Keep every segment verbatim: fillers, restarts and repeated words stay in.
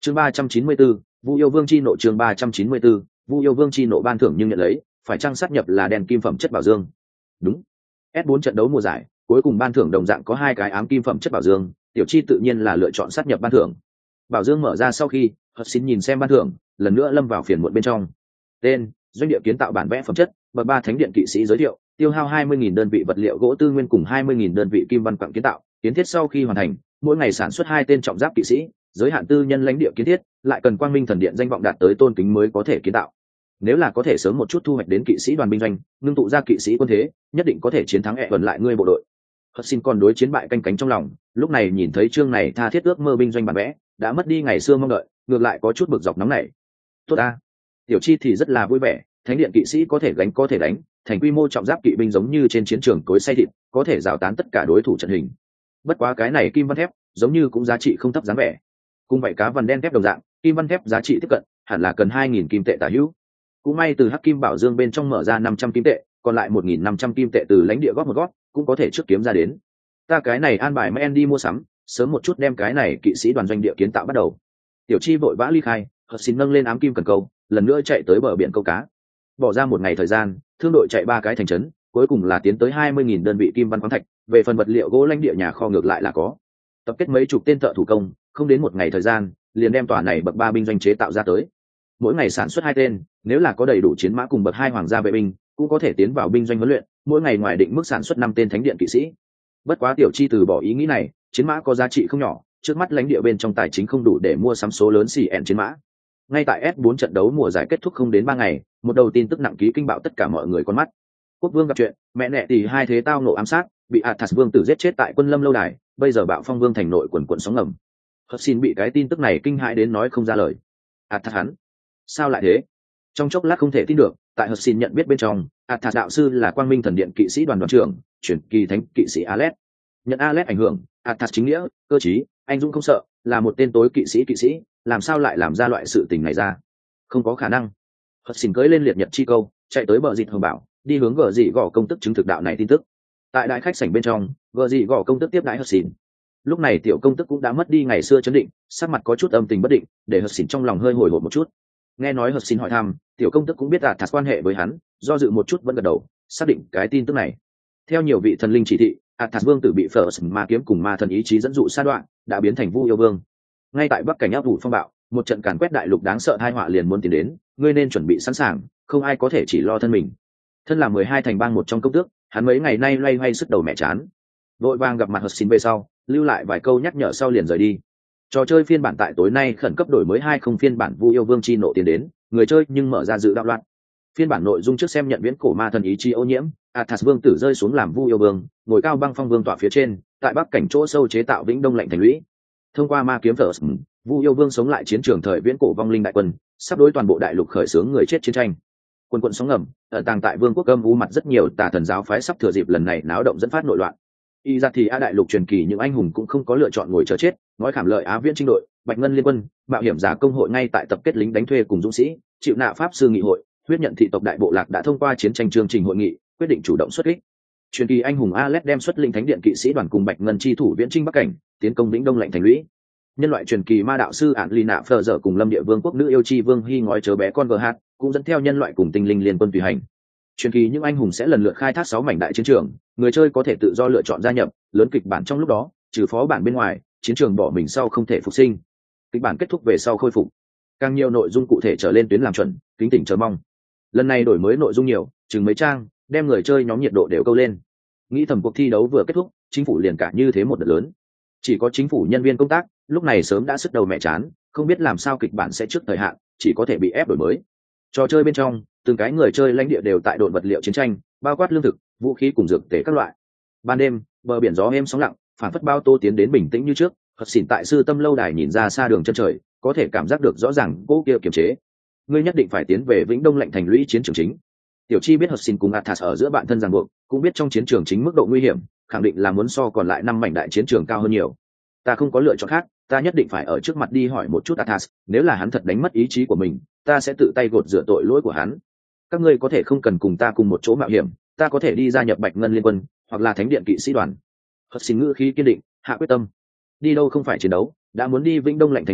chương ba trăm chín mươi 394, Vu yêu vương chi nộ chương ba trăm chín mươi 394, Vu yêu vương chi nộ ban thưởng nhưng nhận lấy, phải chăng sát nhập là đèn kim phẩm chất bảo dương. Đúng. S bốn trận đấu mùa giải, cuối cùng ban thưởng đồng dạng có hai cái ám kim phẩm chất bảo dương, Tiểu Chi tự nhiên là lựa chọn sát nhập ban thưởng. Bảo dương mở ra sau khi, Hật xin nhìn xem ban thưởng, lần nữa lâm vào phiền muộn bên trong. Tên: doanh địa kiến tạo bản vẽ phẩm chất, bậc ba thánh điện kỵ sĩ giới thiệu, tiêu hao hai mươi nghìn đơn vị vật liệu gỗ tư nguyên cùng hai mươi nghìn đơn vị kim văn quặng kiến tạo, kiến thiết sau khi hoàn thành, mỗi ngày sản xuất hai tên trọng giáp kỵ sĩ, giới hạn tư nhân lãnh địa kiến thiết, lại cần quang minh thần điện danh vọng đạt tới tôn kính mới có thể kiến tạo. Nếu là có thể sớm một chút thu hoạch đến kỵ sĩ đoàn binh doanh, ngưng tụ ra kỵ sĩ quân thế, nhất định có thể chiến thắng ẹ vần lại ngươi bộ đội. Hật xin còn đối chiến bại canh cánh trong lòng, lúc này nhìn thấy chương này tha thiết ước mơ binh doanh bản vẽ, đã mất đi ngày xưa mong đợi, ngược lại có chút bực dọc nóng nảy. Tốt a. Tiểu Chi thì rất là vui vẻ, thánh điện kỵ sĩ có thể gánh có thể đánh, thành quy mô trọng giáp kỵ binh giống như trên chiến trường cối xay thịt, có thể rào tán tất cả đối thủ trận hình. Bất quá cái này kim văn thép, giống như cũng giá trị không thấp dáng vẻ. Cùng vậy cá vằn đen thép đồng dạng, kim văn thép giá trị tiếp cận, hẳn là cần hai nghìn kim tệ tả hữu. Cũng may từ hắc kim bảo dương bên trong mở ra năm trăm kim tệ, còn lại một nghìn năm trăm kim tệ từ lãnh địa góp một góp, cũng có thể trước kiếm ra đến. Ta cái này an bài mấy anh đi mua sắm, sớm một chút đem cái này kỵ sĩ đoàn doanh địa kiến tạo bắt đầu. Tiểu Chi vội vã ly khai, Hật xin nâng lên ám kim cần câu, lần nữa chạy tới bờ biển câu cá. Bỏ ra một ngày thời gian, thương đội chạy ba cái thành trấn, cuối cùng là tiến tới hai mươi nghìn đơn vị kim văn khoáng thạch, về phần vật liệu gỗ lãnh địa nhà kho ngược lại là có. Tập kết mấy chục tên thợ thủ công, không đến một ngày thời gian, liền đem tòa này bậc ba binh doanh chế tạo ra tới. Mỗi ngày sản xuất hai tên, nếu là có đầy đủ chiến mã cùng bậc hai hoàng gia vệ binh, cũng có thể tiến vào binh doanh huấn luyện, mỗi ngày ngoài định mức sản xuất năm tên thánh điện kỵ sĩ. Bất quá Tiểu Chi từ bỏ ý nghĩ này, chiến mã có giá trị không nhỏ, trước mắt lãnh địa bên trong tài chính không đủ để mua sắm số lớn xì ẹn chiến mã. Ngay tại S bốn trận đấu mùa giải kết thúc không đến ba ngày, một đầu tin tức nặng ký kinh bạo tất cả mọi người con mắt. Quốc vương gặp chuyện, mẹ nẹ tỷ hai thế tao nộ ám sát, bị Athas vương tử giết chết tại Quân Lâm lâu đài, bây giờ bạo phong vương thành nội quần quần sóng ngầm. Hất xin bị cái tin tức này kinh hãi đến nói không ra lời. Athas hắn, sao lại thế? Trong chốc lát không thể tin được, tại Hất xin nhận biết bên trong, Athas đạo sư là Quang Minh thần điện kỵ sĩ đoàn đoàn trưởng, chuyển kỳ thánh kỵ sĩ Alet. Nhận Alet ảnh hưởng, Athas chính nghĩa, cơ trí, anh dũng không sợ, là một tên tối kỵ sĩ kỵ sĩ, làm sao lại làm ra loại sự tình này ra? Không có khả năng. Hất xin cưỡi lên liệt nhật chi câu, chạy tới bờ dịt hồng bảo, đi hướng gờ dị gõ công tức chứng thực đạo này tin tức. Tại đại khách sảnh bên trong, gờ dị gõ công tức tiếp đãi Hất xin. Lúc này tiểu công tức cũng đã mất đi ngày xưa chấn định, sắc mặt có chút âm tình bất định, để Hất xin trong lòng hơi hồi hộp một chút. Nghe nói Hất xin hỏi thăm, tiểu công tức cũng biết là Athas quan hệ với hắn, do dự một chút vẫn gật đầu, xác định cái tin tức này. Theo nhiều vị thần linh chỉ thị, Athas vương tử bị First ma kiếm cùng ma thần ý chí dẫn dụ sa đoạn, đã biến thành Vu yêu vương. Ngay tại bắc cảnh áp vụ phong bạo, một trận càn quét đại lục đáng sợ tai họa liền muốn tiến đến, ngươi nên chuẩn bị sẵn sàng, không ai có thể chỉ lo thân mình. Thân là mười hai thành bang một trong công tước, hắn mấy ngày nay loay hoay sức đầu mẹ chán. Vội vàng gặp mặt Hất xin về sau, lưu lại vài câu nhắc nhở sau liền rời đi. Trò chơi phiên bản tại tối nay khẩn cấp đổi mới hai không phiên bản Vu yêu vương chi nộ tiến đến, người chơi nhưng mở ra dự đạo loạn. Phiên bản nội dung trước xem nhận viễn cổ ma thần ý chí ô nhiễm, Athas vương tử rơi xuống làm Vu yêu vương, ngồi cao băng phong vương tọa phía trên, tại bắc cảnh chỗ sâu chế tạo vĩnh đông lạnh thành lũy. Thông qua ma kiếm First, Vu yêu vương sống lại chiến trường thời viễn cổ vong linh đại quân, sắp đối toàn bộ đại lục khởi xướng người chết chiến tranh. Quân quận sóng ngầm, ở tàng tại vương quốc âm u mặt rất nhiều tà thần giáo phái sắp thừa dịp lần này náo động dẫn phát nội loạn. Y ra thì a đại lục truyền kỳ những anh hùng cũng không có lựa chọn ngồi chờ chết, ngói khảm lợi á viễn trinh đội, bạch ngân liên quân, mạo hiểm giả công hội ngay tại tập kết lính đánh thuê cùng dũng sĩ, chịu nạ pháp sư nghị hội, huyết nhận thị tộc đại bộ lạc đã thông qua chiến tranh chương trình hội nghị, quyết định chủ động xuất kích. Truyền kỳ anh hùng Alet đem xuất linh thánh điện kỵ sĩ đoàn cùng bạch ngân chi thủ viễn trinh bắc cảnh, tiến công lĩnh đông lạnh thành lũy. Nhân loại truyền kỳ ma đạo sư ản ly nạ phờ dở cùng lâm địa vương quốc nữ yêu chi vương hy ngói chớ bé con vợ hạt cũng dẫn theo nhân loại cùng tinh linh liên quân tùy hành. Truyền kỳ những anh hùng sẽ lần lượt khai thác sáu mảnh đại chiến trường, người chơi có thể tự do lựa chọn gia nhập lớn kịch bản trong lúc đó, trừ phó bản bên ngoài, chiến trường bỏ mình sau không thể phục sinh. Kịch bản kết thúc về sau khôi phục. Càng nhiều nội dung cụ thể trở lên tuyến làm chuẩn, kính tỉnh chờ mong. Lần này đổi mới nội dung nhiều, chừng mấy trang, đem người chơi nhóm nhiệt độ đều câu lên. Nghĩ thầm cuộc thi đấu vừa kết thúc, chính phủ liền cả như thế một đợt lớn. Chỉ có chính phủ nhân viên công tác, lúc này sớm đã sức đầu mẹ chán, không biết làm sao kịch bản sẽ trước thời hạn, chỉ có thể bị ép đổi mới. Trò chơi bên trong, từng cái người chơi lãnh địa đều tại đồn vật liệu chiến tranh, bao quát lương thực, vũ khí cùng dược tể các loại. Ban đêm, bờ biển gió êm sóng lặng, phản phất bao tô tiến đến bình tĩnh như trước. Hất xỉn tại sư tâm lâu đài nhìn ra xa đường chân trời, có thể cảm giác được rõ ràng cô kia kiềm chế. Ngươi nhất định phải tiến về vĩnh đông lạnh thành lũy chiến trường chính. Tiểu Chi biết Hất xỉn cùng Athas ở giữa bạn thân ràng buộc, cũng biết trong chiến trường chính mức độ nguy hiểm, khẳng định là muốn so còn lại năm mảnh đại chiến trường cao hơn nhiều. Ta không có lựa chọn khác, ta nhất định phải ở trước mặt đi hỏi một chút Athas, nếu là hắn thật đánh mất ý chí của mình, ta sẽ tự tay gột rửa tội lỗi của hắn. Các ngươi có thể không cần cùng ta cùng một chỗ mạo hiểm, ta có thể đi gia nhập bạch ngân liên quân hoặc là thánh điện kỵ sĩ đoàn. Hất xỉn ngữ khí kiên định, hạ quyết tâm. Đi đâu không phải chiến đấu, đã muốn đi vĩnh đông lạnh thành lũy,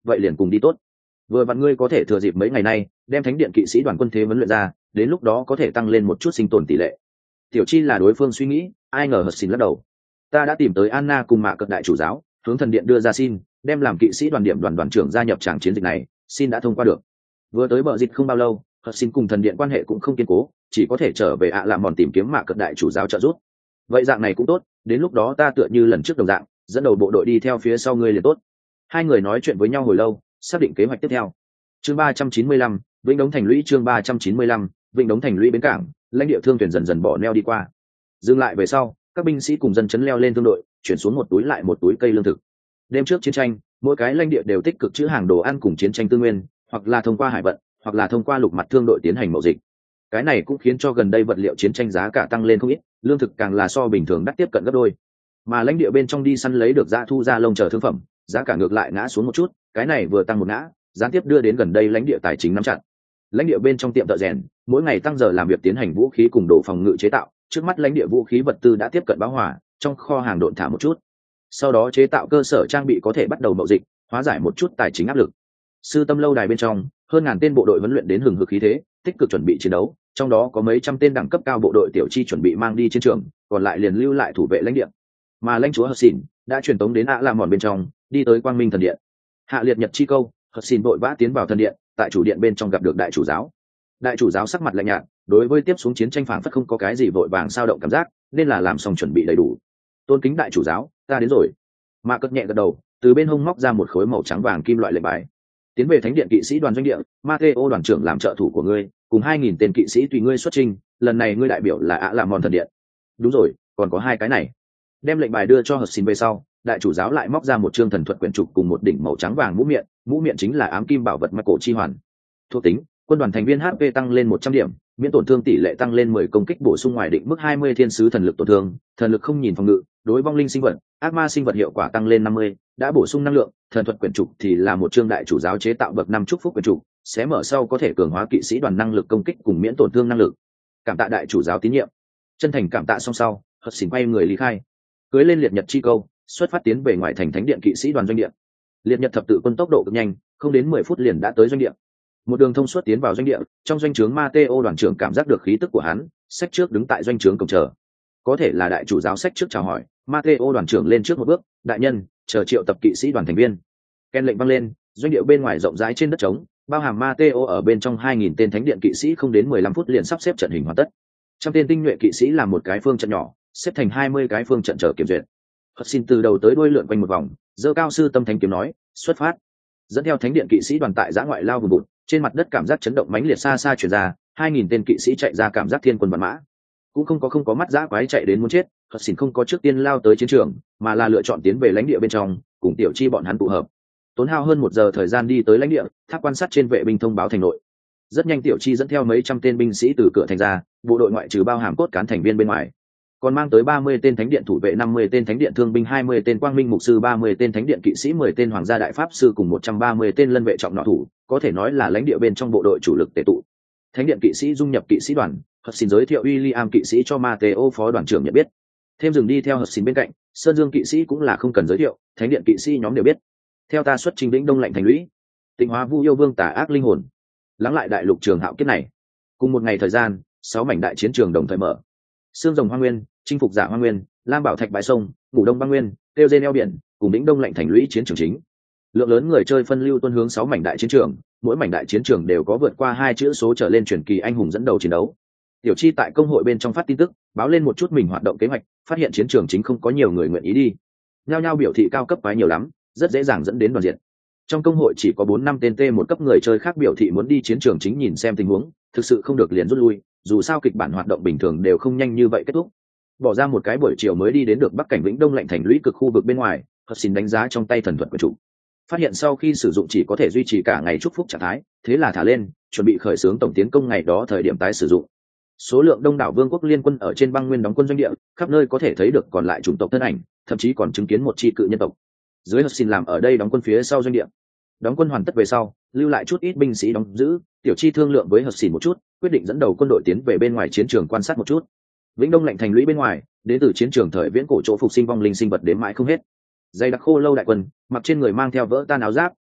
vậy liền cùng đi tốt. Vừa vặn ngươi có thể thừa dịp mấy ngày nay đem thánh điện kỵ sĩ đoàn quân thế vấn luyện ra, đến lúc đó có thể tăng lên một chút sinh tồn tỷ lệ. Tiểu chi là đối phương suy nghĩ, ai ngờ hất xin lắc đầu. Ta đã tìm tới Anna cùng Mạ Cật đại chủ giáo, hướng thần điện đưa ra xin đem làm kỵ sĩ đoàn điểm đoàn đoàn trưởng gia nhập tràng chiến dịch này, xin đã thông qua được. Vừa tới bờ dịch không bao lâu, hất xin cùng thần điện quan hệ cũng không kiên cố, chỉ có thể trở về ạ làm mòn tìm kiếm Mạ Cật đại chủ giáo trợ giúp. Vậy dạng này cũng tốt, đến lúc đó ta tựa như lần trước đồng dạng, dẫn đầu bộ đội đi theo phía sau ngươi liền tốt. Hai người nói chuyện với nhau hồi lâu, xác định kế hoạch tiếp theo. Chương ba trăm chín mươi lăm, Vĩnh Đống thành lũy. Chương ba trăm chín mươi lăm, Vĩnh Đống thành lũy bến cảng, lãnh địa thương thuyền dần dần bỏ neo đi qua. Dừng lại về sau, các binh sĩ cùng dân chấn leo lên thương đội, chuyển xuống một túi lại một túi cây lương thực. Đêm trước chiến tranh, mỗi cái lãnh địa đều tích cực trữ hàng đồ ăn cùng chiến tranh tư nguyên, hoặc là thông qua hải vận, hoặc là thông qua lục mặt thương đội tiến hành mậu dịch. Cái này cũng khiến cho gần đây vật liệu chiến tranh giá cả tăng lên không ít, lương thực càng là so bình thường đắt tiếp cận gấp đôi. Mà lãnh địa bên trong đi săn lấy được dã thu ra lông chờ thương phẩm, giá cả ngược lại ngã xuống một chút, cái này vừa tăng một ngã, gián tiếp đưa đến gần đây lãnh địa tài chính nắm chặt. Lãnh địa bên trong tiệm thợ rèn, mỗi ngày tăng giờ làm việc tiến hành vũ khí cùng đồ phòng ngự chế tạo, trước mắt lãnh địa vũ khí vật tư đã tiếp cận bão hòa, trong kho hàng độn thả một chút. Sau đó chế tạo cơ sở trang bị có thể bắt đầu mậu dịch, hóa giải một chút tài chính áp lực. Sư Tâm lâu đài bên trong, hơn ngàn tên bộ đội huấn luyện đến hừng hực khí thế, tích cực chuẩn bị chiến đấu, trong đó có mấy trăm tên đẳng cấp cao bộ đội tiểu chi chuẩn bị mang đi chiến trường, còn lại liền lưu lại thủ vệ lãnh địa. Mà lãnh chúa Hussein đã truyền tống đến ạ làm mòn bên trong, đi tới Quang Minh thần điện. Hạ liệt nhật chi câu, Hussein vội vã tiến vào thần điện, tại chủ điện bên trong gặp được đại chủ giáo. Đại chủ giáo sắc mặt lạnh nhạt, đối với tiếp xuống chiến tranh phảng phất không có cái gì vội vàng sao động cảm giác, nên là làm xong chuẩn bị đầy đủ. Tôn kính đại chủ giáo, ta đến rồi. Mạ Cật nhẹ gật đầu, từ bên hông móc ra một khối màu trắng vàng kim loại lệnh bài. Tiến về thánh điện kỵ sĩ đoàn doanh địa, Mateo đoàn trưởng làm trợ thủ của ngươi, cùng hai nghìn tên kỵ sĩ tùy ngươi xuất chinh, lần này ngươi đại biểu là ạ làm mòn thần điện. Đúng rồi, còn có hai cái này. Đem lệnh bài đưa cho Hussein về sau, đại chủ giáo lại móc ra một chương thần thuật quyển trục cùng một đỉnh màu trắng vàng mũ miệng, mũ miệng chính là ám kim bảo vật Michael chi hoàn. Thuộc tính, quân đoàn thành viên hát pê tăng lên một trăm điểm, miễn tổn thương tỷ lệ tăng lên mười, công kích bổ sung ngoài định mức hai mươi, thiên sứ thần lực tổn thương, thần lực không nhìn phòng ngự, đối vong linh sinh vật, ác ma sinh vật hiệu quả tăng lên năm mươi, đã bổ sung năng lượng, thần thuật quyển trục thì là một chương đại chủ giáo chế tạo bậc năm chúc phúc quyển trục, sẽ mở sau có thể cường hóa kỵ sĩ đoàn năng lực công kích cùng miễn tổn thương năng lực. Cảm tạ đại chủ giáo tín nhiệm. Chân thành cảm tạ xong sau, Hussein quay người lý khai. Cưới lên liệt nhật chi câu, xuất phát tiến về ngoại thành thánh điện kỵ sĩ đoàn doanh địa. Liệt nhật thập tự quân tốc độ cực nhanh, không đến mười phút liền đã tới doanh địa. Một đường thông suốt tiến vào doanh địa, trong doanh trướng Mateo đoàn trưởng cảm giác được khí tức của hắn, sách trước đứng tại doanh trướng cổng chờ. Có thể là đại chủ giáo sách trước chào hỏi, Mateo đoàn trưởng lên trước một bước, đại nhân, chờ triệu tập kỵ sĩ đoàn thành viên. Ken lệnh vang lên, doanh địa bên ngoài rộng rãi trên đất trống, bao hàm Mateo ở bên trong hai nghìn tên thánh điện kỵ sĩ không đến mười lăm phút liền sắp xếp trận hình hoàn tất. Trăm tên tinh nhuệ kỵ sĩ làm một cái phương trận nhỏ, xếp thành hai mươi cái phương trận chờ kiểm duyệt. Hussein từ đầu tới đuôi lượn quanh một vòng, giơ cao sư tâm thánh kiếm nói, xuất phát. Dẫn theo thánh điện kỵ sĩ đoàn tại giã ngoại lao vùng bụt, trên mặt đất cảm giác chấn động mãnh liệt xa xa truyền ra, hai nghìn tên kỵ sĩ chạy ra cảm giác thiên quân vạn mã. Cũng không có không có mắt dã quái chạy đến muốn chết, Hussein không có trước tiên lao tới chiến trường, mà là lựa chọn tiến về lãnh địa bên trong, cùng tiểu chi bọn hắn tụ hợp. Tốn hao hơn một giờ thời gian đi tới lãnh địa, tháp quan sát trên vệ binh thông báo thành nội. Rất nhanh tiểu chi dẫn theo mấy trăm tên binh sĩ từ cửa thành ra, bộ đội ngoại trừ bao hàm cốt cán thành viên bên ngoài, còn mang tới ba mươi tên thánh điện thủ vệ, năm mươi tên thánh điện thương binh, hai mươi tên quang minh mục sư, ba mươi tên thánh điện kỵ sĩ, mười tên hoàng gia đại pháp sư cùng một trăm ba mươi tên lân vệ trọng nọ thủ, có thể nói là lãnh địa bên trong bộ đội chủ lực tề tụ. Thánh điện kỵ sĩ dung nhập kỵ sĩ đoàn, Hussein giới thiệu William kỵ sĩ cho Mateo phó đoàn trưởng nhận biết. Thêm dừng đi theo Hussein bên cạnh, Sơn Dương kỵ sĩ cũng là không cần giới thiệu, thánh điện kỵ sĩ nhóm đều biết. Theo ta xuất trình Vĩnh Đông lạnh thành lũy, tịnh hóa Vu yêu vương tà ác linh hồn, lắng lại đại lục trường hạo kiếp này. Cùng một ngày thời gian, sáu mảnh đại chiến trường đồng thời mở. Xương rồng hoang nguyên, chinh phục giả hoang nguyên, lam bảo thạch bãi sông, ngủ đông băng nguyên, tiêu dê neo biển, cùng Vĩnh Đông lạnh thành lũy chiến trường chính. Lượng lớn người chơi phân lưu tuân hướng sáu mảnh đại chiến trường, mỗi mảnh đại chiến trường đều có vượt qua hai chữ số trở lên truyền kỳ anh hùng dẫn đầu chiến đấu. Tiểu chi tại công hội bên trong phát tin tức, báo lên một chút mình hoạt động kế hoạch, phát hiện chiến trường chính không có nhiều người nguyện ý đi. Nhao nhao biểu thị cao cấp quá nhiều lắm, rất dễ dàng dẫn đến đoàn diện. Trong công hội chỉ có bốn năm tên T một cấp người chơi khác biểu thị muốn đi chiến trường chính nhìn xem tình huống, thực sự không được liền rút lui, dù sao kịch bản hoạt động bình thường đều không nhanh như vậy kết thúc. Bỏ ra một cái buổi chiều mới đi đến được bắc cảnh Vĩnh Đông lạnh thành lũy cực khu vực bên ngoài, Hussein đánh giá trong tay thần thuật của chủ. Phát hiện sau khi sử dụng chỉ có thể duy trì cả ngày chúc phúc trạng thái, thế là thả lên, chuẩn bị khởi xướng tổng tiến công ngày đó thời điểm tái sử dụng. Số lượng đông đảo vương quốc liên quân ở trên băng nguyên đóng quân doanh địa, khắp nơi có thể thấy được còn lại chủng tộc thân ảnh, thậm chí còn chứng kiến một chi cự nhân tộc. Dưới Hussein làm ở đây đóng quân phía sau doanh địa. Đóng quân hoàn tất về sau, lưu lại chút ít binh sĩ đóng giữ, tiểu chi thương lượng với Hussein một chút, quyết định dẫn đầu quân đội tiến về bên ngoài chiến trường quan sát một chút. Vĩnh Đông lạnh thành lũy bên ngoài, đến từ chiến trường thời viễn cổ chỗ phục sinh vong linh sinh vật đến mãi không hết. Dày đặc khô lâu đại quân, mặc trên người mang theo vỡ tan áo giáp,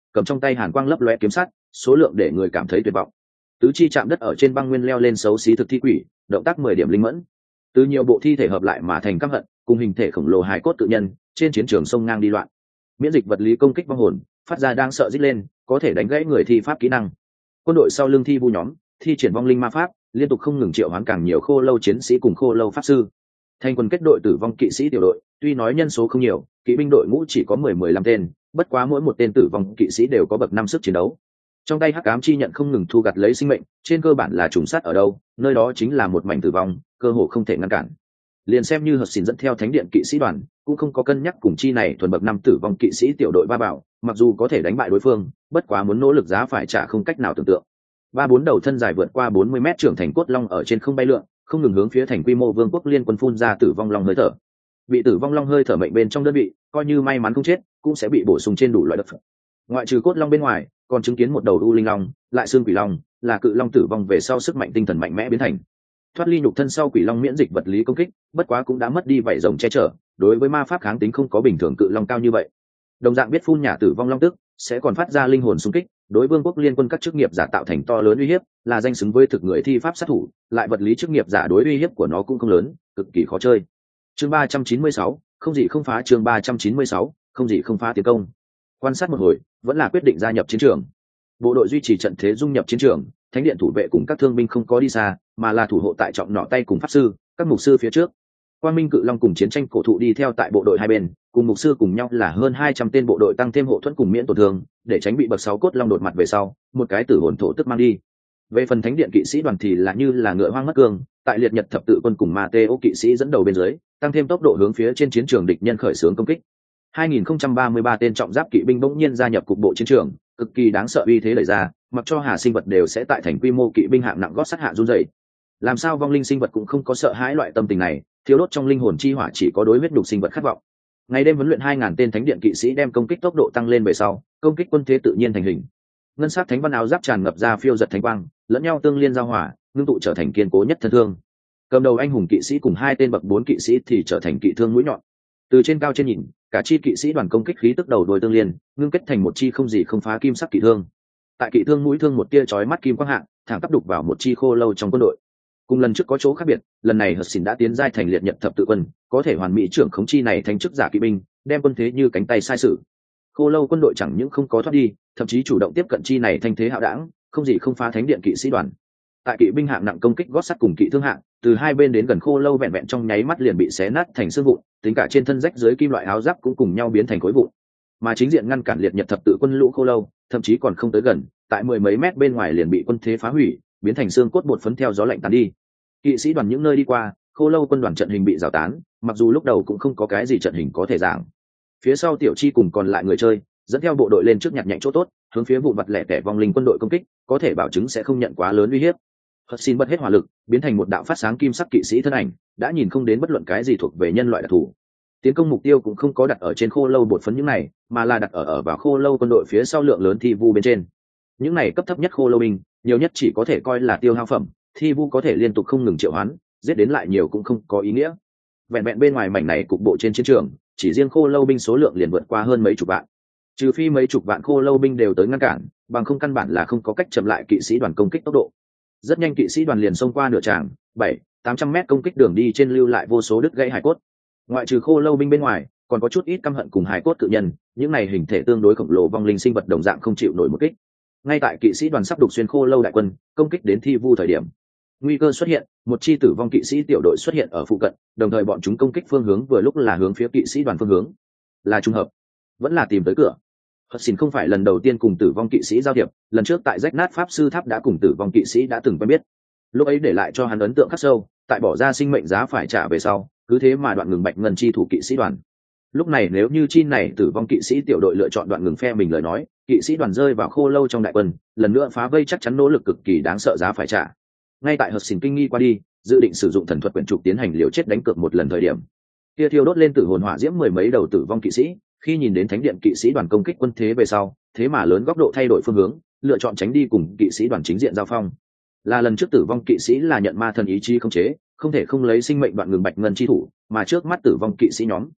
cầm trong tay hàn quang lấp loe kiếm sắt, số lượng để người cảm thấy tuyệt vọng. Tứ chi chạm đất ở trên băng nguyên leo lên xấu xí thực thi quỷ, động tác mười điểm linh mẫn. Từ nhiều bộ thi thể hợp lại mà thành căm hận, cùng hình thể khổng lồ hài cốt tự nhân, trên chiến trường sông ngang đi loạn. Miễn dịch vật lý công kích vong hồn, phát ra đang sợ rít lên, có thể đánh gãy người thi pháp kỹ năng. Quân đội sau lưng thi vu nhóm, thi triển vong linh ma pháp, liên tục không ngừng triệu hoán càng nhiều khô lâu chiến sĩ cùng khô lâu pháp sư. Thành quân kết đội tử vong kỵ sĩ tiểu đội, tuy nói nhân số không nhiều, kỵ binh đội ngũ chỉ có mười mười lăm tên, bất quá mỗi một tên tử vong kỵ sĩ đều có bậc năm sức chiến đấu. Trong tay hắc ám chi nhận không ngừng thu gặt lấy sinh mệnh, trên cơ bản là trùng sát ở đâu, nơi đó chính là một mảnh tử vong, cơ hồ không thể ngăn cản. Liền xem như hợp xin dẫn theo thánh điện kỵ sĩ đoàn, cũng không có cân nhắc cùng chi này thuần bậc năm tử vong kỵ sĩ tiểu đội ba bảo, mặc dù có thể đánh bại đối phương, bất quá muốn nỗ lực giá phải trả không cách nào tưởng tượng. Ba bốn đầu thân dài vượt qua bốn mươi mét trưởng thành cốt long ở trên không bay lượn, không ngừng hướng phía thành quy mô vương quốc liên quân phun ra tử vong long hơi thở. Bị tử vong long hơi thở mệnh bên trong đơn vị, coi như may mắn không chết, cũng sẽ bị bổ sung trên đủ loại độc. Ngoại trừ cốt long bên ngoài, còn chứng kiến một đầu u linh long, lại xương quỷ long, là cự long tử vong về sau sức mạnh tinh thần mạnh mẽ biến thành. Thoát ly nhục thân sau quỷ long miễn dịch vật lý công kích, bất quá cũng đã mất đi vảy rồng che chở, đối với ma pháp kháng tính không có bình thường cự long cao như vậy. Đồng dạng biết phun nhả tử vong long tức, sẽ còn phát ra linh hồn xung kích, đối vương quốc liên quân các chức nghiệp giả tạo thành to lớn uy hiếp, là danh xứng với thực người thi pháp sát thủ, lại vật lý chức nghiệp giả đối uy hiếp của nó cũng không lớn, cực kỳ khó chơi. Chương ba trăm chín mươi sáu, không gì không phá. Chương ba trăm chín mươi sáu, không gì không phá tiến công. Quan sát một hồi, vẫn là quyết định gia nhập chiến trường. Bộ đội duy trì trận thế dung nhập chiến trường, thánh điện thủ vệ cùng các thương binh không có đi xa, mà là thủ hộ tại trọng nỏ tay cùng pháp sư, các mục sư phía trước. Quang Minh Cự Long cùng chiến tranh cổ thụ đi theo tại bộ đội hai bên, cùng mục sư cùng nhau là hơn hai trăm tên bộ đội tăng thêm hộ thuẫn cùng miễn tổn thương, để tránh bị bậc sáu cốt long đột mặt về sau, một cái tử hồn thổ tức mang đi. Về phần thánh điện kỵ sĩ đoàn thì là như là ngựa hoang mất cương, tại liệt nhật thập tự quân cùng Mateo kỵ sĩ dẫn đầu bên dưới, tăng thêm tốc độ hướng phía trên chiến trường địch nhân khởi xướng công kích. hai nghìn không trăm ba mươi ba tên trọng giáp kỵ binh bỗng nhiên gia nhập cục bộ chiến trường, cực kỳ đáng sợ uy thế đẩy ra, mặc cho hà sinh vật đều sẽ tại thành quy mô kỵ binh hạng nặng gót sắt hạ run rẩy. Làm sao vong linh sinh vật cũng không có sợ hãi loại tâm tình này, thiếu đốt trong linh hồn chi hỏa chỉ có đối huyết nhục sinh vật khát vọng. Ngày đêm huấn luyện hai ngàn tên thánh điện kỵ sĩ đem công kích tốc độ tăng lên về sau, công kích quân thế tự nhiên thành hình. Ngân sắc thánh văn áo giáp tràn ngập ra phiêu giật thánh quang, lẫn nhau tương liên giao hỏa, ngưng tụ trở thành kiên cố nhất thân thương. Cầm đầu anh hùng kỵ sĩ cùng hai tên bậc bốn kỵ sĩ thì trở thành kỵ thương mũi nhọn. Từ trên cao trên nhìn, cả chi kỵ sĩ đoàn công kích khí tức đầu đuôi tương liên, ngưng kết thành một chi không gì không phá kim sắc kỵ thương. Tại kỵ thương mũi thương một tia chói mắt kim quang hạng, thẳng tắp đục vào một chi khô lâu trong quân đội. Cùng lần trước có chỗ khác biệt, lần này Hudson đã tiến giai thành liệt nhật thập tự quân, có thể hoàn mỹ trưởng khống chi này thành chức giả kỵ binh, đem quân thế như cánh tay sai sự. Khô lâu quân đội chẳng những không có thoát đi, thậm chí chủ động tiếp cận chi này thanh thế hạo đảng, không gì không phá thánh điện kỵ sĩ đoàn. Tại kỵ binh hạng nặng công kích gót sắt cùng kỵ thương hạng, từ hai bên đến gần khô lâu vẹn vẹn trong nháy mắt liền bị xé nát thành xương vụn, tính cả trên thân rách dưới kim loại áo giáp cũng cùng nhau biến thành khối vụn. Mà chính diện ngăn cản liệt nhật thập tự quân lũ khô lâu, thậm chí còn không tới gần, tại mười mấy mét bên ngoài liền bị quân thế phá hủy, biến thành xương cốt bột phấn theo gió lạnh tàn đi. Kỵ sĩ đoàn những nơi đi qua, khô lâu quân đoàn trận hình bị rào tán, mặc dù lúc đầu cũng không có cái gì trận hình có thể giảng. Phía sau tiểu chi cùng còn lại người chơi, dẫn theo bộ đội lên trước nhặt nhạnh chỗ tốt, hướng phía vụ vặt lẻ tẻ vong linh quân đội công kích, có thể bảo chứng sẽ không nhận quá lớn uy hiếp. Hudson bật hết hỏa lực, biến thành một đạo phát sáng kim sắc kỵ sĩ thân ảnh, đã nhìn không đến bất luận cái gì thuộc về nhân loại đặc thù. Tiến công mục tiêu cũng không có đặt ở trên khô lâu bột phấn những này, mà là đặt ở ở vào khô lâu quân đội phía sau lượng lớn thi vu bên trên. Những này cấp thấp nhất khô lâu binh, nhiều nhất chỉ có thể coi là tiêu hao phẩm, thi vu có thể liên tục không ngừng triệu hoán, giết đến lại nhiều cũng không có ý nghĩa. Vẹn vẹn bên ngoài mảnh này cục bộ trên chiến trường, chỉ riêng khô lâu binh số lượng liền vượt qua hơn mấy chục vạn. Trừ phi mấy chục vạn khô lâu binh đều tới ngăn cản, bằng không căn bản là không có cách chậm lại kỵ sĩ đoàn công kích tốc độ. Rất nhanh kỵ sĩ đoàn liền xông qua nửa tràng, bảy, tám trăm mét công kích đường đi trên lưu lại vô số đứt gãy hải cốt. Ngoại trừ khô lâu binh bên ngoài, còn có chút ít căm hận cùng hải cốt cự nhân, những này hình thể tương đối khổng lồ vong linh sinh vật đồng dạng không chịu nổi một kích. Ngay tại kỵ sĩ đoàn sắp đục xuyên khô lâu đại quân, công kích đến thi vu thời điểm, nguy cơ xuất hiện, một chi tử vong kỵ sĩ tiểu đội xuất hiện ở phụ cận, đồng thời bọn chúng công kích phương hướng vừa lúc là hướng phía kỵ sĩ đoàn phương hướng. Là trùng hợp, vẫn là tìm tới cửa. Hudson không phải lần đầu tiên cùng tử vong kỵ sĩ giao thiệp, lần trước tại rách nát pháp sư tháp đã cùng tử vong kỵ sĩ đã từng quen biết. Lúc ấy để lại cho hắn ấn tượng khắc sâu, tại bỏ ra sinh mệnh giá phải trả về sau, cứ thế mà đoạn ngừng bạch ngân chi thủ kỵ sĩ đoàn. Lúc này nếu như chi này tử vong kỵ sĩ tiểu đội lựa chọn đoạn ngừng phe mình lời nói, kỵ sĩ đoàn rơi vào khô lâu trong đại quân, lần nữa phá vây chắc chắn nỗ lực cực kỳ đáng sợ giá phải trả. Ngay tại Hudson kinh nghi qua đi, dự định sử dụng thần thuật quyển trục tiến hành liều chết đánh cược một lần thời điểm, kia thiêu đốt lên tử hồn hỏa diễm mười mấy đầu tử vong kỵ sĩ, khi nhìn đến thánh điện kỵ sĩ đoàn công kích quân thế về sau, thế mà lớn góc độ thay đổi phương hướng, lựa chọn tránh đi cùng kỵ sĩ đoàn chính diện giao phong. Là lần trước tử vong kỵ sĩ là nhận ma thần ý chí không chế, không thể không lấy sinh mệnh đoạn ngừng bạch ngân chi thủ, mà trước mắt tử vong kỵ sĩ nhóm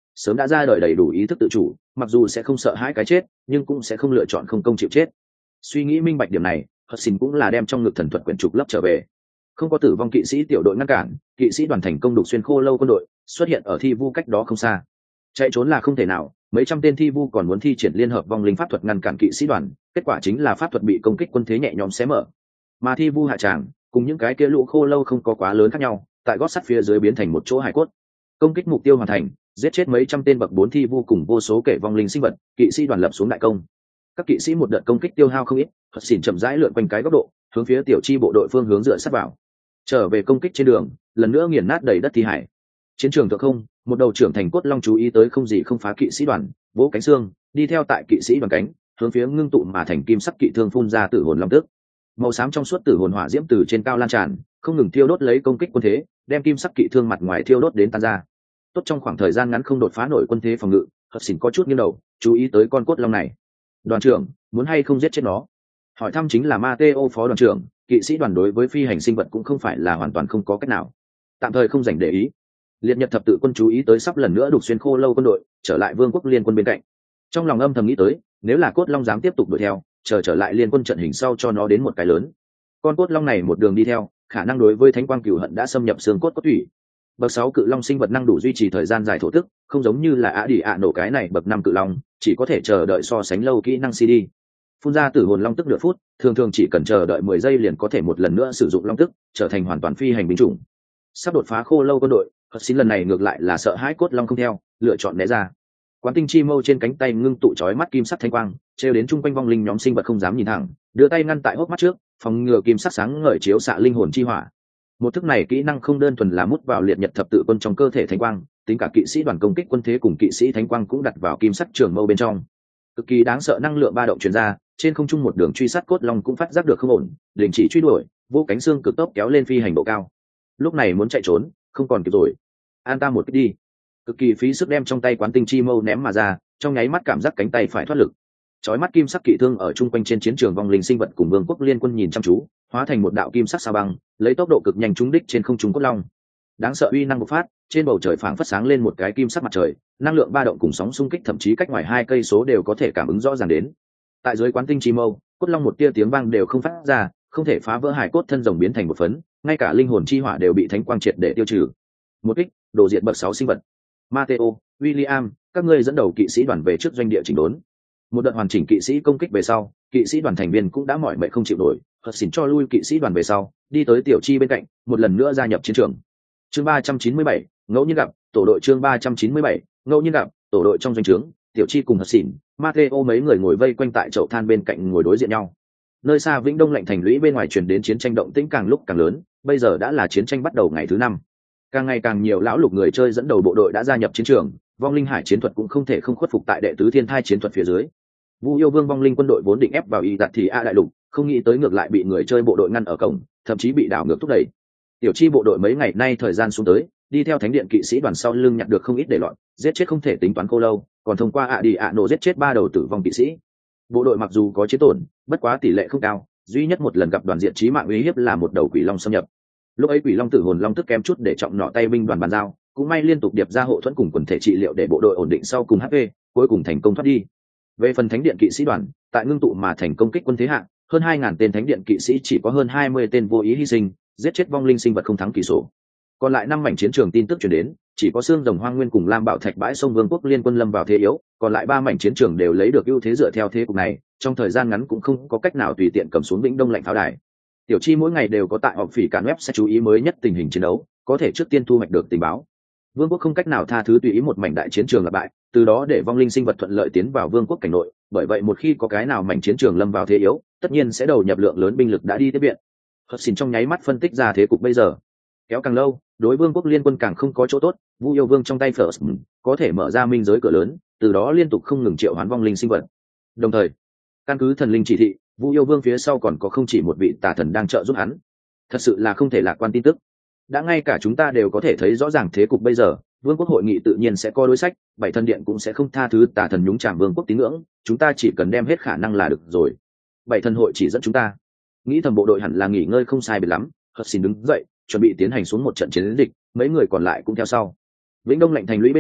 sớm đã ra đời đầy đủ ý thức tự chủ, mặc dù sẽ không sợ hãi cái chết nhưng cũng sẽ không lựa chọn không công chịu chết. Suy nghĩ minh bạch điểm này, Hudson cũng là đem trong ngực thần thuật quyển trục lấp trở về. Không có tử vong kỵ sĩ tiểu đội ngăn cản, kỵ sĩ đoàn thành công đục xuyên khô lâu quân đội xuất hiện ở thi vu cách đó không xa. Chạy trốn là không thể nào, mấy trăm tên thi vu còn muốn thi triển liên hợp vong linh pháp thuật ngăn cản kỵ sĩ đoàn, kết quả chính là pháp thuật bị công kích quân thế nhẹ nhõm xé mở. Mà thi vu hạ tràng cùng những cái kia lũ khô lâu không có quá lớn khác nhau, tại gót sắt phía dưới biến thành một chỗ hải cốt. Công kích mục tiêu hoàn thành, giết chết mấy trăm tên bậc bốn thi vu cùng vô số kẻ vong linh sinh vật, kỵ sĩ đoàn lập xuống đại công. Các kỵ sĩ một đợt công kích tiêu hao không ít, Thuật xỉn chậm rãi lượn quanh cái góc độ, hướng phía tiểu chi bộ đội phương hướng dựa sát vào. Trở về công kích trên đường, lần nữa nghiền nát đầy đất thi hải. Chiến trường thượng không, một đầu trưởng thành cốt long chú ý tới không gì không phá kỵ sĩ đoàn, vỗ cánh xương, đi theo tại kỵ sĩ đoàn cánh, hướng phía ngưng tụ mà thành kim sắc kỵ thương phun ra tử hồn long tức. Màu xám trong suốt tử hồn hỏa diễm từ trên cao lan tràn, không ngừng thiêu đốt lấy công kích quân thế, đem kim sắc kỵ thương mặt ngoài thiêu đốt đến tan ra. Tốt trong khoảng thời gian ngắn không đột phá nổi quân thế phòng ngự, Hật xỉn có chút nghiêng đầu, chú ý tới con cốt long này. Đoàn trưởng, muốn hay không giết chết nó? Hỏi thăm chính là Mateo phó đoàn trưởng, kỵ sĩ đoàn đối với phi hành sinh vật cũng không phải là hoàn toàn không có cách nào. Tạm thời không dành để ý. Liệt Nhật thập tự quân chú ý tới sắp lần nữa đục xuyên khô lâu quân đội, trở lại Vương quốc liên quân bên cạnh. Trong lòng âm thầm nghĩ tới, nếu là cốt long dám tiếp tục đuổi theo, chờ trở lại liên quân trận hình sau cho nó đến một cái lớn. Con cốt long này một đường đi theo, khả năng đối với thánh quang cửu hận đã xâm nhập xương cốt cốt thủy. Bậc sáu cự long sinh vật năng đủ duy trì thời gian dài thổ tức, không giống như là Á Đi ạ nổ cái này bậc năm cự long, chỉ có thể chờ đợi so sánh lâu kỹ năng xê đê. Phun ra tử hồn long tức nửa phút, thường thường chỉ cần chờ đợi mười giây liền có thể một lần nữa sử dụng long tức, trở thành hoàn toàn phi hành binh chủng. Sắp đột phá khô lâu quân đội, Hật xin lần này ngược lại là sợ hãi cốt long không theo, lựa chọn né ra. Quán tinh chi mâu trên cánh tay ngưng tụ chói mắt kim sắc thanh quang, treo đến trung quanh vong linh nhóm sinh vật không dám nhìn thẳng, đưa tay ngăn tại hốc mắt trước, phòng ngừa kim sắc sáng ngời chiếu xạ linh hồn chi hỏa. Một thức này kỹ năng không đơn thuần là mút vào liệt nhật thập tự quân trong cơ thể thanh quang, tính cả kỵ sĩ đoàn công kích quân thế cùng kỵ sĩ thánh quang cũng đặt vào kim sắc trường mâu bên trong. Cực kỳ đáng sợ năng lượng ba động truyền ra, trên không trung một đường truy sát cốt long cũng phát giác được không ổn, đình chỉ truy đuổi, vô cánh xương cực tốc kéo lên phi hành độ cao. Lúc này muốn chạy trốn, không còn kịp rồi. An ta một kích đi. Cực kỳ phí sức đem trong tay quán tinh chi mâu ném mà ra, trong nháy mắt cảm giác cánh tay phải thoát lực. Chói mắt kim sắc kỵ thương ở trung quanh trên chiến trường vong linh sinh vật cùng vương quốc liên quân nhìn chăm chú, hóa thành một đạo kim sắc sao băng, lấy tốc độ cực nhanh trúng đích trên không trung cốt long. Đáng sợ uy năng bộc phát, trên bầu trời phảng phất sáng lên một cái kim sắc mặt trời, năng lượng ba động cùng sóng xung kích thậm chí cách ngoài hai cây số đều có thể cảm ứng rõ ràng đến. Tại dưới quán tinh chi mâu, cốt long một tia tiếng vang đều không phát ra, không thể phá vỡ hải cốt thân rồng biến thành một phấn, ngay cả linh hồn chi hỏa đều bị thánh quang triệt để tiêu trừ. Một kích, đồ diệt bậc sáu sinh vật. Mateo, William, các ngươi dẫn đầu kỵ sĩ đoàn về trước doanh địa chỉnh đốn. Một đợt hoàn chỉnh kỵ sĩ công kích về sau, kỵ sĩ đoàn thành viên cũng đã mỏi mệt không chịu nổi, Hật xỉn cho lui kỵ sĩ đoàn về sau, đi tới tiểu chi bên cạnh, một lần nữa gia nhập chiến trường. Chương ba trăm chín mươi bảy, ngẫu nhiên gặp, tổ đội chương ba trăm chín mươi bảy, ngẫu nhiên gặp, tổ đội trong doanh trướng, tiểu chi cùng Hật xỉn, Mateo mấy người ngồi vây quanh tại chậu than bên cạnh ngồi đối diện nhau. Nơi xa Vĩnh Đông lạnh thành lũy bên ngoài truyền đến chiến tranh động tĩnh càng lúc càng lớn, bây giờ đã là chiến tranh bắt đầu ngày thứ năm. Càng ngày càng nhiều lão lục người chơi dẫn đầu bộ đội đã gia nhập chiến trường, vong linh hải chiến thuật cũng không thể không khuất phục tại đệ tứ thiên thai chiến thuật phía dưới. Vu yêu vương vong linh quân đội vốn định ép vào y giặt thì a đại lục, không nghĩ tới ngược lại bị người chơi bộ đội ngăn ở cổng, thậm chí bị đảo ngược thúc đẩy. Tiểu chi bộ đội mấy ngày nay thời gian xuống tới, đi theo thánh điện kỵ sĩ đoàn sau lưng nhặt được không ít để loạn, giết chết không thể tính toán cô lâu, còn thông qua ạ đi ạ nổ giết chết ba đầu tử vong kỵ sĩ. Bộ đội mặc dù có chiến tổn, bất quá tỷ lệ không cao, duy nhất một lần gặp đoàn diện chí mạng uy hiếp là một đầu quỷ long xâm nhập. Lúc ấy quỷ long tử hồn long tức kém chút để trọng nọ tay binh đoàn bàn giao, cũng may liên tục điệp ra hộ thuẫn cùng quần thể trị liệu để bộ đội ổn định sau cùng hp, cuối cùng thành công thoát đi. Về phần thánh điện kỵ sĩ đoàn, tại ngưng tụ mà thành công kích quân thế hạng, hơn hai ngàn tên thánh điện kỵ sĩ chỉ có hơn hai mươi tên vô ý hy sinh, giết chết vong linh sinh vật không thắng kỳ số. Còn lại năm mảnh chiến trường tin tức truyền đến, chỉ có xương rồng hoang nguyên cùng lam bảo thạch bãi sông vương quốc liên quân lâm vào thế yếu, còn lại ba mảnh chiến trường đều lấy được ưu thế dựa theo thế cục này, trong thời gian ngắn cũng không có cách nào tùy tiện cầm xuống Vĩnh Đông lạnh pháo đài. Tiểu chi mỗi ngày đều có tại họp phỉ cản web sẽ chú ý mới nhất tình hình chiến đấu, có thể trước tiên thu hoạch được tình báo. Vương quốc không cách nào tha thứ tùy ý một mảnh đại chiến trường là bại, từ đó để vong linh sinh vật thuận lợi tiến vào vương quốc cảnh nội, bởi vậy một khi có cái nào mảnh chiến trường lâm vào thế yếu, tất nhiên sẽ đầu nhập lượng lớn binh lực đã đi tiếp viện. Hất xin trong nháy mắt phân tích ra thế cục bây giờ. Kéo càng lâu, đối vương quốc liên quân càng không có chỗ tốt, Vu yêu vương trong tay First có thể mở ra minh giới cửa lớn, từ đó liên tục không ngừng triệu hoán vong linh sinh vật. Đồng thời, căn cứ thần linh chỉ thị, Vu yêu vương phía sau còn có không chỉ một vị tà thần đang trợ giúp hắn. Thật sự là không thể lạc quan tin tức. Đã ngay cả chúng ta đều có thể thấy rõ ràng thế cục bây giờ, vương quốc hội nghị tự nhiên sẽ có đối sách, bảy thần điện cũng sẽ không tha thứ tà thần nhúng chàm vương quốc tín ngưỡng, chúng ta chỉ cần đem hết khả năng là được rồi. Bảy thần hội chỉ dẫn chúng ta. Nghĩ thầm bộ đội hẳn là nghỉ ngơi không sai biệt lắm, Hất xin đứng dậy, chuẩn bị tiến hành xuống một trận chiến dịch, mấy người còn lại cũng theo sau. Vĩnh Đông lạnh thành lũy bên ngoài,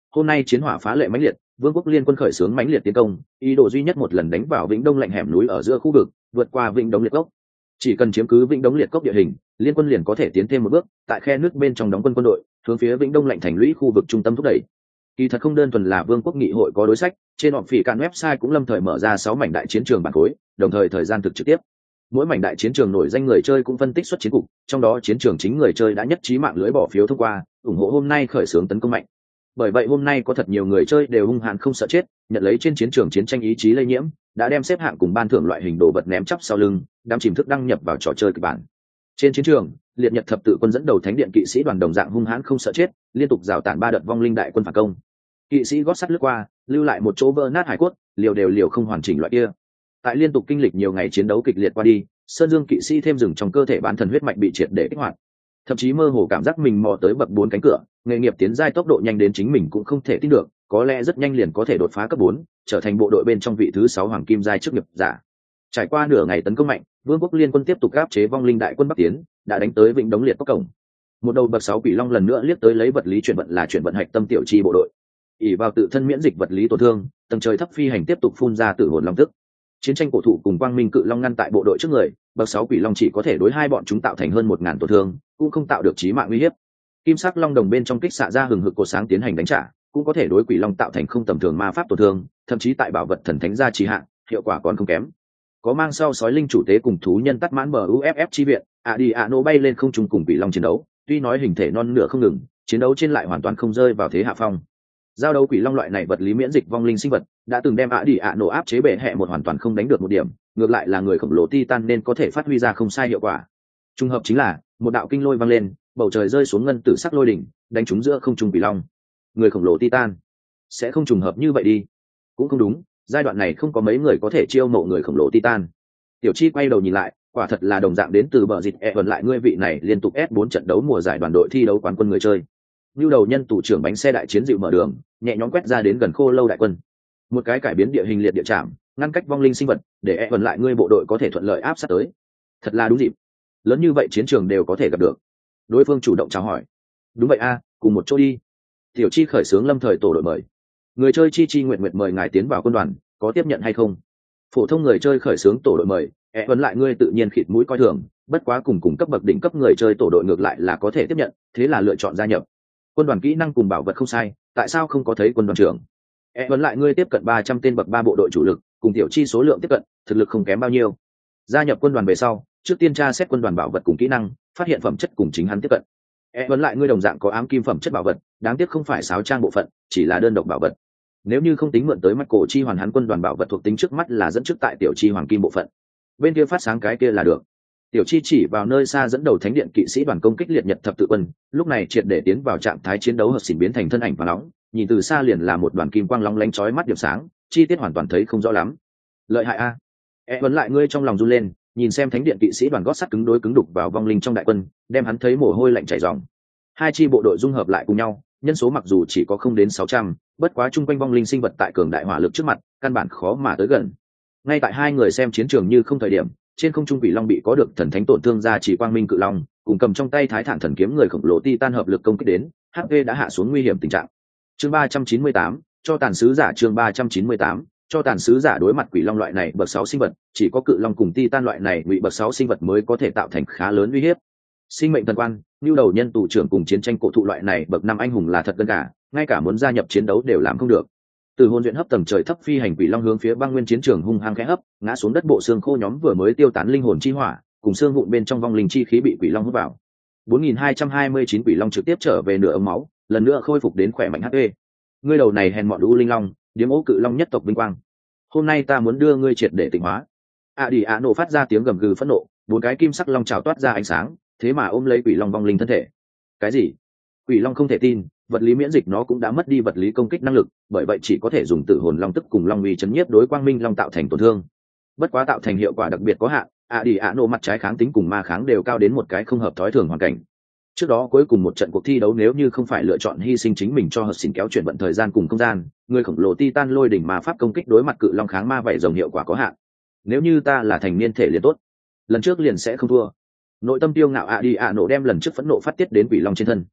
hôm nay chiến hỏa phá lệ mãnh liệt, vương quốc liên quân khởi xướng mãnh liệt tiến công, ý đồ duy nhất một lần đánh vào vĩnh đông lạnh hẻm núi ở giữa khu vực, vượt qua vĩnh đống liệt cốc. Chỉ cần chiếm cứ vĩnh đống liệt cốc địa hình, liên quân liền có thể tiến thêm một bước, tại khe nước bên trong đóng quân quân đội, hướng phía vĩnh đông lạnh thành lũy khu vực trung tâm thúc đẩy. Kỳ thật không đơn thuần là vương quốc nghị hội có đối sách, trên họp phỉ cạn website cũng lâm thời mở ra sáu mảnh đại chiến trường bản khối, đồng thời thời gian thực trực tiếp. Mỗi mảnh đại chiến trường nổi danh người chơi cũng phân tích xuất chiến cục, trong đó chiến trường chính người chơi đã nhất trí mạng lưới bỏ phiếu thông qua, ủng hộ hôm nay khởi xướng tấn công mạnh. Bởi vậy hôm nay có thật nhiều người chơi đều hung hãn không sợ chết, nhận lấy trên chiến trường chiến tranh ý chí lây nhiễm, đã đem xếp hạng cùng ban thưởng loại hình đồ vật ném chắp sau lưng, đám chìm thức đăng nhập vào trò chơi kịch bản. Trên chiến trường, liệt nhật thập tự quân dẫn đầu thánh điện kỵ sĩ đoàn đồng dạng hung hãn không sợ chết, liên tục rào tản ba đợt vong linh đại quân phản công. Kỵ sĩ gót sắt lướt qua, lưu lại một chỗ vỡ nát hải cốt, liều đều liều không hoàn chỉnh loại kia. Tại liên tục kinh lịch nhiều ngày chiến đấu kịch liệt qua đi, sơn dương kỵ sĩ thêm rừng trong cơ thể bán thần huyết mạch bị triệt để kích hoạt, thậm chí mơ hồ cảm giác mình mò tới bậc bốn cánh cửa, nghề nghiệp tiến giai tốc độ nhanh đến chính mình cũng không thể tin được, có lẽ rất nhanh liền có thể đột phá cấp bốn, trở thành bộ đội bên trong vị thứ sáu hoàng kim giai chức nghiệp giả. Trải qua nửa ngày tấn công mạnh, vương quốc liên quân tiếp tục áp chế vong linh đại quân bắc tiến, đã đánh tới vịnh đống liệt cốc cổng. Một đầu bậc sáu quỷ long lần nữa liếc tới lấy vật lý chuyển vận là chuyển vận hạch tâm tiểu chi bộ đội. ỷ vào tự thân miễn dịch vật lý tổn thương, tầng trời thấp phi hành tiếp tục phun ra tử hồn long tức. Chiến tranh cổ thụ cùng quang minh cự long ngăn tại bộ đội trước người, bậc sáu quỷ long chỉ có thể đối hai bọn chúng tạo thành hơn một ngàn tổn thương, cũng không tạo được chí mạng uy hiếp. Kim sắc long đồng bên trong kích xạ ra hừng hực cột sáng tiến hành đánh trả, cũng có thể đối quỷ long tạo thành không tầm thường ma pháp tổn thương, thậm chí tại bảo vật thần thánh gia trì hạn, hiệu quả còn không kém. Có mang sau sói linh chủ tế cùng thú nhân tắt mãn bờ u ép ép chi viện, ạ đi ạ nổ bay lên không trung cùng quỷ long chiến đấu, tuy nói hình thể non nửa không ngừng, chiến đấu trên lại hoàn toàn không rơi vào thế hạ phong. Giao đấu quỷ long loại này vật lý miễn dịch vong linh sinh vật đã từng đem ạ đi ạ nổ áp chế bệ hệ một hoàn toàn không đánh được một điểm, ngược lại là người khổng lồ titan nên có thể phát huy ra không sai hiệu quả. Trùng hợp chính là một đạo kinh lôi vang lên, bầu trời rơi xuống ngân tử sắc lôi đỉnh, đánh trúng giữa không trung quỷ long. Người khổng lồ titan sẽ không trùng hợp như vậy đi? Cũng không đúng, giai đoạn này không có mấy người có thể chiêu mộ người khổng lồ titan. Tiểu Chi quay đầu nhìn lại, quả thật là đồng dạng đến từ bờ dịch e vẫn lại ngươi vị này liên tục ép bốn trận đấu mùa giải đoàn đội thi đấu quán quân người chơi. Như đầu nhân tủ trưởng bánh xe đại chiến dịu mở đường, nhẹ nhõm quét ra đến gần khô lâu đại quân. Một cái cải biến địa hình liệt địa trạm, ngăn cách vong linh sinh vật, để e vẫn lại ngươi bộ đội có thể thuận lợi áp sát tới. Thật là đúng dịp. Lớn như vậy chiến trường đều có thể gặp được. Đối phương chủ động chào hỏi. Đúng vậy a, cùng một chỗ đi. Tiểu Chi khởi xướng lâm thời tổ đội mời. Người chơi Chi Chi nguyện nguyện mời ngài tiến vào quân đoàn, có tiếp nhận hay không? Phổ thông người chơi khởi xướng tổ đội mời, e vẫn lại ngươi tự nhiên khịt mũi coi thường, bất quá cùng cùng cấp bậc đỉnh cấp người chơi tổ đội ngược lại là có thể tiếp nhận, thế là lựa chọn gia nhập. Quân đoàn kỹ năng cùng bảo vật không sai, tại sao không có thấy quân đoàn trưởng? E vẫn lại ngươi tiếp cận ba trăm tên bậc ba bộ đội chủ lực, cùng Tiểu Chi số lượng tiếp cận, thực lực không kém bao nhiêu. Gia nhập quân đoàn về sau, trước tiên tra xét quân đoàn bảo vật cùng kỹ năng, phát hiện phẩm chất cùng chính hắn tiếp cận. E vẫn lại ngươi đồng dạng có ám kim phẩm chất bảo vật, đáng tiếc không phải sáo trang bộ phận, chỉ là đơn độc bảo vật. Nếu như không tính mượn tới mắt cổ chi hoàn hắn quân đoàn bảo vật thuộc tính trước mắt là dẫn trước tại Tiểu Chi hoàng kim bộ phận. Bên kia phát sáng cái kia là được. Tiểu Chi chỉ vào nơi xa dẫn đầu thánh điện kỵ sĩ đoàn công kích liệt nhật thập tự quân, lúc này triệt để tiến vào trạng thái chiến đấu hợp xỉn biến thành thân ảnh và nóng, nhìn từ xa liền là một đoàn kim quang long lánh chói mắt điểm sáng, chi tiết hoàn toàn thấy không rõ lắm. Lợi hại a. E vẫn lại ngươi trong lòng run lên, nhìn xem thánh điện kỵ sĩ đoàn gót sắt cứng đối cứng đục vào vong linh trong đại quân, đem hắn thấy mồ hôi lạnh chảy ròng. Hai chi bộ đội dung hợp lại cùng nhau, nhân số mặc dù chỉ có không đến sáu trăm, bất quá chung quanh vong linh sinh vật tại cường đại hỏa lực trước mặt, căn bản khó mà tới gần. Ngay tại hai người xem chiến trường như không thời điểm, trên không trung quỷ long bị có được thần thánh tổn thương ra chỉ quang minh cự long, cùng cầm trong tay thái thản thần kiếm người khổng lồ titan hợp lực công kích đến, hát pê đã hạ xuống nguy hiểm tình trạng. Chương ba trăm chín mươi tám, cho tàn sứ giả chương ba trăm chín mươi tám, cho tàn sứ giả đối mặt quỷ long loại này bậc sáu sinh vật, chỉ có cự long cùng titan loại này ngụy bậc sáu sinh vật mới có thể tạo thành khá lớn uy hiếp. Sinh mệnh thần quan, nhu đầu nhân tù trưởng cùng chiến tranh cổ thụ loại này bậc năm anh hùng là thật gần cả, ngay cả muốn gia nhập chiến đấu đều làm không được. Từ hôn duyện hấp tầng trời thấp phi hành quỷ long hướng phía băng nguyên chiến trường hung hăng khẽ hấp, ngã xuống đất bộ xương khô nhóm vừa mới tiêu tán linh hồn chi hỏa, cùng xương vụn bên trong vong linh chi khí bị quỷ long hút vào. bốn nghìn hai trăm hai mươi chín quỷ long trực tiếp trở về nửa ống máu, lần nữa khôi phục đến khỏe mạnh hát pê. Ngươi đầu này hèn mọn u linh long, điếm ố cự long nhất tộc vinh quang. Hôm nay ta muốn đưa ngươi triệt để tịnh hóa. A đi ạ nổ phát ra tiếng gầm gừ phẫn nộ, bốn cái kim sắc long trào toát ra ánh sáng, thế mà ôm lấy quỷ long vong linh thân thể. Cái gì? Quỷ long không thể tin, vật lý miễn dịch nó cũng đã mất đi vật lý công kích năng lực, bởi vậy chỉ có thể dùng tử hồn long tức cùng long uy chấn nhiếp đối quang minh long tạo thành tổn thương. Bất quá tạo thành hiệu quả đặc biệt có hạn, a đi ạ nổ mặt trái kháng tính cùng ma kháng đều cao đến một cái không hợp thói thường hoàn cảnh. Trước đó cuối cùng một trận cuộc thi đấu nếu như không phải lựa chọn hy sinh chính mình cho hợp xin kéo chuyển vận thời gian cùng không gian, người khổng lồ titan lôi đỉnh ma pháp công kích đối mặt cự long kháng ma vảy rồng hiệu quả có hạn. Nếu như ta là thành niên thể liền tốt, lần trước liền sẽ không thua. Nội tâm tiêu ngạo a đi ạ nổ đem lần trước phẫn nộ phát tiết đến quỷ long trên thân.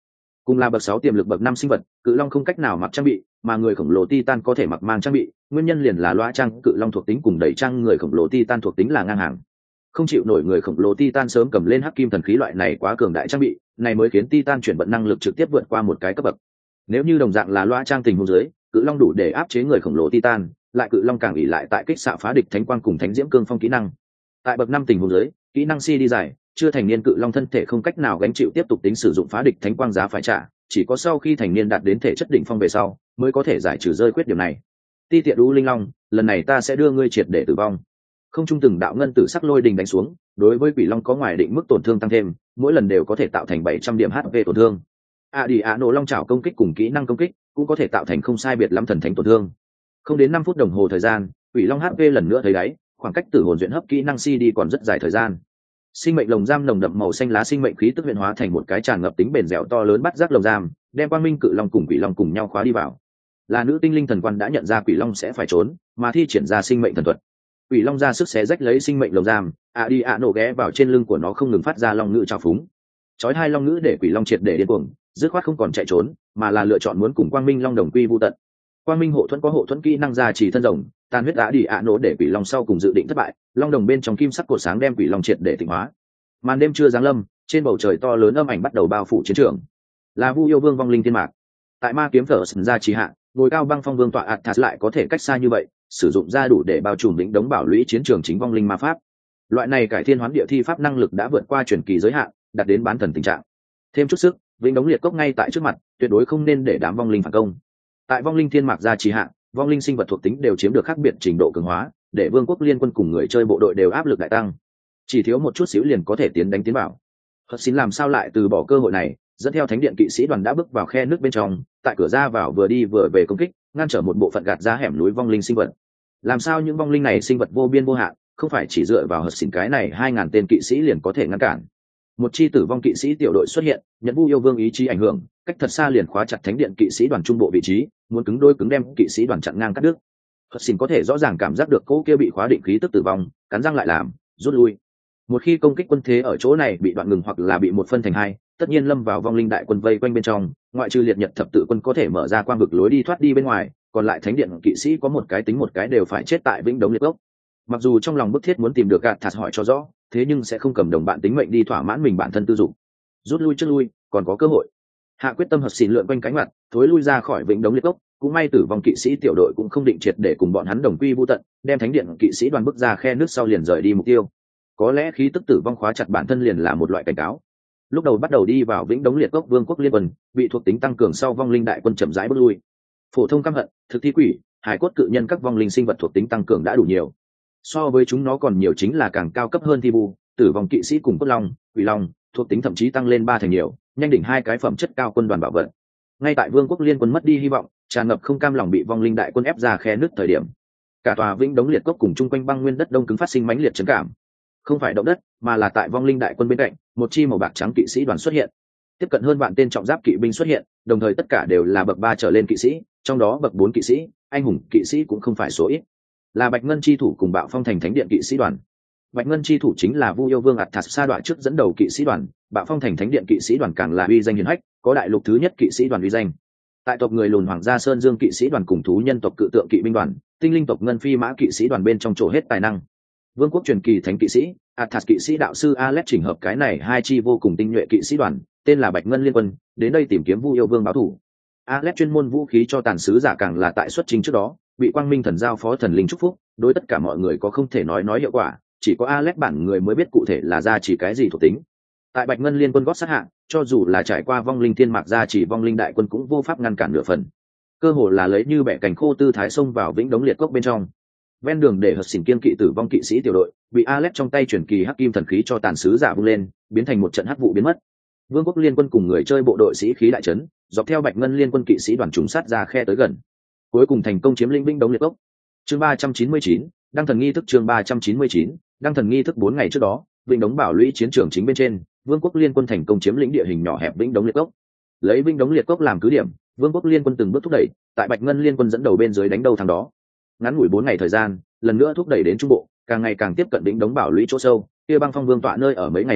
Cùng là bậc sáu tiềm lực bậc năm sinh vật, cự long không cách nào mặc trang bị, mà người khổng lồ titan có thể mặc mang trang bị, nguyên nhân liền là loa trang cự long thuộc tính cùng đẩy trang người khổng lồ titan thuộc tính là ngang hàng. Không chịu nổi người khổng lồ titan sớm cầm lên hắc kim thần khí loại này quá cường đại trang bị, này mới khiến titan chuyển vận năng lực trực tiếp vượt qua một cái cấp bậc. Nếu như đồng dạng là loa trang tình huống dưới, cự long đủ để áp chế người khổng lồ titan, lại cự long càng ỷ lại tại kích xạ phá địch thánh quang cùng thánh diễm cương phong kỹ năng. Tại bậc năm tình huống dưới, kỹ năng si đi dài, chưa thành niên cự long thân thể không cách nào gánh chịu tiếp tục tính sử dụng phá địch thánh quang giá phải trả, chỉ có sau khi thành niên đạt đến thể chất đỉnh phong về sau mới có thể giải trừ rơi khuyết điểm này. Ti tiện u linh long, lần này ta sẽ đưa ngươi triệt để tử vong. Không trung từng đạo ngân tử sắc lôi đình đánh xuống, đối với quỷ long có ngoài định mức tổn thương tăng thêm, mỗi lần đều có thể tạo thành bảy trăm điểm hát pê tổn thương. A đi ạ nổ long chảo công kích cùng kỹ năng công kích cũng có thể tạo thành không sai biệt lắm thần thánh tổn thương. Không đến năm phút đồng hồ thời gian, quỷ long hát pê lần nữa thấy đáy, khoảng cách tử hồn duyện hấp kỹ năng si đi còn rất dài thời gian. Sinh mệnh lồng giam nồng đậm màu xanh lá sinh mệnh khí tức huyện hóa thành một cái tràn ngập tính bền dẻo to lớn bắt giác lồng giam, đem quang minh cự long cùng quỷ long cùng nhau khóa đi vào. Là nữ tinh linh thần quan đã nhận ra quỷ long sẽ phải trốn, mà thi triển ra sinh mệnh thần thuật. Quỷ long ra sức xé rách lấy sinh mệnh lồng giam, a đi ạ nổ ghé vào trên lưng của nó không ngừng phát ra long ngữ trào phúng. Chói hai long ngữ để quỷ long triệt để điên cuồng, dứt khoát không còn chạy trốn, mà là lựa chọn muốn cùng quang minh long đồng quy vu tận. Quang minh hộ thuẫn có hộ thuẫn kỹ năng ra chỉ thân rồng, tàn huyết a đi ạ nổ để quỷ long sau cùng dự định thất bại, long đồng bên trong kim sắc cột sáng đem quỷ long triệt để tịnh hóa. Màn đêm chưa giáng lâm, trên bầu trời to lớn âm ảnh bắt đầu bao phủ chiến trường. Là Vu yêu vương vong linh thiên mạc. Tại ma kiếm thở sừng ra trì hạ, ngồi cao băng phong vương tọa Athas lại có thể cách xa như vậy, sử dụng ra đủ để bao trùm lĩnh đống bảo lũy chiến trường chính vong linh ma pháp. Loại này cải thiên hoán địa thi pháp năng lực đã vượt qua truyền kỳ giới hạn, đạt đến bán thần tình trạng. Thêm chút sức, vĩnh đống liệt cốc ngay tại trước mặt, tuyệt đối không nên để đám vong linh phản công. Tại vong linh thiên mạc ra trì hạ, vong linh sinh vật thuộc tính đều chiếm được khác biệt trình độ cường hóa, để vương quốc liên quân cùng người chơi bộ đội đều áp lực đại tăng. Chỉ thiếu một chút xíu liền có thể tiến đánh tiến vào. Hất xin làm sao lại từ bỏ cơ hội này, dẫn theo thánh điện kỵ sĩ đoàn đã bước vào khe nước bên trong, tại cửa ra vào vừa đi vừa về công kích, ngăn trở một bộ phận gạt ra hẻm núi vong linh sinh vật. Làm sao những vong linh này sinh vật vô biên vô hạn, không phải chỉ dựa vào Hất xin cái này hai ngàn tên kỵ sĩ liền có thể ngăn cản. Một chi tử vong kỵ sĩ tiểu đội xuất hiện, nhận Vu yêu vương ý chí ảnh hưởng, cách thật xa liền khóa chặt thánh điện kỵ sĩ đoàn trung bộ vị trí, muốn cứng đôi cứng đem kỵ sĩ đoàn chặn ngang cắt đứt. Hất xin có thể rõ ràng cảm giác được cỗ kia bị khóa định khí tức tử vong, cắn răng lại làm, rút lui. Một khi công kích quân thế ở chỗ này bị đoạn ngừng hoặc là bị một phân thành hai, tất nhiên lâm vào vong linh đại quân vây quanh bên trong, ngoại trừ liệt nhật thập tự quân có thể mở ra quang vực lối đi thoát đi bên ngoài, còn lại thánh điện kỵ sĩ có một cái tính một cái đều phải chết tại vĩnh đống liệt gốc. Mặc dù trong lòng bức thiết muốn tìm được gạt thạt hỏi cho rõ, thế nhưng sẽ không cầm đồng bạn tính mệnh đi thỏa mãn mình bản thân tư dục. Rút lui trước lui, còn có cơ hội. Hạ quyết tâm hợp xỉn lượn quanh cánh mặt, thối lui ra khỏi vĩnh đống liệt gốc, cũng may tử vong kỵ sĩ tiểu đội cũng không định triệt để cùng bọn hắn đồng quy vu tận, đem thánh điện kỵ sĩ đoàn bước ra khe nước sau liền rời đi mục tiêu. Có lẽ khí tức tử vong khóa chặt bản thân liền là một loại cảnh cáo. Lúc đầu bắt đầu đi vào vĩnh đống liệt cốc vương quốc liên quân, bị thuộc tính tăng cường sau vong linh đại quân chậm rãi bước lui. Phổ thông căm hận, thực thi quỷ, hải cốt cự nhân các vong linh sinh vật thuộc tính tăng cường đã đủ nhiều. So với chúng nó còn nhiều chính là càng cao cấp hơn thi vu, tử vong kỵ sĩ cùng cốt long, quỷ long, thuộc tính thậm chí tăng lên ba thành nhiều, nhanh đỉnh hai cái phẩm chất cao quân đoàn bảo vệ. Ngay tại vương quốc liên quân mất đi hy vọng, tràn ngập không cam lòng bị vong linh đại quân ép ra khe nứt thời điểm, cả tòa vĩnh đống liệt cốc cùng chung quanh băng nguyên đất đông cứng phát sinh mãnh liệt chấn cảm. Không phải động đất, mà là tại vong linh đại quân bên cạnh, một chi màu bạc trắng kỵ sĩ đoàn xuất hiện. Tiếp cận hơn vạn tên trọng giáp kỵ binh xuất hiện, đồng thời tất cả đều là bậc ba trở lên kỵ sĩ, trong đó bậc bốn kỵ sĩ, anh hùng kỵ sĩ cũng không phải số ít. Là Bạch Ngân chi thủ cùng Bạo Phong thành thánh điện kỵ sĩ đoàn. Bạch Ngân chi thủ chính là Vu yêu vương Athas sa đoạn trước dẫn đầu kỵ sĩ đoàn, Bạo Phong thành thánh điện kỵ sĩ đoàn càng là uy danh hiển hách, có đại lục thứ nhất kỵ sĩ đoàn uy danh. Tại tộc người lùn Hoàng gia Sơn Dương kỵ sĩ đoàn cùng thú nhân tộc cự tượng kỵ binh đoàn, tinh linh tộc Ngân Phi mã kỵ sĩ đoàn bên trong chỗ hết tài năng. Vương quốc truyền kỳ thánh kỵ sĩ, Athas kỵ sĩ đạo sư Alex chỉnh hợp cái này hai chi vô cùng tinh nhuệ kỵ sĩ đoàn, tên là Bạch Ngân liên quân, đến đây tìm kiếm Vu yêu vương báo thù. Alex chuyên môn vũ khí cho tàn sứ giả càng là tại xuất trình trước đó, bị Quang Minh thần giao phó thần linh chúc phúc, đối tất cả mọi người có không thể nói nói hiệu quả, chỉ có Alex bản người mới biết cụ thể là ra chỉ cái gì thuộc tính. Tại Bạch Ngân liên quân gót sát hạng, cho dù là trải qua vong linh thiên mạc ra chỉ vong linh đại quân cũng vô pháp ngăn cản nửa phần. Cơ hồ là lấy như bẻ cành khô tư thái xông vào vĩnh đống liệt cốc bên trong. Ven đường để Hật Xỉn kiên kỵ tử vong kỵ sĩ tiểu đội, bị Alex trong tay chuyển kỳ hắc kim thần khí cho tàn sứ giả vung lên, biến thành một trận hắc vụ biến mất. Vương quốc liên quân cùng người chơi bộ đội sĩ khí đại trấn, dọc theo Bạch Ngân liên quân kỵ sĩ đoàn trùng sát ra khe tới gần. Cuối cùng thành công chiếm lĩnh vĩnh đống liệt cốc. Chương ba trăm chín mươi chín, đăng thần nghi thức chương ba trăm chín mươi chín, đăng thần nghi thức bốn ngày trước đó, vĩnh đống bảo lũy chiến trường chính bên trên, Vương quốc liên quân thành công chiếm lĩnh địa hình nhỏ hẹp vĩnh đống liệt cốc. Lấy vĩnh đống liệt cốc làm cứ điểm, Vương quốc liên quân từng bước thúc đẩy, tại Bạch Ngân liên quân dẫn đầu bên dưới đánh đầu thằng đó. Ngắn ngủi bốn ngày thời gian, lần nữa thúc đẩy đến trung bộ, càng ngày càng tiếp cận vĩnh đống bảo lũy chỗ sâu, kia băng phong vương tọa nơi ở mấy ngày nay,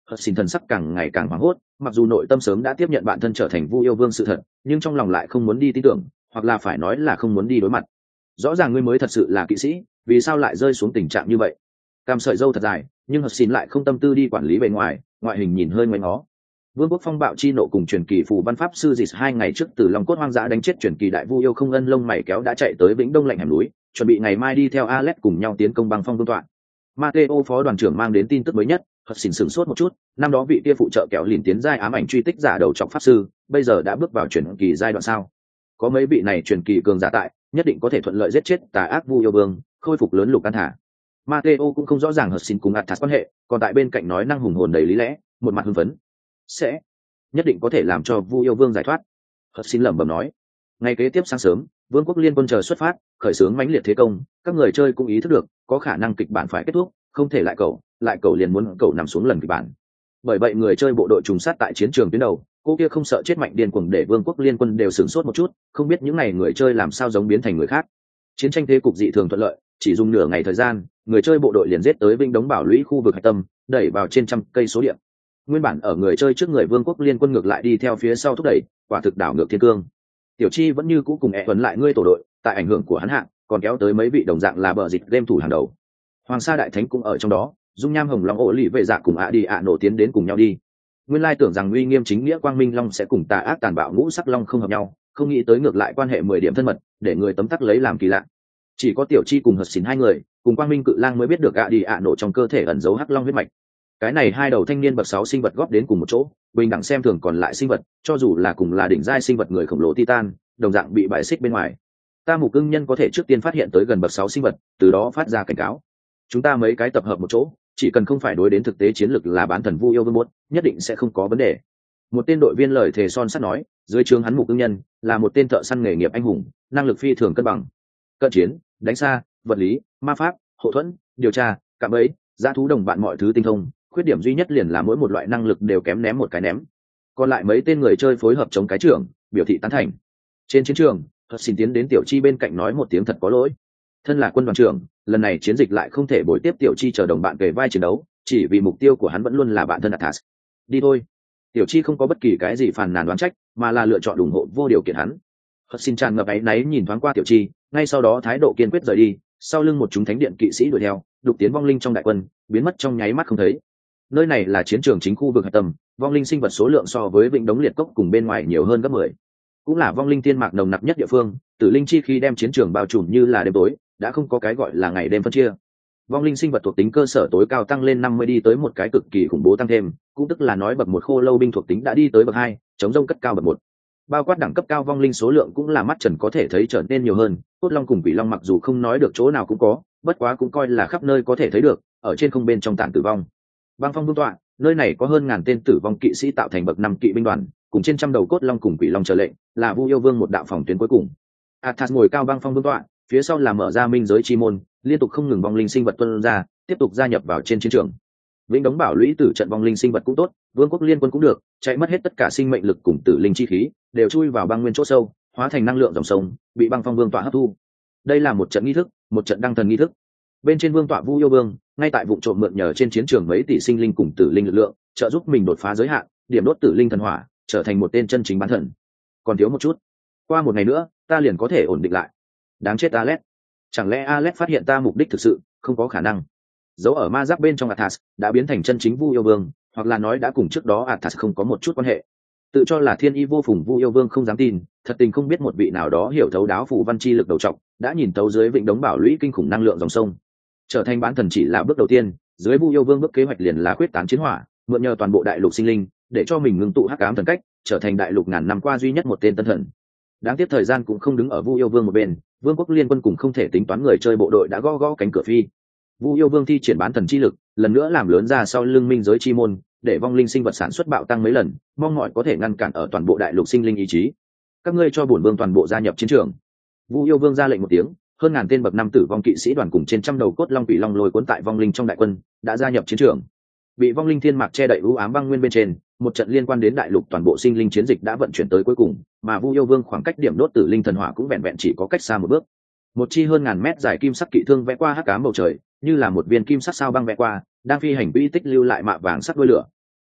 hất xin thần sắc càng ngày càng hoảng hốt, mặc dù nội tâm sớm đã tiếp nhận bản thân trở thành Vu Yêu Vương sự thật, nhưng trong lòng lại không muốn đi tin tưởng, hoặc là phải nói là không muốn đi đối mặt. Rõ ràng ngươi mới thật sự là kỵ sĩ, vì sao lại rơi xuống tình trạng như vậy? Cam sợi râu thật dài, nhưng hất xin lại không tâm tư đi quản lý bề ngoài, ngoại hình nhìn hơi ngoáy ngó. Vương quốc phong bạo chi nộ cùng truyền kỳ phù văn pháp sư Dịch hai ngày trước từ Long cốt hoang dã đánh chết truyền kỳ đại Vu yêu không ân lông mày kéo đã chạy tới Vĩnh Đông lạnh hẻm núi, chuẩn bị ngày mai đi theo Alex cùng nhau tiến công băng phong vương tọa. Mateo phó đoàn trưởng mang đến tin tức mới nhất, hất xin sửng sốt một chút, năm đó vị kia phụ trợ kéo liền tiến giai ám ảnh truy tích giả đầu trọc pháp sư, bây giờ đã bước vào truyền kỳ giai đoạn sao? Có mấy vị này truyền kỳ cường giả tại, nhất định có thể thuận lợi giết chết tà ác Vu yêu vương, khôi phục lớn lục căn thả. Mateo cũng không rõ ràng hất xin cùng Athas quan hệ, còn tại bên cạnh nói năng hùng hồn đầy lý lẽ, một mặt hưng phấn. Sẽ nhất định có thể làm cho Vu yêu vương giải thoát. Hất xin lẩm bẩm nói. Ngày kế tiếp sáng sớm, vương quốc liên quân chờ xuất phát, khởi xướng mãnh liệt thế công, các người chơi cũng ý thức được, có khả năng kịch bản phải kết thúc, không thể lại cầu, lại cầu liền muốn cầu nằm xuống lần kịch bản. Bởi vậy người chơi bộ đội trùng sát tại chiến trường tuyến đầu, cô kia không sợ chết mạnh điên cuồng để vương quốc liên quân đều sửng sốt một chút, không biết những ngày người chơi làm sao giống biến thành người khác. Chiến tranh thế cục dị thường thuận lợi, chỉ dùng nửa ngày thời gian, người chơi bộ đội liền giết tới Vinh Đống Bảo Lũy khu vực hạch tâm, đẩy vào trên trăm cây số điện. Nguyên bản ở người chơi trước người vương quốc liên quân ngược lại đi theo phía sau thúc đẩy, quả thực đảo ngược thiên cương. Tiểu Chi vẫn như cũ cùng ẹ tuấn lại ngươi tổ đội, tại ảnh hưởng của hắn hạng, còn kéo tới mấy vị đồng dạng là bờ dịch game thủ hàng đầu. Hoàng Sa đại thánh cũng ở trong đó, dung nham hồng long ổ lì vệ dạ cùng ạ đi ạ nổ tiến đến cùng nhau đi. Nguyên lai tưởng rằng uy nghiêm chính nghĩa quang minh long sẽ cùng tà ác tàn bạo ngũ sắc long không hợp nhau, không nghĩ tới ngược lại quan hệ mười điểm thân mật, để người tấm tắc lấy làm kỳ lạ. Chỉ có Tiểu Chi cùng Hật Xỉn hai người, cùng quang minh cự lang mới biết được ạ đi ạ nổ trong cơ thể ẩn giấu hắc long huyết mạch. Cái này hai đầu thanh niên bậc sáu sinh vật góp đến cùng một chỗ, bình đẳng xem thường còn lại sinh vật, cho dù là cùng là đỉnh giai sinh vật người khổng lồ titan, đồng dạng bị bại xích bên ngoài. Ta mục cưng nhân có thể trước tiên phát hiện tới gần bậc sáu sinh vật, từ đó phát ra cảnh cáo. Chúng ta mấy cái tập hợp một chỗ, chỉ cần không phải đối đến thực tế chiến lược là bán thần Vu yêu vương muốn, nhất định sẽ không có vấn đề. Một tên đội viên lời thề son sắt nói, dưới trướng hắn mục cưng nhân là một tên thợ săn nghề nghiệp anh hùng, năng lực phi thường cân bằng. Cận chiến, đánh xa, vật lý, ma pháp, hậu thuẫn, điều tra, cạm bẫy, dã thú đồng bạn mọi thứ tinh thông, khuyết điểm duy nhất liền là mỗi một loại năng lực đều kém ném một cái ném. Còn lại mấy tên người chơi phối hợp chống cái trưởng, biểu thị tán thành. Trên chiến trường, Hật xin tiến đến Tiểu Chi bên cạnh nói một tiếng thật có lỗi. Thân là quân đoàn trưởng, lần này chiến dịch lại không thể bồi tiếp Tiểu Chi chờ đồng bạn kề vai chiến đấu, chỉ vì mục tiêu của hắn vẫn luôn là bạn thân Athas. Đi thôi. Tiểu Chi không có bất kỳ cái gì phàn nàn đoán trách, mà là lựa chọn ủng hộ vô điều kiện hắn. Hật xin tràn ngập áy náy nhìn thoáng qua Tiểu Chi, ngay sau đó thái độ kiên quyết rời đi, sau lưng một chúng thánh điện kỵ sĩ đuổi theo, đục tiến vong linh trong đại quân, biến mất trong nháy mắt không thấy. Nơi này là chiến trường chính khu vực hạch tâm, vong linh sinh vật số lượng so với Vịnh Đống Liệt Cốc cùng bên ngoài nhiều hơn gấp mười. Cũng là vong linh tiên mạc nồng nặc nhất địa phương, tử linh chi khi đem chiến trường bao trùm như là đêm tối, đã không có cái gọi là ngày đêm phân chia. Vong linh sinh vật thuộc tính cơ sở tối cao tăng lên năm mươi đi tới một cái cực kỳ khủng bố tăng thêm, cũng tức là nói bậc một khô lâu binh thuộc tính đã đi tới bậc hai, chống rông cất cao bậc một. Bao quát đẳng cấp cao vong linh số lượng cũng là mắt trần có thể thấy trở nên nhiều hơn, cốt long cùng quỷ long mặc dù không nói được chỗ nào cũng có, bất quá cũng coi là khắp nơi có thể thấy được, ở trên không bên trong tản tử vong. Băng phong vương tọa, nơi này có hơn ngàn tên tử vong kỵ sĩ tạo thành bậc năm kỵ binh đoàn, cùng trên trăm đầu cốt long cùng quỷ long trở lệnh, là Vu yêu vương một đạo phòng tuyến cuối cùng. Athas ngồi cao băng phong vương tọa, phía sau là mở ra minh giới chi môn, liên tục không ngừng vong linh sinh vật tuôn ra, tiếp tục gia nhập vào trên chiến trường. Vĩnh Đống Bảo Lũy tử trận vong linh sinh vật cũng tốt, vương quốc liên quân cũng được, chạy mất hết tất cả sinh mệnh lực cùng tử linh chi khí, đều chui vào băng nguyên chỗ sâu, hóa thành năng lượng dòng sông, bị băng phong vương tọa hấp thu. Đây là một trận nghi thức, một trận đăng thần nghi thức. Bên trên vương tọa Vu yêu vương, ngay tại vụ trộm mượn nhờ trên chiến trường mấy tỷ sinh linh cùng tử linh lực lượng, trợ giúp mình đột phá giới hạn, điểm đốt tử linh thần hỏa, trở thành một tên chân chính bán thần. Còn thiếu một chút, qua một ngày nữa, ta liền có thể ổn định lại. Đáng chết Alex, chẳng lẽ Alex phát hiện ta mục đích thực sự, không có khả năng. Dấu ở ma giáp bên trong Athas đã biến thành chân chính Vu yêu vương, hoặc là nói đã cùng trước đó Athas không có một chút quan hệ. Tự cho là thiên y vô phùng Vu yêu vương không dám tin, thật tình không biết một vị nào đó hiểu thấu đáo phù văn chi lực đầu trọng, đã nhìn thấu dưới Vịnh Đống Bảo Lũy kinh khủng năng lượng dòng sông. Trở thành bán thần chỉ là bước đầu tiên, dưới Vu yêu vương bước kế hoạch liền là quyết tán chiến hỏa, mượn nhờ toàn bộ đại lục sinh linh, để cho mình ngưng tụ hắc ám thần cách, trở thành đại lục ngàn năm qua duy nhất một tên tân thần. Đáng tiếc thời gian cũng không đứng ở Vu yêu vương một bên, vương quốc liên quân cùng không thể tính toán người chơi bộ đội đã gõ gõ cánh cửa phi. Vu yêu vương thi triển bán thần chi lực, lần nữa làm lớn ra sau lưng minh giới chi môn, để vong linh sinh vật sản xuất bạo tăng mấy lần, mong mọi có thể ngăn cản ở toàn bộ đại lục sinh linh ý chí. Các ngươi cho bổn vương toàn bộ gia nhập chiến trường. Vu yêu vương ra lệnh một tiếng, hơn ngàn tên bậc năm tử vong kỵ sĩ đoàn cùng trên trăm đầu cốt long quỷ long lôi cuốn tại vong linh trong đại quân, đã gia nhập chiến trường. Bị vong linh thiên mạc che đậy u ám băng nguyên bên trên, một trận liên quan đến đại lục toàn bộ sinh linh chiến dịch đã vận chuyển tới cuối cùng, mà Vu yêu vương khoảng cách điểm đốt tử linh thần hỏa cũng vẹn vẹn chỉ có cách xa một bước. Một chi hơn ngàn mét dài kim sắc kỵ thương vẽ qua hắc ám bầu trời, như là một viên kim sắc sao băng vẽ qua, đang phi hành quỹ tích lưu lại mạ vàng sắc đuôi lửa.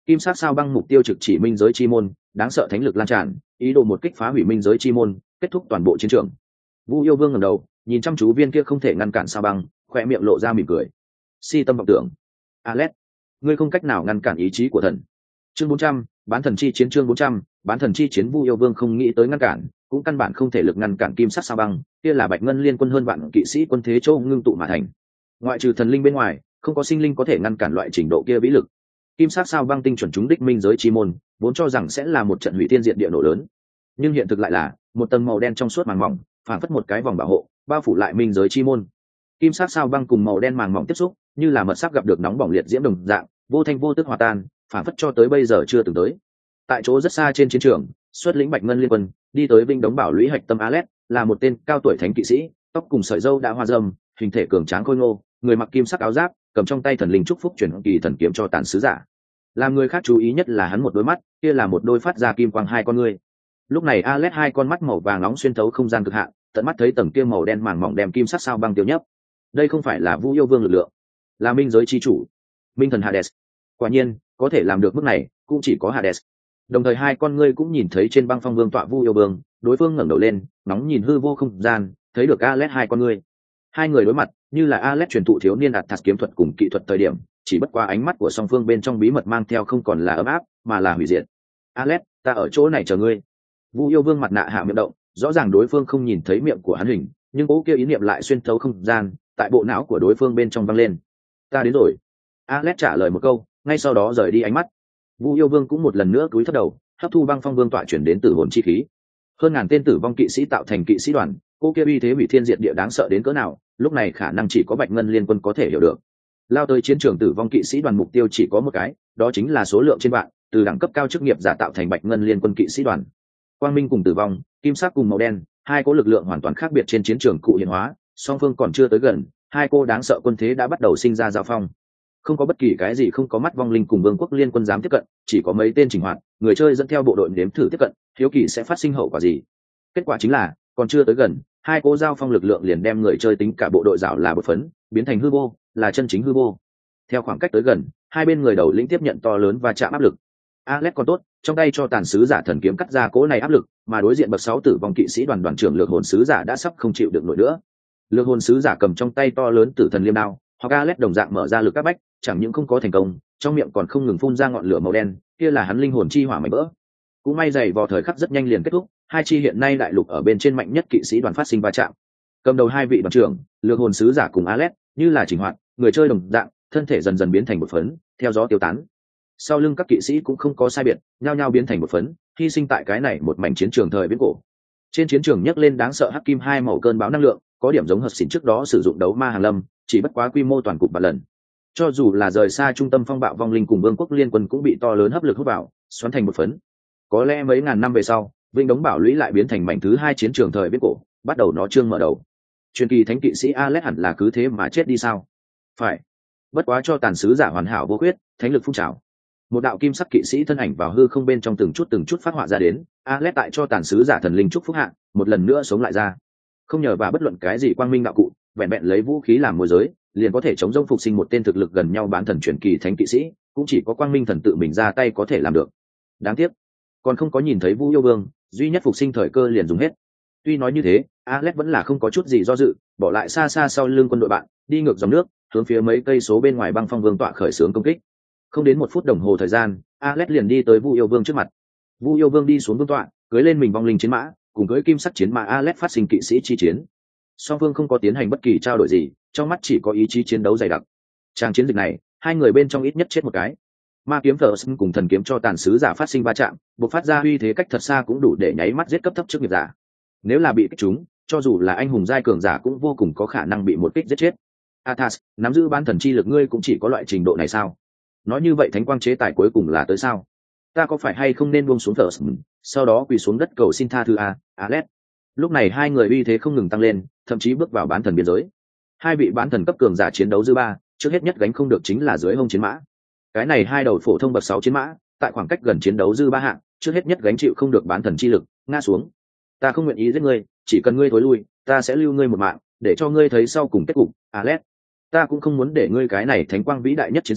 kim sắc sao băng mục tiêu trực chỉ minh giới chi môn, đáng sợ thánh lực lan tràn, ý đồ một kích phá hủy minh giới chi môn, kết thúc toàn bộ chiến trường. Vu Yêu Vương ngẩng đầu nhìn chăm chú viên kia không thể ngăn cản sao băng, khoe miệng lộ ra mỉm cười. Si tâm vọng tưởng, Alet, ngươi không cách nào ngăn cản ý chí của thần. Chương bốn trăm, bán thần chi chiến. Chương bốn trăm, bán thần chi chiến. Vu Yêu Vương không nghĩ tới ngăn cản, cũng căn bản không thể lực ngăn cản kim sắc sao băng, kia là bạch ngân liên quân hơn vạn kỵ sĩ quân thế châu ngưng tụ mà thành. Ngoại trừ thần linh bên ngoài, không có sinh linh có thể ngăn cản loại trình độ kia vĩ lực. Kim sắc sao băng tinh chuẩn trúng đích minh giới chi môn, vốn cho rằng sẽ là một trận hủy thiên diệt địa nổ lớn, nhưng hiện thực lại là một tầng màu đen trong suốt màng mỏng, phản phất một cái vòng bảo hộ, bao phủ lại minh giới chi môn. Kim sắc sao băng cùng màu đen màng mỏng tiếp xúc, như là mật sắc gặp được nóng bỏng liệt diễm đồng dạng, vô thanh vô tức hòa tan, phản phất cho tới bây giờ chưa từng tới. Tại chỗ rất xa trên chiến trường, xuất lĩnh bạch ngân liên quân đi tới Vinh Đống Bảo lũy hạch tâm Alet, là một tên cao tuổi thánh kỵ sĩ, tóc cùng sợi râu đã hoa râm, hình thể cường tráng khôi ngô, người mặc kim sắc áo giáp, cầm trong tay thần linh chúc phúc truyền kỳ thần kiếm cho tàn sứ giả. Làm người khác chú ý nhất là hắn một đôi mắt, kia là một đôi phát ra kim quang hai con ngươi. Lúc này Alet hai con mắt màu vàng nóng xuyên thấu không gian cực hạn, tận mắt thấy tầng kia màu đen màng mỏng đem kim sắc sao băng tiêu nhấp. Đây không phải là Vu Yêu Vương lực lượng, là minh giới chi chủ, minh thần Hades. Quả nhiên, có thể làm được mức này, cũng chỉ có Hades. Đồng thời hai con ngươi cũng nhìn thấy trên băng phong vương tọa Vu Yêu Vương, đối phương ngẩng đầu lên, nóng nhìn hư vô không gian, thấy được Alet hai con ngươi. Hai người đối mặt, như là Alet truyền thụ thiếu niên Athas kiếm thuật cùng kỹ thuật thời điểm, chỉ bất qua ánh mắt của song phương bên trong bí mật mang theo không còn là ấm áp, mà là hủy diệt. Alet, ta ở chỗ này chờ ngươi. Vu Yêu Vương mặt nạ hạ miệng động, rõ ràng đối phương không nhìn thấy miệng của hắn hình, nhưng cố kia ý niệm lại xuyên thấu không gian, tại bộ não của đối phương bên trong vang lên. Ta đến rồi. Alet trả lời một câu, ngay sau đó rời đi ánh mắt. Vu Yêu Vương cũng một lần nữa cúi thấp đầu, hấp thu băng phong vương tọa chuyển đến tử hồn chi khí. Hơn ngàn tên tử vong kỵ sĩ tạo thành kỵ sĩ đoàn, cô kia uy thế hủy thiên diệt địa đáng sợ đến cỡ nào, lúc này khả năng chỉ có bạch ngân liên quân có thể hiểu được. Lao tới chiến trường tử vong kỵ sĩ đoàn mục tiêu chỉ có một cái, đó chính là số lượng trên vạn, từ đẳng cấp cao chức nghiệp giả tạo thành bạch ngân liên quân kỵ sĩ đoàn. Quang minh cùng tử vong, kim sắc cùng màu đen, hai cỗ lực lượng hoàn toàn khác biệt trên chiến trường cụ hiện hóa, song phương còn chưa tới gần, hai cô đáng sợ quân thế đã bắt đầu sinh ra giao phong. Không có bất kỳ cái gì không có mắt vong linh cùng vương quốc liên quân dám tiếp cận, chỉ có mấy tên trình hoạt, người chơi dẫn theo bộ đội nếm thử tiếp cận, hiếu kỳ sẽ phát sinh hậu quả gì. Kết quả chính là, còn chưa tới gần, hai cô giao phong lực lượng liền đem người chơi tính cả bộ đội rảo là bột phấn, biến thành hư vô, là chân chính hư vô. Theo khoảng cách tới gần, hai bên người đầu lĩnh tiếp nhận to lớn và chạm áp lực. Alet còn tốt, trong tay cho tàn sứ giả thần kiếm cắt ra cỗ này áp lực, mà đối diện bậc sáu tử vong kỵ sĩ đoàn đoàn trưởng lược hồn sứ giả đã sắp không chịu được nổi nữa. Lược hồn sứ giả cầm trong tay to lớn tử thần liêm đao, hoặc Alet đồng dạng mở ra lực các bách, chẳng những không có thành công, trong miệng còn không ngừng phun ra ngọn lửa màu đen, kia là hắn linh hồn chi hỏa mảnh vỡ. Cũng may dày vò thời khắc rất nhanh liền kết thúc, hai chi hiện nay đại lục ở bên trên mạnh nhất kỵ sĩ đoàn phát sinh va chạm. Cầm đầu hai vị đoàn trưởng, lược hồn sứ giả cùng Alet, như là chỉnh hoạt, người chơi đồng dạng, thân thể dần dần biến thành một phấn, theo gió tiêu tán. Sau lưng các kỵ sĩ cũng không có sai biệt, nhao nhao biến thành một phấn, hy sinh tại cái này một mảnh chiến trường thời viễn cổ. Trên chiến trường nhấc lên đáng sợ hắc kim hai màu cơn bão năng lượng, có điểm giống hợp xỉn trước đó sử dụng đấu ma hàng lâm, chỉ bất quá quy mô toàn cục và lần. Cho dù là rời xa trung tâm phong bạo vong linh cùng vương quốc liên quân cũng bị to lớn hấp lực hút vào, xoắn thành một phấn. Có lẽ mấy ngàn năm về sau, Vinh Đống Bảo lũy lại biến thành mảnh thứ hai chiến trường thời viễn cổ, bắt đầu nó trương mở đầu. Truyền kỳ thánh kỵ sĩ Alet hẳn là cứ thế mà chết đi sao? Phải. Bất quá cho tàn sứ giả hoàn hảo vô khuyết, thánh lực phun trào. Một đạo kim sắc kỵ sĩ thân ảnh vào hư không bên trong từng chút từng chút phát họa ra đến, Alet tại cho tàn sứ giả thần linh chúc phúc hạ, một lần nữa sống lại ra. Không nhờ vào bất luận cái gì quang minh đạo cụ, vẹn vẹn lấy vũ khí làm môi giới, liền có thể chống rông phục sinh một tên thực lực gần nhau bán thần truyền kỳ thánh kỵ sĩ, cũng chỉ có quang minh thần tự mình ra tay có thể làm được. Đáng tiếc, còn không có nhìn thấy Vu Yêu Vương, duy nhất phục sinh thời cơ liền dùng hết. Tuy nói như thế, Alet vẫn là không có chút gì do dự, bỏ lại xa xa sau lưng quân đội bạn, đi ngược dòng nước, hướng phía mấy cây số bên ngoài băng phong vương tọa khởi xướng công kích. Không đến một phút đồng hồ thời gian, Alet liền đi tới Vu Yêu Vương trước mặt. Vu Yêu Vương đi xuống vương tọa, cưỡi lên mình vong linh chiến mã, cùng cưỡi kim sắc chiến mã Alet phát sinh kỵ sĩ chi chiến. Song phương không có tiến hành bất kỳ trao đổi gì, trong mắt chỉ có ý chí chiến đấu dày đặc. Trang chiến dịch này, hai người bên trong ít nhất chết một cái. Ma kiếm Thờ cùng thần kiếm cho tàn sứ giả phát sinh va chạm, bộc phát ra uy thế cách thật xa cũng đủ để nháy mắt giết cấp thấp trước nghiệp giả. Nếu là bị kích chúng, cho dù là anh hùng giai cường giả cũng vô cùng có khả năng bị một kích giết chết. Athas, nắm giữ bán thần chi lực ngươi cũng chỉ có loại trình độ này sao? Nói như vậy thánh quang chế tài cuối cùng là tới sao? Ta có phải hay không nên buông xuống Thờ, sau đó quỳ xuống đất cầu xin tha thứ a, Alet. Lúc này hai người uy thế không ngừng tăng lên, thậm chí bước vào bán thần biên giới. Hai vị bán thần cấp cường giả chiến đấu dư ba, trước hết nhất gánh không được chính là dưới hông chiến mã. Cái này hai đầu phổ thông bậc sáu chiến mã, tại khoảng cách gần chiến đấu dư ba hạng, trước hết nhất gánh chịu không được bán thần chi lực, ngã xuống. Ta không nguyện ý giết ngươi, chỉ cần ngươi thối lui, ta sẽ lưu ngươi một mạng, để cho ngươi thấy sau cùng kết cục, Alet. Ta cũng không muốn để ngươi cái này thánh quang vĩ đại nhất chiến sĩ,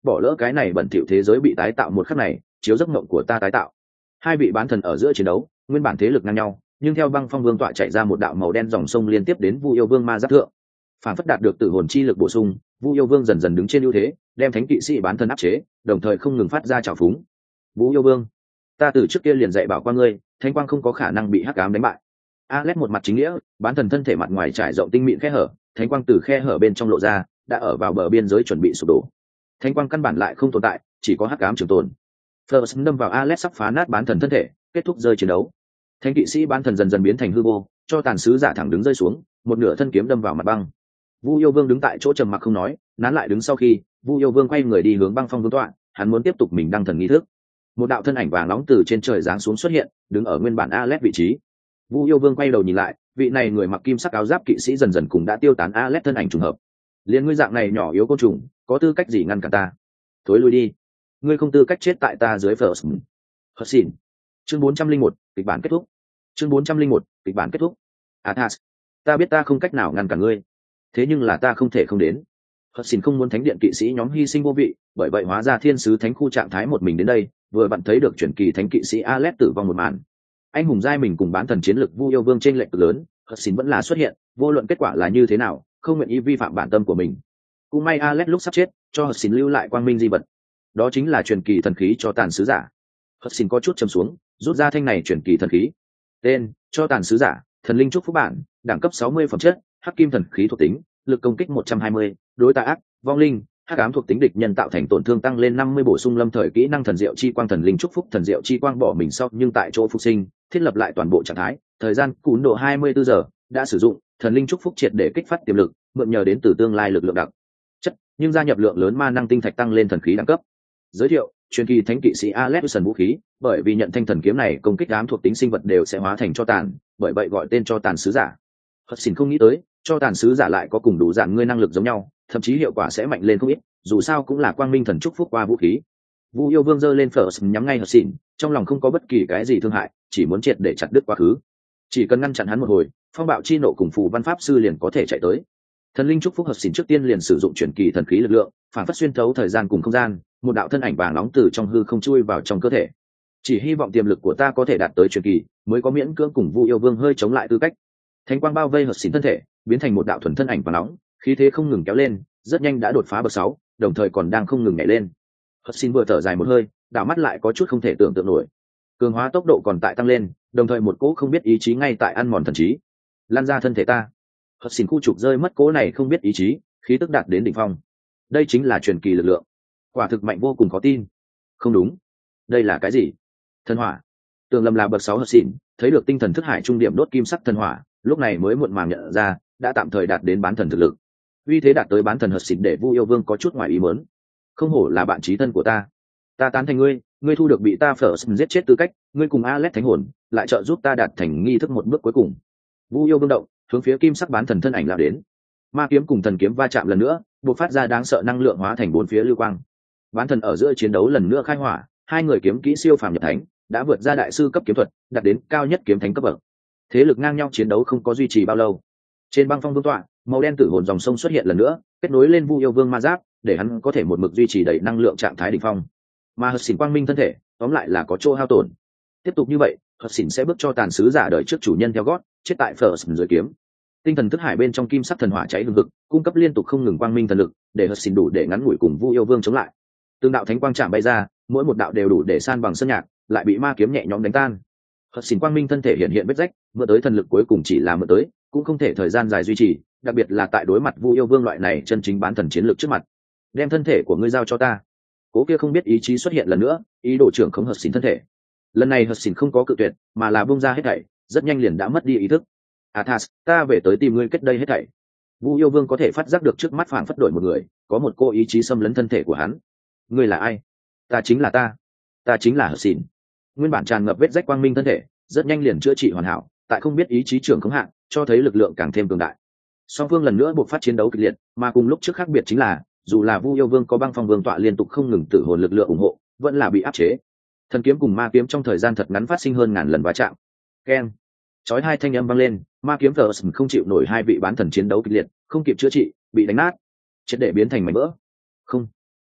bỏ lỡ cái này bẩn thỉu thế giới bị tái tạo một khắc này, chiếu giấc mộng của ta tái tạo. Hai vị bán thần ở giữa chiến đấu, nguyên bản thế lực ngang nhau, nhưng theo băng phong vương tọa chạy ra một đạo màu đen dòng sông liên tiếp đến Vu Yêu Vương ma giáp thượng. Phản phất đạt được tử hồn chi lực bổ sung, Vu Yêu Vương dần dần đứng trên ưu thế, đem thánh kỵ sĩ bán thần áp chế, đồng thời không ngừng phát ra trào phúng. Vu Yêu Vương, ta từ trước kia liền dạy bảo qua ngươi, thánh quang không có khả năng bị hắc ám đánh bại. Alex một mặt chính nghĩa, bán thần thân thể mặt ngoài trải rộng tinh mịn khe hở, thánh quang từ khe hở bên trong lộ ra, đã ở vào bờ biên giới chuẩn bị sụp đổ. Thánh quang căn bản lại không tồn tại, chỉ có hắc ám trường tồn. First đâm vào Alex sắp phá nát bán thần thân thể, kết thúc rơi chiến đấu. Thánh kỵ sĩ bán thần dần dần biến thành hư vô, cho tàn sứ giả thẳng đứng rơi xuống, một nửa thân kiếm đâm vào mặt băng. Vu Yêu Vương đứng tại chỗ trầm mặc không nói, nán lại đứng sau khi, Vu Yêu Vương quay người đi hướng băng phong vương tọa, hắn muốn tiếp tục mình đăng thần nghi thức. Một đạo thân ảnh vàng nóng từ trên trời giáng xuống xuất hiện, đứng ở nguyên bản Alex vị trí. Vu Yêu Vương quay đầu nhìn lại, vị này người mặc kim sắc áo giáp kỵ sĩ dần dần cũng đã tiêu tán Alex thân ảnh trùng hợp. Liên ngươi dạng này nhỏ yếu côn trùng, có tư cách gì ngăn cản ta? Thối lui đi, ngươi không tư cách chết tại ta dưới First. Hất xỉn. Chương bốn trăm linh một, kịch bản kết thúc. Chương bốn trăm linh một, kịch bản kết thúc. Athas, ta biết ta không cách nào ngăn cản ngươi, thế nhưng là ta không thể không đến. Hất xỉn không muốn thánh điện kỵ sĩ nhóm hy sinh vô vị, bởi vậy hóa ra thiên sứ thánh khu trạng thái một mình đến đây, vừa bạn thấy được chuyển kỳ thánh kỵ sĩ Alex tử vong một màn. Anh hùng giai mình cùng bán thần chiến lực Vu Yêu Vương trên lệch cực lớn, Hất xỉn vẫn là xuất hiện, vô luận kết quả là như thế nào, không nguyện ý vi phạm bản tâm của mình. Cũng may Alex lúc sắp chết, cho Hất xỉn lưu lại quang minh di vật, đó chính là truyền kỳ thần khí cho tàn sứ giả. Hất xỉn có chút trầm xuống, rút ra thanh này truyền kỳ thần khí. Tên: cho tàn sứ giả, thần linh chúc phúc bản, đẳng cấp sáu mươi phẩm chất, hắc kim thần khí thuộc tính, lực công kích một trăm hai mươi, đối tà ác, vong linh, hắc ám thuộc tính địch nhân tạo thành tổn thương tăng lên năm mươi, bổ sung lâm thời kỹ năng thần diệu chi quang, thần linh chúc phúc thần diệu chi quang bỏ mình sau nhưng tại chỗ phục sinh, thiết lập lại toàn bộ trạng thái, thời gian cún độ hai mươi bốn giờ, đã sử dụng, thần linh chúc phúc triệt để kích phát tiềm lực, mượn nhờ đến từ tương lai lực lượng đặc chất, nhưng gia nhập lượng lớn ma năng tinh thạch tăng lên thần khí đẳng cấp. Giới thiệu: truyền kỳ thánh kỵ sĩ Alex Wilson vũ khí, bởi vì nhận thanh thần kiếm này công kích ám thuộc tính sinh vật đều sẽ hóa thành cho tàn, bởi vậy gọi tên cho tàn sứ giả. Hất xỉn không nghĩ tới, cho tàn sứ giả lại có cùng đủ dạng ngươi năng lực giống nhau, thậm chí hiệu quả sẽ mạnh lên không ít, dù sao cũng là quang minh thần chúc phúc qua vũ khí. Vu Yêu Vương giơ lên First nhắm ngay Hất xỉn, trong lòng không có bất kỳ cái gì thương hại, chỉ muốn triệt để chặt đứt quá khứ. Chỉ cần ngăn chặn hắn một hồi, phong bạo chi nộ cùng phù văn pháp sư liền có thể chạy tới. Thần linh chúc phúc Hất xỉn trước tiên liền sử dụng truyền kỳ thần khí lực lượng, phản phất xuyên thấu thời gian cùng không gian, một đạo thân ảnh vàng nóng từ trong hư không chui vào trong cơ thể. Chỉ hy vọng tiềm lực của ta có thể đạt tới truyền kỳ, mới có miễn cưỡng cùng Vu Yêu Vương hơi chống lại tư cách. Thánh quang bao vây Hất xỉn thân thể, biến thành một đạo thuần thân ảnh vàng nóng, khí thế không ngừng kéo lên, rất nhanh đã đột phá bậc sáu, đồng thời còn đang không ngừng nhảy lên. Hất xỉn vừa thở dài một hơi, đảo mắt lại có chút không thể tưởng tượng nổi. Cường hóa tốc độ còn tại tăng lên, đồng thời một cỗ không biết ý chí ngay tại ăn mòn thần trí. Lan ra thân thể ta. Hất xỉn khu trục rơi mất cỗ này không biết ý chí, khí tức đạt đến đỉnh phong. Đây chính là truyền kỳ lực lượng, quả thực mạnh vô cùng khó tin. Không đúng, đây là cái gì? Thần hỏa. Tường lầm là bậc sáu Hất xỉn, thấy được tinh thần thức hải trung điểm đốt kim sắc thần hỏa, lúc này mới muộn màng nhận ra, đã tạm thời đạt đến bán thần thực lực. Uy thế đạt tới bán thần Hất xỉn để Vu Yêu Vương có chút ngoài ý muốn. Không hổ là bạn chí thân của ta, ta tán thành ngươi, ngươi thu được bị ta First giết chết tư cách, ngươi cùng Alex thánh hồn, lại trợ giúp ta đạt thành nghi thức một bước cuối cùng. Vu Yêu Vương động, hướng phía kim sắc bán thần thân ảnh lao đến. Ma kiếm cùng thần kiếm va chạm lần nữa, bộc phát ra đáng sợ năng lượng hóa thành bốn phía lưu quang. Bán thần ở giữa chiến đấu lần nữa khai hỏa, hai người kiếm kỹ siêu phàm nhập thánh, đã vượt ra đại sư cấp kiếm thuật, đạt đến cao nhất kiếm thánh cấp bậc. Thế lực ngang nhau chiến đấu không có duy trì bao lâu. Trên băng phong vương tọa, màu đen tử hồn dòng sông xuất hiện lần nữa, kết nối lên Vu Yêu Vương ma giáp, để hắn có thể một mực duy trì đầy năng lượng trạng thái đỉnh phong. Mà Hất xỉn quang minh thân thể, tóm lại là có chỗ hao tổn. Tiếp tục như vậy, Hất xỉn sẽ bước cho tàn sứ giả đời trước chủ nhân theo gót, chết tại First dưới kiếm. Tinh thần thức hải bên trong kim sắc thần hỏa cháy hừng hực, cung cấp liên tục không ngừng quang minh thần lực, để Hất xỉn đủ để ngắn ngủi cùng Vu Yêu Vương chống lại. Từng đạo thánh quang chạm bay ra, mỗi một đạo đều đủ để san bằng sơn nhạc, lại bị ma kiếm nhẹ nhõm đánh tan. Hất xỉn quang minh thân thể hiện hiện vết rách, mượn tới thần lực cuối cùng chỉ là mượn tới, cũng không thể thời gian dài duy trì, đặc biệt là tại đối mặt Vu Yêu Vương loại này chân chính bán thần chiến lược trước mặt. Đem thân thể của ngươi giao cho ta. Cố kia không biết ý chí xuất hiện lần nữa, ý đồ trưởng không Hất xỉn thân thể. Lần này Hất xỉn không có cự tuyệt, mà là buông ra hết thảy, rất nhanh liền đã mất đi ý thức. Athas, ta về tới tìm ngươi kết đây hết thảy. Vu Yêu Vương có thể phát giác được trước mắt phảng phất đổi một người, có một cô ý chí xâm lấn thân thể của hắn. Ngươi là ai? Ta chính là ta, ta chính là Hất xỉn. Nguyên bản tràn ngập vết rách quang minh thân thể, rất nhanh liền chữa trị hoàn hảo, tại không biết ý chí trưởng khống hạn, cho thấy lực lượng càng thêm cường đại. Song phương lần nữa buộc phát chiến đấu kịch liệt, mà cùng lúc trước khác biệt chính là, dù là Vu Yêu Vương có băng phong vương tọa liên tục không ngừng tử hồn lực lượng ủng hộ, vẫn là bị áp chế. Thần kiếm cùng ma kiếm trong thời gian thật ngắn phát sinh hơn ngàn lần va chạm. Keng, chói hai thanh âm vang lên, ma kiếm First không chịu nổi hai vị bán thần chiến đấu kịch liệt, không kịp chữa trị, bị đánh nát, triệt để biến thành mảnh vỡ. Không,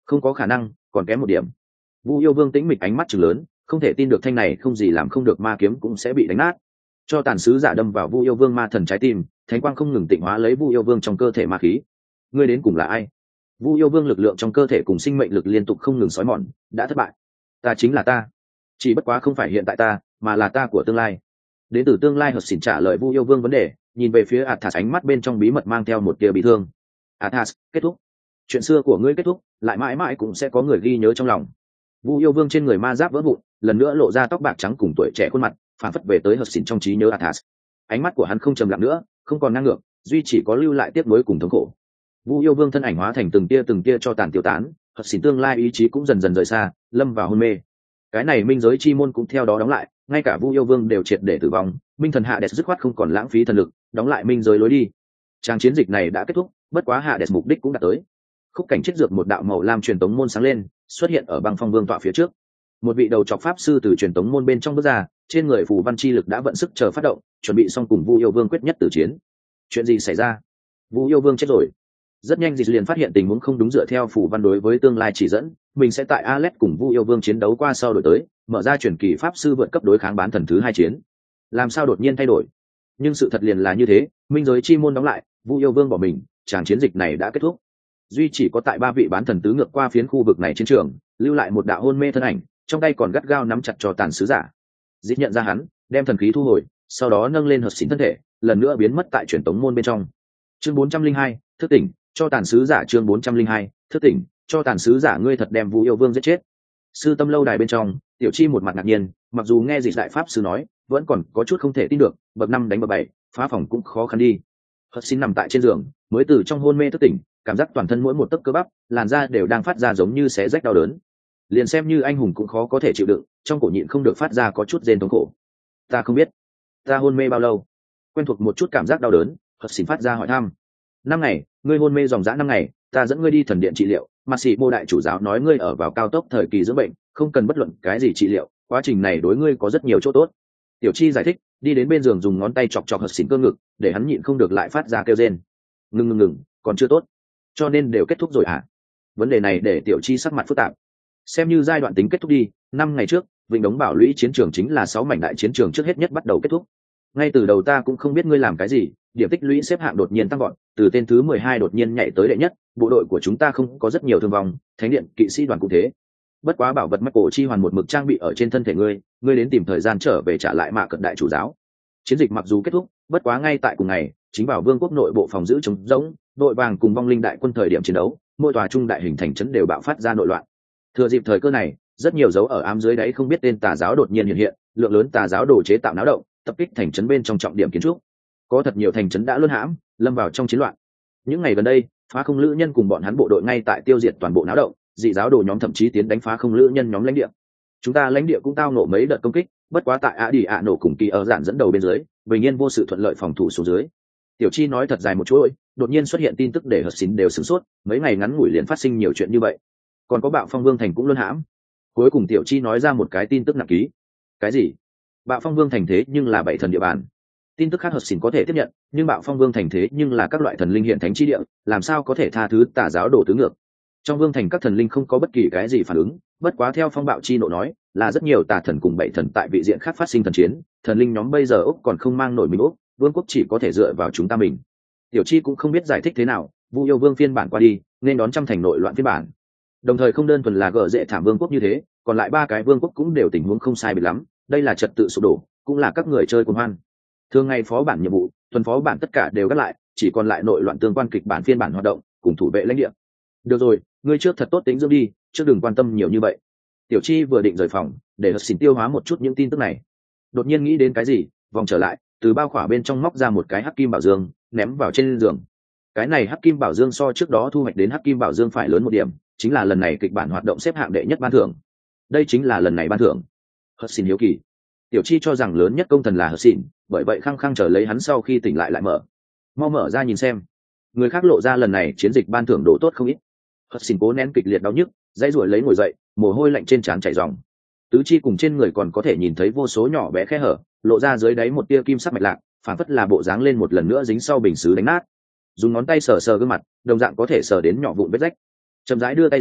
Không có khả năng, còn kém một điểm. Vu Yêu Vương tĩnh mịch ánh mắt trừng lớn, không thể tin được thanh này không gì làm không được ma kiếm cũng sẽ bị đánh nát. Cho tàn sứ giả đâm vào Vu Yêu Vương ma thần trái tim, thánh quang không ngừng tịnh hóa lấy Vu Yêu Vương trong cơ thể ma khí. Ngươi đến cùng là ai? Vu Yêu Vương lực lượng trong cơ thể cùng sinh mệnh lực liên tục không ngừng xói mòn, đã thất bại. Ta chính là ta, chỉ bất quá không phải hiện tại ta, mà là ta của tương lai. Đến từ tương lai Hợp Xỉn trả lời Vu Yêu Vương vấn đề, nhìn về phía Athas, ánh mắt bên trong bí mật mang theo một tia bị thương. Athas, kết thúc. Chuyện xưa của ngươi kết thúc, lại mãi mãi cũng sẽ có người ghi nhớ trong lòng. Vu Yêu Vương trên người ma giáp vỡ vụn, lần nữa lộ ra tóc bạc trắng cùng tuổi trẻ khuôn mặt, phản phất về tới Hợp Xỉn trong trí nhớ Athas. Ánh mắt của hắn không trầm lặng nữa, không còn ngang ngược, duy chỉ có lưu lại tiếc nuối cùng thống khổ. Vu Yêu Vương thân ảnh hóa thành từng tia từng tia cho tàn tiêu tán, Hợp Xỉn tương lai ý chí cũng dần dần rời xa, lâm vào hôn mê. Cái này minh giới chi môn cũng theo đó đóng lại, ngay cả Vu Yêu Vương đều triệt để tử vong, minh thần Hades dứt khoát không còn lãng phí thần lực, đóng lại minh giới lối đi. Trang chiến dịch này đã kết thúc, bất quá Hades mục đích cũng đã tới. Khúc cảnh chết dược một đạo màu lam truyền tống môn sáng lên, xuất hiện ở băng phong vương tọa phía trước. Một vị đầu trọc pháp sư từ truyền tống môn bên trong bước ra, trên người phù văn chi lực đã vận sức chờ phát động, chuẩn bị xong cùng Vu Yêu Vương quyết nhất tử chiến. Chuyện gì xảy ra? Vu Yêu Vương chết rồi. Rất nhanh Dịch liền phát hiện tình huống không đúng, dựa theo phù văn đối với tương lai chỉ dẫn, mình sẽ tại Alet cùng Vu Yêu Vương chiến đấu qua sau đổi tới, mở ra truyền kỳ pháp sư vượt cấp đối kháng bán thần thứ hai chiến. Làm sao đột nhiên thay đổi? Nhưng sự thật liền là như thế, minh giới chi môn đóng lại, Vu Yêu Vương bỏ mình, tràng chiến dịch này đã kết thúc. Duy chỉ có tại ba vị bán thần tứ ngược qua phiến khu vực này chiến trường, lưu lại một đạo hôn mê thân ảnh, trong tay còn gắt gao nắm chặt cho tàn sứ giả. Dịch nhận ra hắn, đem thần khí thu hồi, sau đó nâng lên Hợp Xỉn thân thể, lần nữa biến mất tại truyền tống môn bên trong. Chương bốn trăm linh hai, thức tỉnh, cho tàn sứ giả. Chương bốn trăm linh hai, thức tỉnh, cho tàn sứ giả. Ngươi thật đem Vu Yêu Vương giết chết? Sư tâm lâu đài bên trong, Tiểu Chi một mặt ngạc nhiên, mặc dù nghe Dịch đại pháp sư nói, vẫn còn có chút không thể tin được, bậc năm đánh bậc bảy, phá phòng cũng khó khăn đi. Hợp Xỉn nằm tại trên giường, mới từ trong hôn mê thức tỉnh, cảm giác toàn thân mỗi một tấc cơ bắp, làn da đều đang phát ra giống như xé rách đau đớn. Liền xem như anh hùng cũng khó có thể chịu đựng, trong cổ nhịn không được phát ra có chút rên thống khổ. Ta không biết, ta hôn mê bao lâu? Quen thuộc một chút cảm giác đau đớn, Hợp Xỉn phát ra hỏi thăm. Năm ngày, ngươi hôn mê dòng dã năm ngày, ta dẫn ngươi đi thần điện trị liệu. Mà sĩ Mô đại chủ giáo nói ngươi ở vào cao tốc thời kỳ dưỡng bệnh, không cần bất luận cái gì trị liệu, quá trình này đối ngươi có rất nhiều chỗ tốt. Tiểu Chi giải thích, đi đến bên giường dùng ngón tay chọc chọc Hợp Xỉn cơ ngực, để hắn nhịn không được lại phát ra kêu rên. Ngừng ngừng ngừng, còn chưa tốt, cho nên đều kết thúc rồi hả? Vấn đề này để Tiểu Chi sắc mặt phức tạp. Xem như giai đoạn tính kết thúc đi, năm ngày trước, Vịnh Đống Bảo Lũy chiến trường chính là sáu mảnh đại chiến trường trước hết nhất bắt đầu kết thúc. Ngay từ đầu ta cũng không biết ngươi làm cái gì, điểm tích lũy xếp hạng đột nhiên tăng gọn, từ tên thứ mười hai đột nhiên nhảy tới đệ nhất, bộ đội của chúng ta không có rất nhiều thương vong, thánh điện kỵ sĩ đoàn cũng thế. Bất quá bảo vật mắt cổ chi hoàn một mực trang bị ở trên thân thể ngươi, ngươi đến tìm thời gian trở về trả lại Mạ Cận đại chủ giáo. Chiến dịch mặc dù kết thúc, bất quá ngay tại cùng ngày, chính bảo vương quốc nội bộ phòng giữ chống rỗng, đội vàng cùng vong linh đại quân thời điểm chiến đấu, mỗi tòa trung đại hình thành trấn đều bạo phát ra nội loạn. Thừa dịp thời cơ này, rất nhiều dấu ở ám dưới đáy không biết tên tà giáo đột nhiên hiện hiện, lượng lớn tà giáo đồ chế tạo náo động, tập kích thành trấn bên trong trọng điểm kiến trúc. Có thật nhiều thành trấn đã luân hãm, lâm vào trong chiến loạn. Những ngày gần đây, Phá Không Lữ Nhân cùng bọn hắn bộ đội ngay tại tiêu diệt toàn bộ náo động, dị giáo đồ nhóm thậm chí tiến đánh Phá Không Lữ Nhân nhóm lãnh địa. Chúng ta lãnh địa cũng tao nộ mấy đợt công kích, bất quá tại Á Đi ạ nổ cùng Kỳ ở giản dẫn đầu bên dưới, bình yên vô sự thuận lợi phòng thủ xuống dưới. Tiểu Chi nói thật dài một chuỗi, đột nhiên xuất hiện tin tức để Hợp Xỉn đều sửng sốt, mấy ngày ngắn ngủi liền phát sinh nhiều chuyện như vậy. Còn có Bạo Phong Vương thành cũng luân hãm. Cuối cùng Tiểu Chi nói ra một cái tin tức nặng ký. Cái gì? Bạo Phong Vương thành thế nhưng là bảy thần địa bàn. Tin tức khác Hợp Xỉn có thể tiếp nhận, nhưng Bạo Phong Vương thành thế nhưng là các loại thần linh hiện thánh chi địa, làm sao có thể tha thứ tà giáo đồ tứ ngược? Trong vương thành các thần linh không có bất kỳ cái gì phản ứng, bất quá theo Phong Bạo chi nộ nói, là rất nhiều tà thần cùng bảy thần tại vị diện khác phát sinh thần chiến, thần linh nhóm bây giờ Úc còn không mang nổi mình Úc, vương quốc chỉ có thể dựa vào chúng ta mình. Tiểu Chi cũng không biết giải thích thế nào, Vu Yêu Vương phiên bản qua đi, nên đón trăm thành nội loạn phiên bản. Đồng thời không đơn thuần là gở dễ thảm vương quốc như thế, còn lại ba cái vương quốc cũng đều tình huống không sai biệt lắm, đây là trật tự sụp đổ, cũng là các người chơi cuồng hoan. Thường ngày phó bản nhiệm vụ, tuần phó bản tất cả đều gác lại, chỉ còn lại nội loạn tương quan kịch bản phiên bản hoạt động, cùng thủ vệ lãnh địa. Được rồi, ngươi trước thật tốt tính dưỡng đi, trước đừng quan tâm nhiều như vậy. Tiểu Chi vừa định rời phòng, để Hợp Xỉn tiêu hóa một chút những tin tức này, đột nhiên nghĩ đến cái gì, vòng trở lại, từ bao khỏa bên trong móc ra một cái hắc kim bảo dương, ném vào trên giường. Cái này hắc kim bảo dương so trước đó thu hoạch đến hắc kim bảo dương phải lớn một điểm, chính là lần này kịch bản hoạt động xếp hạng đệ nhất ban thưởng. Đây chính là lần này ban thưởng. Hợp Xỉn hiếu kỳ. Tiểu Chi cho rằng lớn nhất công thần là Hợp Xỉn, bởi vậy khăng khăng chờ lấy hắn sau khi tỉnh lại lại mở. Mau mở ra nhìn xem. Người khác lộ ra lần này chiến dịch ban thưởng độ tốt không ít. Hợp Xỉn cố nén kịch liệt đau nhức, dãy ruổi lấy ngồi dậy, mồ hôi lạnh trên trán chảy ròng. Tứ chi cùng trên người còn có thể nhìn thấy vô số nhỏ bé khe hở, lộ ra dưới đáy một tia kim sắc mạch lạc, phản phất là bộ dáng lên một lần nữa dính sau bình sứ đánh nát. Dùng ngón tay sờ sờ gương mặt, đồng dạng có thể sờ đến nhỏ vụn vết rách. Chậm rãi đưa tay ra,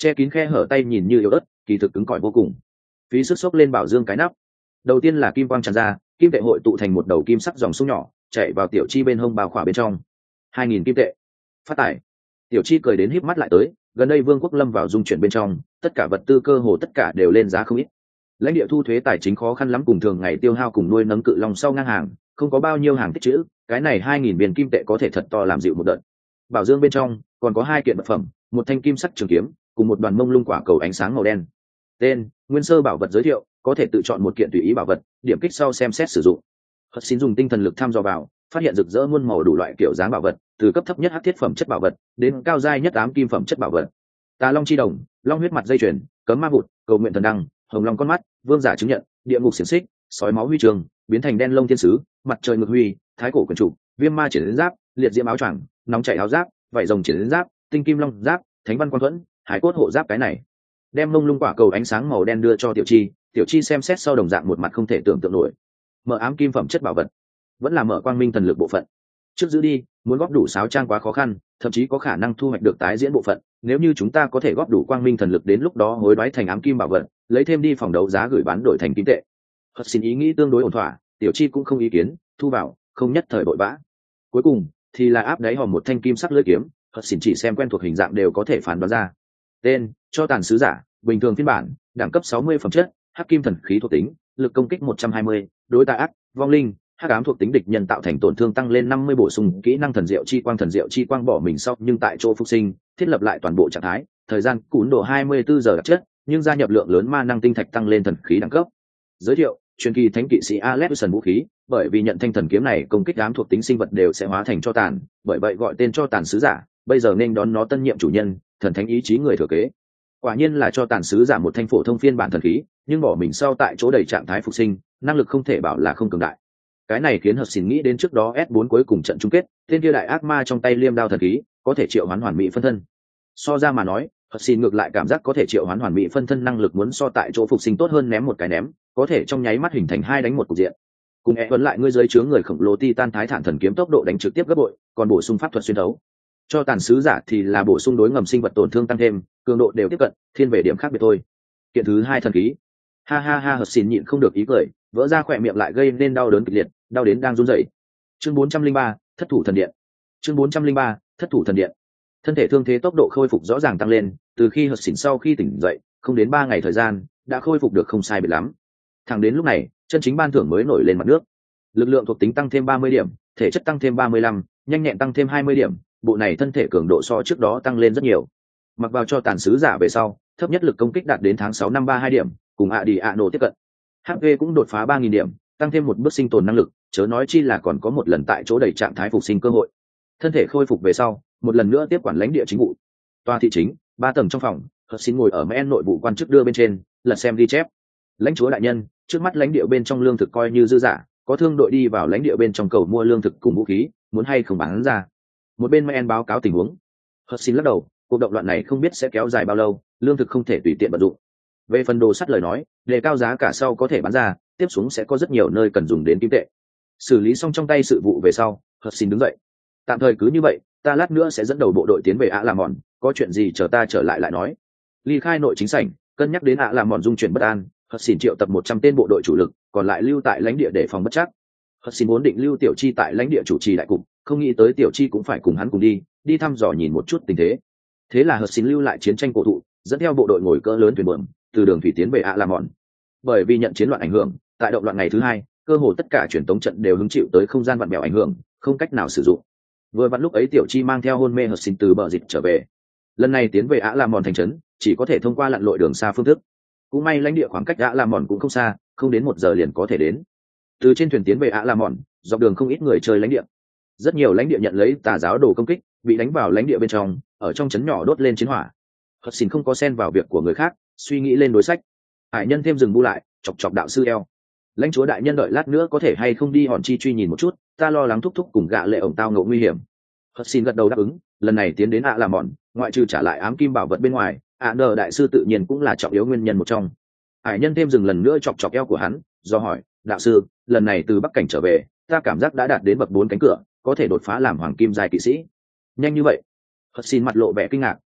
che kín khe hở tay nhìn như yếu ớt, kỳ thực cứng cỏi vô cùng. Phí sức xốc lên bảo dương cái nắp. Đầu tiên là kim quang tràn ra, kim tệ hội tụ thành một đầu kim sắc dòng sông nhỏ, chạy vào tiểu chi bên hông bao khỏa bên trong. Hai nghìn kim tệ. Phát tài. Tiểu chi cười đến híp mắt lại tới, gần đây Vương quốc lâm vào dung chuyển bên trong, tất cả vật tư cơ hồ tất cả đều lên giá không ít. Lãnh địa thu thuế tài chính khó khăn lắm, cùng thường ngày tiêu hao cùng nuôi nấng cự long sau ngang hàng, không có bao nhiêu hàng tích trữ, cái này hai nghìn viên kim tệ có thể thật to làm dịu một đợt. Bảo dương bên trong còn có hai kiện vật phẩm, một thanh kim sắc trường kiếm cùng một đoàn mông lung quả cầu ánh sáng màu đen. Tên: Nguyên sơ bảo vật giới thiệu, có thể tự chọn một kiện tùy ý bảo vật, điểm kích sau xem xét sử dụng. Hất xin dùng tinh thần lực thăm dò vào, phát hiện rực rỡ muôn màu đủ loại kiểu dáng bảo vật, từ cấp thấp nhất hắc thiết phẩm chất bảo vật đến cao giai nhất ám kim phẩm chất bảo vật. Tà long chi đồng, long huyết mặt dây chuyền, cấm ma vụt, cầu nguyện thần đăng, hồng long con mắt, vương giả chứng nhận, địa ngục xiềng xích, sói máu huy trường, biến thành đen lông thiên sứ, mặt trời ngược huy, thái cổ quyền trụ, viêm ma triển giáp, liệt diễm áo choàng, nóng chảy áo giáp, vảy rồng triển giáp, tinh kim long giáp, thánh văn quan thuẫn, hải cốt hộ giáp. Cái này đem mông lung quả cầu ánh sáng màu đen đưa cho tiểu chi, tiểu chi xem xét sau đồng dạng một mặt không thể tưởng tượng nổi. Mở ám kim phẩm chất bảo vật, vẫn là mở quang minh thần lực bộ phận. Trước giữ đi, muốn góp đủ sáo trang quá khó khăn, thậm chí có khả năng thu hoạch được tái diễn bộ phận. Nếu như chúng ta có thể góp đủ quang minh thần lực, đến lúc đó hối đoái thành ám kim bảo vật, lấy thêm đi phòng đấu giá gửi bán đổi thành kim tệ. Hất xin ý nghĩ tương đối ổn thỏa, tiểu chi cũng không ý kiến, thu vào, không nhất thời vội vã. Cuối cùng thì là áp đáy hòm một thanh kim sắc lưỡi kiếm, Hất xin chỉ xem quen thuộc hình dạng đều có thể phán đoán ra. Tên: Cho tàn sứ giả, bình thường phiên bản, đẳng cấp sáu mươi phẩm chất, hắc kim thần khí thuộc tính, lực công kích một trăm hai mươi, đối tà ác, vong linh, hắc ám thuộc tính địch nhân tạo thành tổn thương tăng lên năm mươi, bổ sung kỹ năng thần diệu chi quang, thần diệu chi quang bỏ mình sau nhưng tại chỗ phục sinh, thiết lập lại toàn bộ trạng thái, thời gian cún độ hai mươi bốn giờ đặc chất, nhưng gia nhập lượng lớn ma năng tinh thạch tăng lên thần khí đẳng cấp. Giới thiệu: truyền kỳ thánh kỵ sĩ Alexion vũ khí, bởi vì nhận thanh thần kiếm này công kích ám thuộc tính sinh vật đều sẽ hóa thành cho tàn, bởi vậy gọi tên cho tàn sứ giả, bây giờ nên đón nó tân nhiệm chủ nhân, thần thánh ý chí người thừa kế. Quả nhiên là cho tàn sứ giả một thanh phổ thông phiên bản thần khí, nhưng bỏ mình sau tại chỗ đầy trạng thái phục sinh, năng lực không thể bảo là không cường đại. Cái này khiến Hất xin nghĩ đến trước đó S bốn cuối cùng trận chung kết, tên kia đại ác ma trong tay liêm đao thần khí có thể triệu hoán hoàn mỹ phân thân. So ra mà nói, Hất xin ngược lại cảm giác có thể triệu hoán hoàn mỹ phân thân năng lực muốn so tại chỗ phục sinh tốt hơn, ném một cái ném có thể trong nháy mắt hình thành hai đánh một cục diện. Cùng e vẫn lại ngươi dưới chướng người khổng lồ titan thái thản thần kiếm tốc độ đánh trực tiếp gấp bội, còn bổ sung pháp thuật xuyên thấu. Cho tàn sứ giả thì là bổ sung đối ngầm sinh vật tổn thương tăng thêm, cường độ đều tiếp cận, thiên về điểm khác biệt thôi. Kiện thứ hai thần khí. Ha ha ha, Hất xin nhịn không được ý cười, vỡ ra khỏe miệng lại gây nên đau đớn kịch liệt, đau đến đang run rẩy. Chương bốn trăm linh ba, thất thủ thần điện. Chương bốn trăm linh ba, thất thủ thần điện. Thân thể thương thế tốc độ khôi phục rõ ràng tăng lên, từ khi Hất xin sau khi tỉnh dậy, không đến ba ngày thời gian, đã khôi phục được không sai biệt lắm. Thẳng đến lúc này, chân chính ban thưởng mới nổi lên mặt nước. Lực lượng thuộc tính tăng thêm ba mươi điểm, thể chất tăng thêm ba mươi lăm, nhanh nhẹn tăng thêm hai mươi điểm, bộ này thân thể cường độ so trước đó tăng lên rất nhiều. Mặc vào cho tàn sứ giả về sau, thấp nhất lực công kích đạt đến tháng sáu năm ba hai điểm, cùng ạ đi ạ nổ tiếp cận. hát pê cũng đột phá ba nghìn điểm, tăng thêm một bước sinh tồn năng lực, chớ nói chi là còn có một lần tại chỗ đầy trạng thái phục sinh cơ hội. Thân thể khôi phục về sau, một lần nữa tiếp quản lãnh địa chính vụ. Tòa thị chính, ba tầng trong phòng, Hất xin ngồi ở men nội vụ quan chức đưa bên trên, lật xem ghi chép. Lãnh chúa đại nhân, trước mắt lãnh địa bên trong lương thực coi như dư dả, có thương đội đi vào lãnh địa bên trong cầu mua lương thực cùng vũ khí, muốn hay không bán ra. Một bên men báo cáo tình huống. Hất xin lắc đầu, cuộc động loạn này không biết sẽ kéo dài bao lâu, lương thực không thể tùy tiện vận dụng. Về phần đồ sắt lời nói, đề cao giá cả sau có thể bán ra, tiếp xuống sẽ có rất nhiều nơi cần dùng đến kim tệ. Xử lý xong trong tay sự vụ về sau, Hất xin đứng dậy. Tạm thời cứ như vậy, ta lát nữa sẽ dẫn đầu bộ đội tiến về ạ làm mòn, có chuyện gì chờ ta trở lại lại nói. Ly khai nội chính sảnh, cân nhắc đến ạ làm mòn dung chuyển bất an, Hất xin triệu tập một trăm tên bộ đội chủ lực, còn lại lưu tại lãnh địa để phòng bất chắc. Hất xin vốn định lưu tiểu chi tại lãnh địa chủ trì đại cục, không nghĩ tới tiểu chi cũng phải cùng hắn cùng đi, đi thăm dò nhìn một chút tình thế. Thế là Hất xin lưu lại chiến tranh cổ thụ, dẫn theo bộ đội ngồi cỡ lớn thuyền buồm, từ đường thủy tiến về ạ làm mòn. Bởi vì nhận chiến loạn ảnh hưởng, tại động loạn ngày thứ hai, cơ hồ tất cả truyền tống trận đều hứng chịu tới không gian vặn vẹo ảnh hưởng, không cách nào sử dụng. Vừa vặn lúc ấy tiểu chi mang theo hôn mê Hất xin từ bờ dịch trở về. Lần này tiến về ạ làm mòn thành trấn, chỉ có thể thông qua lặn lội đường xa phương thức. Cũng may lãnh địa khoảng cách ạ làm mòn cũng không xa, không đến một giờ liền có thể đến. Từ trên thuyền tiến về ạ làm mòn, dọc đường không ít người chơi lãnh địa. Rất nhiều lãnh địa nhận lấy tà giáo đồ công kích, bị đánh vào lãnh địa bên trong, ở trong trấn nhỏ đốt lên chiến hỏa. Hất xin không có xen vào việc của người khác, suy nghĩ lên đối sách. Hải nhân thêm dừng bu lại, chọc chọc đạo sư eo. Lãnh chúa đại nhân đợi lát nữa có thể hay không đi hòn chi truy nhìn một chút, ta lo lắng thúc thúc cùng gạ lệ ổng tao ngộ nguy hiểm. Hất xin gật đầu đáp ứng, lần này tiến đến ạ làm mòn, ngoại trừ trả lại ám kim bảo vật bên ngoài, ạ nờ đại sư tự nhiên cũng là trọng yếu nguyên nhân một trong. Hải nhân thêm dừng lần nữa chọc chọc eo của hắn, do hỏi, đạo sư, lần này từ bắc cảnh trở về, ta cảm giác đã đạt đến bậc bốn cánh cửa, có thể đột phá làm hoàng kim giai kỵ sĩ. Nhanh như vậy? Hất xin mặt lộ vẻ kinh ngạc,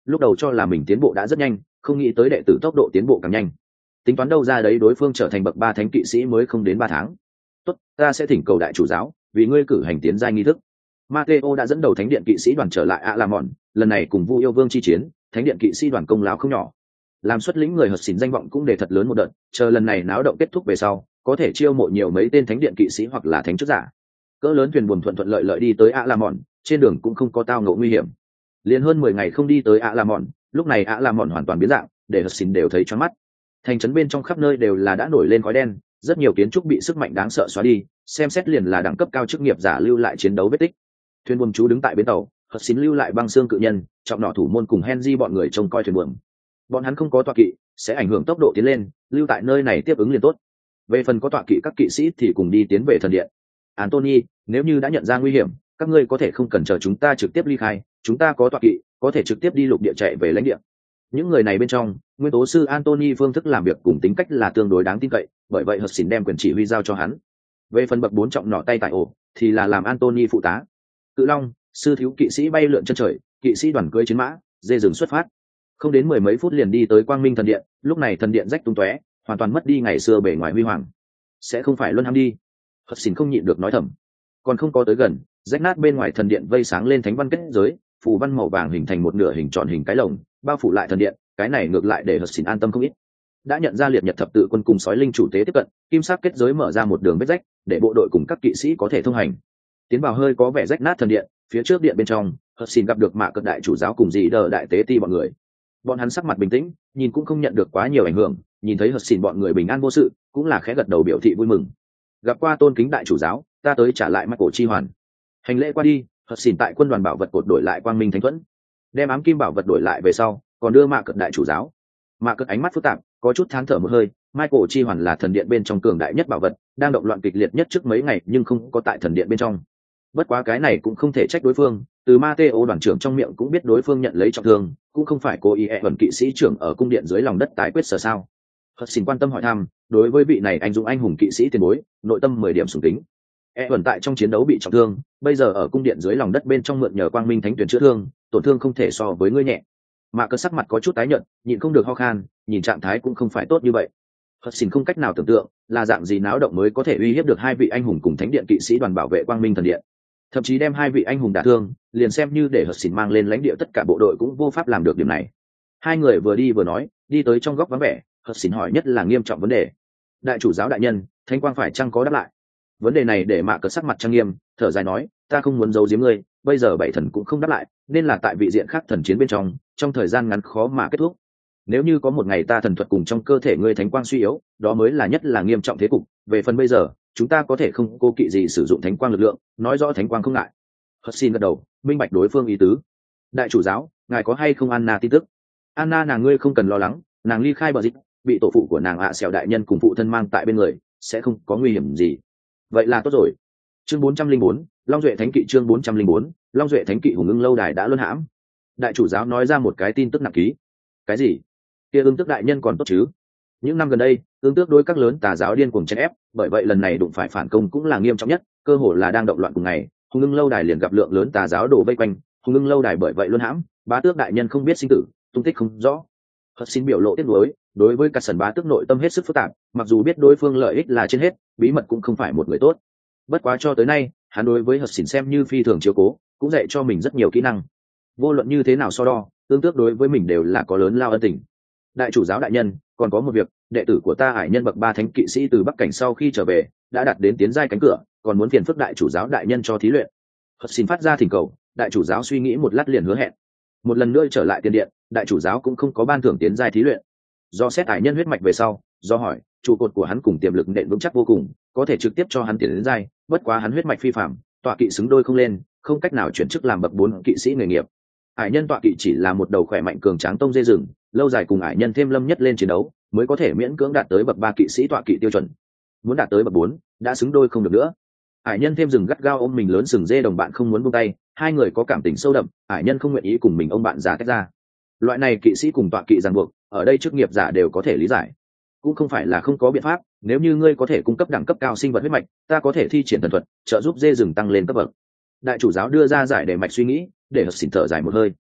lúc đầu cho là mình tiến bộ đã rất nhanh, không nghĩ tới đệ tử tốc độ tiến bộ càng nhanh. Tính toán đâu ra đấy đối phương trở thành bậc ba thánh kỵ sĩ mới không đến ba tháng. Tốt, ta sẽ thỉnh cầu đại chủ giáo vì ngươi cử hành tiến giai nghi thức. Mateo đã dẫn đầu thánh điện kỵ sĩ đoàn trở lại Alamon, lần này cùng Vu yêu vương chi chiến, thánh điện kỵ sĩ đoàn công lao không nhỏ. Làm xuất lĩnh người hợp xỉn danh vọng cũng để thật lớn một đợt, chờ lần này náo động kết thúc về sau, có thể chiêu mộ nhiều mấy tên thánh điện kỵ sĩ hoặc là thánh chức giả. Cỡ lớn thuyền buồm thuận thuận lợi lợi đi tới Alamon, trên đường cũng không có tao ngộ nguy hiểm. Liền hơn mười ngày không đi tới Alamon, lúc này Alamon hoàn toàn biến dạng, để hợp xỉn đều thấy choáng mắt. Thành trấn bên trong khắp nơi đều là đã nổi lên khói đen, rất nhiều kiến trúc bị sức mạnh đáng sợ xóa đi, xem xét liền là đẳng cấp cao chức nghiệp giả lưu lại chiến đấu vết tích. Thuyền buồm chú đứng tại bến tàu, hợp xỉn lưu lại băng xương cự nhân, trọng nỏ thủ môn cùng Henry bọn người trông coi thuyền buồm. Bọn hắn không có tọa kỵ, sẽ ảnh hưởng tốc độ tiến lên, lưu tại nơi này tiếp ứng liền tốt. Về phần có tọa kỵ các kỵ sĩ thì cùng đi tiến về thần điện. Anthony, nếu như đã nhận ra nguy hiểm, các ngươi có thể không cần chờ chúng ta trực tiếp ly khai, chúng ta có tọa kỵ, có thể trực tiếp đi lục địa chạy về lãnh địa. Những người này bên trong, nguyên tố sư Anthony phương thức làm việc cùng tính cách là tương đối đáng tin cậy, bởi vậy hợp xỉn đem quyền chỉ huy giao cho hắn. Về phần bậc bốn trọng nỏ tay tại ổ, thì là làm Anthony phụ tá. Cự Long, sư thiếu kỵ sĩ bay lượn chân trời, kỵ sĩ đoàn cưỡi chiến mã, dê rừng xuất phát. Không đến mười mấy phút liền đi tới Quang Minh thần điện, lúc này thần điện rách tung tóe, hoàn toàn mất đi ngày xưa bề ngoài huy hoàng. Sẽ không phải luân ham đi. Hợp xỉn không nhịn được nói thầm. Còn không có tới gần, rách nát bên ngoài thần điện vây sáng lên thánh văn kết giới, phù văn màu vàng hình thành một nửa hình tròn hình cái lồng, bao phủ lại thần điện, cái này ngược lại để Hợp xỉn an tâm không ít. Đã nhận ra liệt nhật thập tự quân cùng sói linh chủ tế tiếp cận, kim sắc kết giới mở ra một đường vết rách, để bộ đội cùng các kỵ sĩ có thể thông hành. Tiến vào hơi có vẻ rách nát thần điện, phía trước điện bên trong, Hợp xỉn gặp được Mạ Cật đại chủ giáo cùng Dị Đờ đại tế ti bọn người. Bọn hắn sắc mặt bình tĩnh, nhìn cũng không nhận được quá nhiều ảnh hưởng, nhìn thấy Hợp xỉn bọn người bình an vô sự, cũng là khẽ gật đầu biểu thị vui mừng. Gặp qua tôn kính đại chủ giáo, ta tới trả lại mắt cổ chi hoàn. Hành lễ qua đi, Hợp xỉn tại quân đoàn bảo vật cột đổi lại quang minh thánh thuẫn, đem ám kim bảo vật đổi lại về sau, còn đưa Mạ Cật đại chủ giáo. Mạ Cật ánh mắt phức tạp, có chút thán thở một hơi, Michael chi hoàn là thần điện bên trong cường đại nhất bảo vật, đang động loạn kịch liệt nhất trước mấy ngày nhưng không có tại thần điện bên trong. Bất quá cái này cũng không thể trách đối phương, từ Mateo đoàn trưởng trong miệng cũng biết đối phương nhận lấy trọng thương, cũng không phải cố ý ép vần kỵ sĩ trưởng ở cung điện dưới lòng đất tái quyết sở sao. Hợp xỉn quan tâm hỏi thăm, đối với vị này anh dũng anh hùng kỵ sĩ tiền bối, nội tâm mười điểm sùng kính. ép vần tại trong chiến đấu bị trọng thương, bây giờ ở cung điện dưới lòng đất bên trong mượn nhờ quang minh thánh tuyển chữa thương, tổn thương không thể so với ngươi nhẹ. Mà cơ sắc mặt có chút tái nhợt, nhịn không được ho khan, nhìn trạng thái cũng không phải tốt như vậy. Hợp xỉn không cách nào tưởng tượng là dạng gì náo động mới có thể uy hiếp được hai vị anh hùng cùng thánh điện kỵ sĩ đoàn bảo vệ quang minh thần điện, thậm chí đem hai vị anh hùng đả thương, liền xem như để Hợp xỉn mang lên lãnh địa tất cả bộ đội cũng vô pháp làm được điểm này. Hai người vừa đi vừa nói, đi tới trong góc vắng vẻ, Hợp xỉn hỏi nhất là nghiêm trọng vấn đề. Đại chủ giáo đại nhân, thánh quang phải chăng có đáp lại? Vấn đề này để Mạ Cật sắc mặt trang nghiêm, thở dài nói, ta không muốn giấu giếm ngươi, bây giờ bảy thần cũng không đáp lại, nên là tại vị diện khác thần chiến bên trong, trong thời gian ngắn khó mà kết thúc. Nếu như có một ngày ta thần thuật cùng trong cơ thể ngươi thánh quang suy yếu, đó mới là nhất là nghiêm trọng thế cục. Về phần bây giờ, chúng ta có thể không cố kỵ gì sử dụng thánh quang lực lượng, nói rõ thánh quang không ngại. Hất xin gật đầu, minh bạch đối phương ý tứ. Đại chủ giáo, ngài có hay không Anna tin tức? Anna nàng ngươi không cần lo lắng, nàng ly khai bờ dịch, bị tổ phụ của nàng ạ à xẻo đại nhân cùng phụ thân mang tại bên người, sẽ không có nguy hiểm gì. Vậy là tốt rồi. Chương bốn trăm linh bốn, Long Duệ Thánh Kỵ chương bốn trăm linh bốn, Long Duệ Thánh Kỵ hùng ưng lâu đài đã luân hãm. Đại chủ giáo nói ra một cái tin tức nặng ký. Cái gì? Kia ương tước đại nhân còn tốt chứ? Những năm gần đây, ương tước đối các lớn tà giáo điên cuồng chèn ép, bởi vậy lần này đụng phải phản công cũng là nghiêm trọng nhất, cơ hồ là đang động loạn cùng ngày, hùng ưng lâu đài liền gặp lượng lớn tà giáo đổ vây quanh, hùng ưng lâu đài bởi vậy luân hãm, bá tước đại nhân không biết sinh tử, tung tích không rõ. Hất xin biểu lộ tiếc nuối, đối với cả sần bá tước nội tâm hết sức phức tạp, mặc dù biết đối phương lợi ích là trên hết, bí mật cũng không phải một người tốt. Bất quá cho tới nay, hắn đối với Hất xin xem như phi thường chiếu cố, cũng dạy cho mình rất nhiều kỹ năng. Vô luận như thế nào so đo, tương tước đối với mình đều là có lớn lao ân tình. Đại chủ giáo đại nhân, còn có một việc, đệ tử của ta hải nhân bậc ba thánh kỵ sĩ từ bắc cảnh sau khi trở về đã đạt đến tiến giai cánh cửa, còn muốn phiền phức đại chủ giáo đại nhân cho thí luyện. Hất xin phát ra thỉnh cầu, đại chủ giáo suy nghĩ một lát liền hứa hẹn. Một lần nữa trở lại tiền điện, đại chủ giáo cũng không có ban thưởng tiến giai thí luyện. Do xét hải nhân huyết mạch về sau, do hỏi trụ cột của hắn cùng tiềm lực nện vững chắc vô cùng, có thể trực tiếp cho hắn tiến đến giai, bất quá hắn huyết mạch phi phạm, tọa kỵ xứng đôi không lên, không cách nào chuyển chức làm bậc bốn kỵ sĩ nghề nghiệp. Hải nhân tọa kỵ chỉ là một đầu khỏe mạnh cường tráng tông dê rừng, lâu dài cùng hải nhân thêm lâm nhất lên chiến đấu mới có thể miễn cưỡng đạt tới bậc ba kỵ sĩ tọa kỵ tiêu chuẩn. Muốn đạt tới bậc bốn đã xứng đôi không được nữa. Hải nhân thêm rừng gắt gao ôm mình lớn sừng dê đồng bạn không muốn buông tay, hai người có cảm tình sâu đậm, hải nhân không nguyện ý cùng mình ông bạn già tách ra. Loại này kỵ sĩ cùng tọa kỵ ràng buộc, ở đây chức nghiệp giả đều có thể lý giải. Cũng không phải là không có biện pháp, nếu như ngươi có thể cung cấp đẳng cấp cao sinh vật huyết mạch, ta có thể thi triển thần thuật, trợ giúp dê rừng tăng lên cấp bậc. Đại chủ giáo đưa ra giải để mạch suy nghĩ, để Hất xin thở dài một hơi.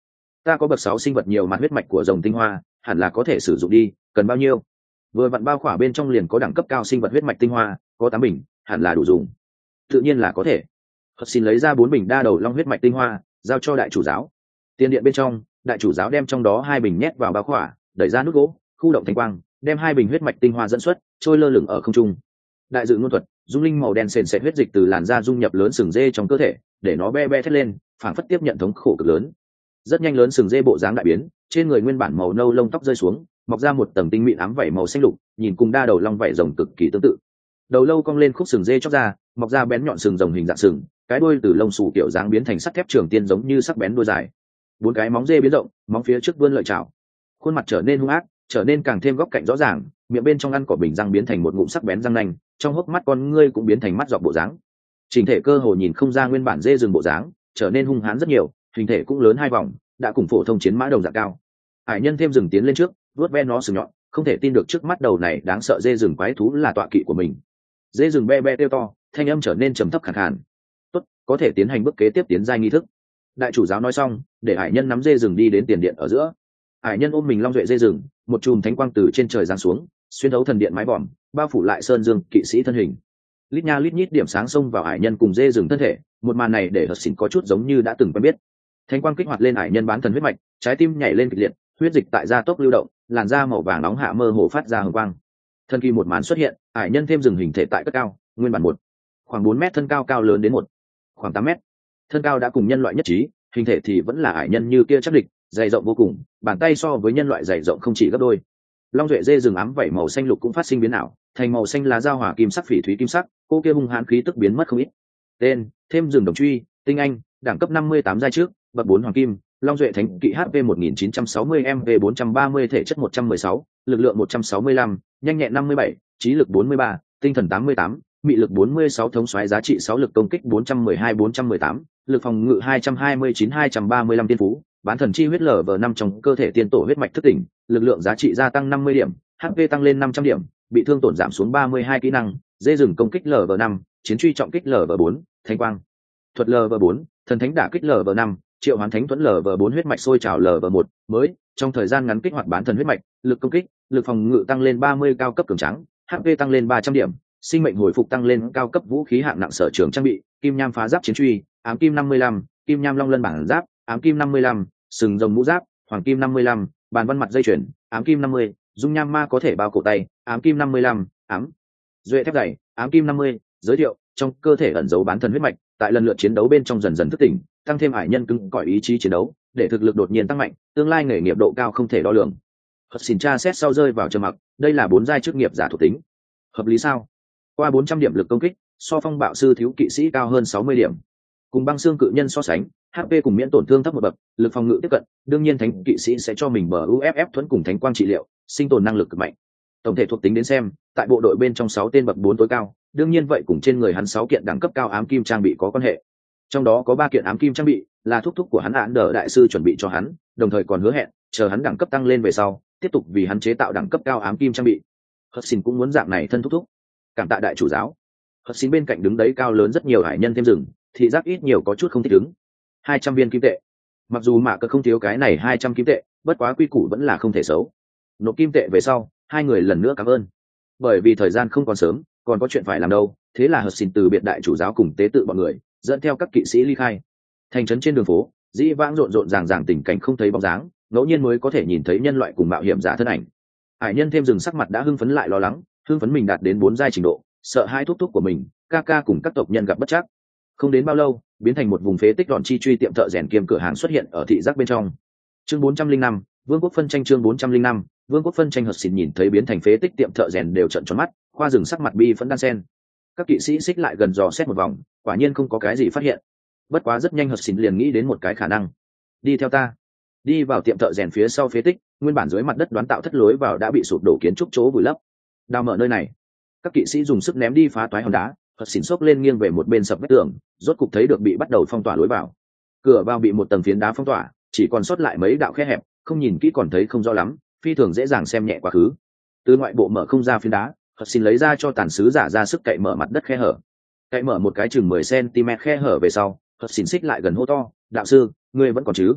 ta có bậc sáu sinh vật nhiều mặt huyết mạch của rồng tinh hoa, hẳn là có thể sử dụng đi, cần bao nhiêu? Vừa vặn bao khỏa bên trong liền có đẳng cấp cao sinh vật huyết mạch tinh hoa, có tám bình, hẳn là đủ dùng. Tự nhiên là có thể. Phật xin lấy ra bốn bình đa đầu long huyết mạch tinh hoa, giao cho đại chủ giáo. Tiền điện bên trong, đại chủ giáo đem trong đó hai bình nhét vào bao khỏa, đẩy ra nút gỗ, khu động thanh quang, đem hai bình huyết mạch tinh hoa dẫn xuất, trôi lơ lửng ở không trung. Đại dự ngôn thuật, dung linh màu đen sền sệt huyết dịch từ làn da dung nhập lớn sừng dê trong cơ thể, để nó be be thét lên, phảng phất tiếp nhận thống khổ cực lớn. Rất nhanh lớn sừng dê bộ dáng đại biến, trên người nguyên bản màu nâu lông tóc rơi xuống, mọc ra một tầng tinh mịn ám vảy màu xanh lục, nhìn cùng đa đầu long vảy rồng cực kỳ tương tự. Đầu lâu cong lên khúc sừng dê chóc ra, mọc ra bén nhọn sừng rồng hình dạng sừng, cái đuôi từ lông xù kiểu dáng biến thành sắt thép trường tiên giống như sắc bén đuôi dài. Bốn cái móng dê biến rộng, móng phía trước vươn lợi chảo. Khuôn mặt trở nên hung ác, trở nên càng thêm góc cạnh rõ ràng, miệng bên trong ăn cỏ bình răng biến thành một ngụm sắc bén răng nanh, trong hốc mắt con ngươi cũng biến thành mắt dọc bộ dáng. Trình thể cơ hồ nhìn không ra nguyên bản dê rừng bộ dáng, trở nên hung hãn rất nhiều, hình thể cũng lớn hai vòng, đã cùng phổ thông chiến mã đồng dạng cao. Hải nhân thêm rừng tiến lên trước, vuốt ve nó sừng nhọn, không thể tin được trước mắt đầu này đáng sợ dê rừng quái thú là tọa kỵ của mình. Dê rừng be be kêu to, thanh âm trở nên trầm thấp khàn khàn. Tốt, có thể tiến hành bước kế tiếp tiến giai nghi thức. Đại chủ giáo nói xong, để hải nhân nắm dê rừng đi đến tiền điện ở giữa. Hải nhân ôm mình long duệ dê rừng, một chùm thánh quang từ trên trời giáng xuống, xuyên thấu thần điện mái vòm, bao phủ lại sơn dương kỵ sĩ thân hình. Lít nha lít nhít điểm sáng xông vào hải nhân cùng dê rừng thân thể, một màn này để Hật Xỉn có chút giống như đã từng quen biết. Thánh quang kích hoạt lên hải nhân bán thần huyết mạch, trái tim nhảy lên kịch liệt, huyết dịch tại da tốc lưu động, làn da màu vàng nóng hạ mơ hồ phát ra hồng quang. Thần kỳ một màn xuất hiện, hải nhân thêm rừng hình thể tại cất cao, nguyên bản một khoảng bốn mét thân cao cao lớn đến một khoảng tám mét. Thân cao đã cùng nhân loại nhất trí, hình thể thì vẫn là hải nhân như kia chắc địch, dày rộng vô cùng, bàn tay so với nhân loại dày rộng không chỉ gấp đôi. Long duệ dê rừng ám vảy màu xanh lục cũng phát sinh biến ảo, thành màu xanh lá giao hỏa kim sắc phỉ thúy kim sắc, cô kia hung hãn khí tức biến mất không ít. Tên: thêm rừng đồng truy, tinh anh, đẳng cấp năm mươi tám giai trước, bậc bốn hoàng kim, long duệ thánh kỵ hát pê một nghìn chín trăm sáu mươi em vê bốn trăm ba mươi thể chất một trăm mười sáu, lực lượng một trăm sáu mươi lăm, nhanh nhẹn năm mươi bảy, trí lực bốn mươi ba, tinh thần tám mươi tám, mị lực bốn mươi sáu, thống soái giá trị sáu, lực công kích bốn trăm mười hai bốn trăm mười tám, lực phòng ngự hai trăm hai mươi chín hai trăm ba mươi lăm tiên phú, bán thần chi huyết lở vờ năm trong cơ thể tiên tổ huyết mạch thức tỉnh, lực lượng giá trị gia tăng năm mươi điểm, hát pê tăng lên năm trăm điểm, bị thương tổn giảm xuống ba mươi hai kỹ năng, dê rừng công kích lở vờ năm, chiến truy trọng kích lở vờ bốn, thanh quang thuật lở vờ bốn, thần thánh đả kích lở vờ năm, triệu hoán thánh thuẫn lở vờ bốn, huyết mạch sôi trào lở vờ một, mới trong thời gian ngắn kích hoạt bán thần huyết mạch, lực công kích, lực phòng ngự tăng lên ba mươi, cao cấp cường tráng, hát pê tăng lên ba trăm điểm, sinh mệnh hồi phục tăng lên, cao cấp vũ khí hạng nặng sở trường trang bị, kim nham phá giáp chiến truy, ám kim năm mươi lăm, kim nham long lân bản giáp, ám kim năm mươi lăm, sừng rồng mũ giáp, hoàng kim năm mươi lăm, bàn văn mặt dây chuyền, ám kim năm mươi, dung nham ma có thể bao cổ tay, ám kim năm mươi lăm, ám duệ thép dày, ám kim năm mươi. Giới thiệu: trong cơ thể ẩn giấu bán thần huyết mạch, tại lần lượt chiến đấu bên trong dần dần thức tỉnh, tăng thêm hải nhân cứng cỏi ý chí chiến đấu, để thực lực đột nhiên tăng mạnh, tương lai nghề nghiệp độ cao không thể đo lường. Hật Xỉn tra xét sau rơi vào trầm mặc, đây là bốn giai chức nghiệp giả thuộc tính, hợp lý sao? Qua bốn trăm điểm lực công kích, so phong bạo sư thiếu kỵ sĩ cao hơn sáu mươi điểm, cùng băng xương cự nhân so sánh, hát pê cùng miễn tổn thương thấp một bậc, lực phòng ngự tiếp cận, đương nhiên thánh kỵ sĩ sẽ cho mình bờ u ép ép thuẫn cùng thánh quang trị liệu, sinh tồn năng lực cực mạnh. Tổng thể thuộc tính đến xem, tại bộ đội bên trong sáu tên bậc bốn tối cao, đương nhiên vậy cùng trên người hắn sáu kiện đẳng cấp cao ám kim trang bị có quan hệ. Trong đó có ba kiện ám kim trang bị là thúc thúc của hắn Án Đờ đại sư chuẩn bị cho hắn, đồng thời còn hứa hẹn chờ hắn đẳng cấp tăng lên về sau, tiếp tục vì hắn chế tạo đẳng cấp cao ám kim trang bị. Hật Xỉn cũng muốn dạng này thân thúc thúc. Cảm tạ đại chủ giáo. Hật Xỉn bên cạnh đứng đấy cao lớn rất nhiều hải nhân thêm rừng, thị giác ít nhiều có chút không thích ứng. hai trăm viên kim tệ. Mặc dù Mạ Cờ không thiếu cái này hai trăm kim tệ, bất quá quy củ vẫn là không thể xấu. Nộp kim tệ về sau, hai người lần nữa cảm ơn. Bởi vì thời gian không còn sớm, còn có chuyện phải làm đâu, thế là Hật Xỉn từ biệt đại chủ giáo cùng tế tự bọn người, dẫn theo các kỵ sĩ ly khai. Thành trấn trên đường phố, dĩ vãng rộn rộn ràng ràng tình cảnh không thấy bóng dáng, ngẫu nhiên mới có thể nhìn thấy nhân loại cùng mạo hiểm giả thân ảnh. Hải nhân thêm rừng sắc mặt đã hưng phấn lại lo lắng, hưng phấn mình đạt đến bốn giai trình độ, sợ hai thúc thúc của mình, ca ca cùng các tộc nhân gặp bất trắc. Không đến bao lâu, biến thành một vùng phế tích đòn chi truy tiệm thợ rèn kiêm cửa hàng xuất hiện ở thị giác bên trong. Chương bốn trăm linh năm, Vương quốc phân tranh. Chương bốn trăm linh năm, Vương quốc phân tranh. Hật Xỉn nhìn thấy biến thành phế tích tiệm thợ rèn đều trợn tròn mắt, khoa rừng sắc mặt bi phẫn đan sen. Các kỵ sĩ xích lại gần dò xét một vòng, quả nhiên không có cái gì phát hiện. Bất quá rất nhanh Hật Xỉn liền nghĩ đến một cái khả năng. Đi theo ta. Đi vào tiệm thợ rèn phía sau phế tích, nguyên bản dưới mặt đất đoán tạo thất lối vào đã bị sụp đổ kiến trúc chỗ vùi lấp. Đào mở nơi này. Các kỵ sĩ dùng sức ném đi phá toái hòn đá, Hật Xỉn xốc lên nghiêng về một bên sập vách tường, rốt cục thấy được bị bắt đầu phong tỏa lối vào. Cửa vào bị một tầng phiến đá phong tỏa, chỉ còn sót lại mấy đạo khe hẹp, không nhìn kỹ còn thấy không rõ lắm, phi thường dễ dàng xem nhẹ quá khứ. Từ ngoại bộ mở không ra phiến đá, Hật Xỉn lấy ra cho tàn sứ giả ra sức cậy mở mặt đất khe hở. Cậy mở một cái chừng mười xăng ti mét khe hở về sau, Hật Xỉn xích lại gần hô to: "Đạo sư, ngươi vẫn còn chứ?"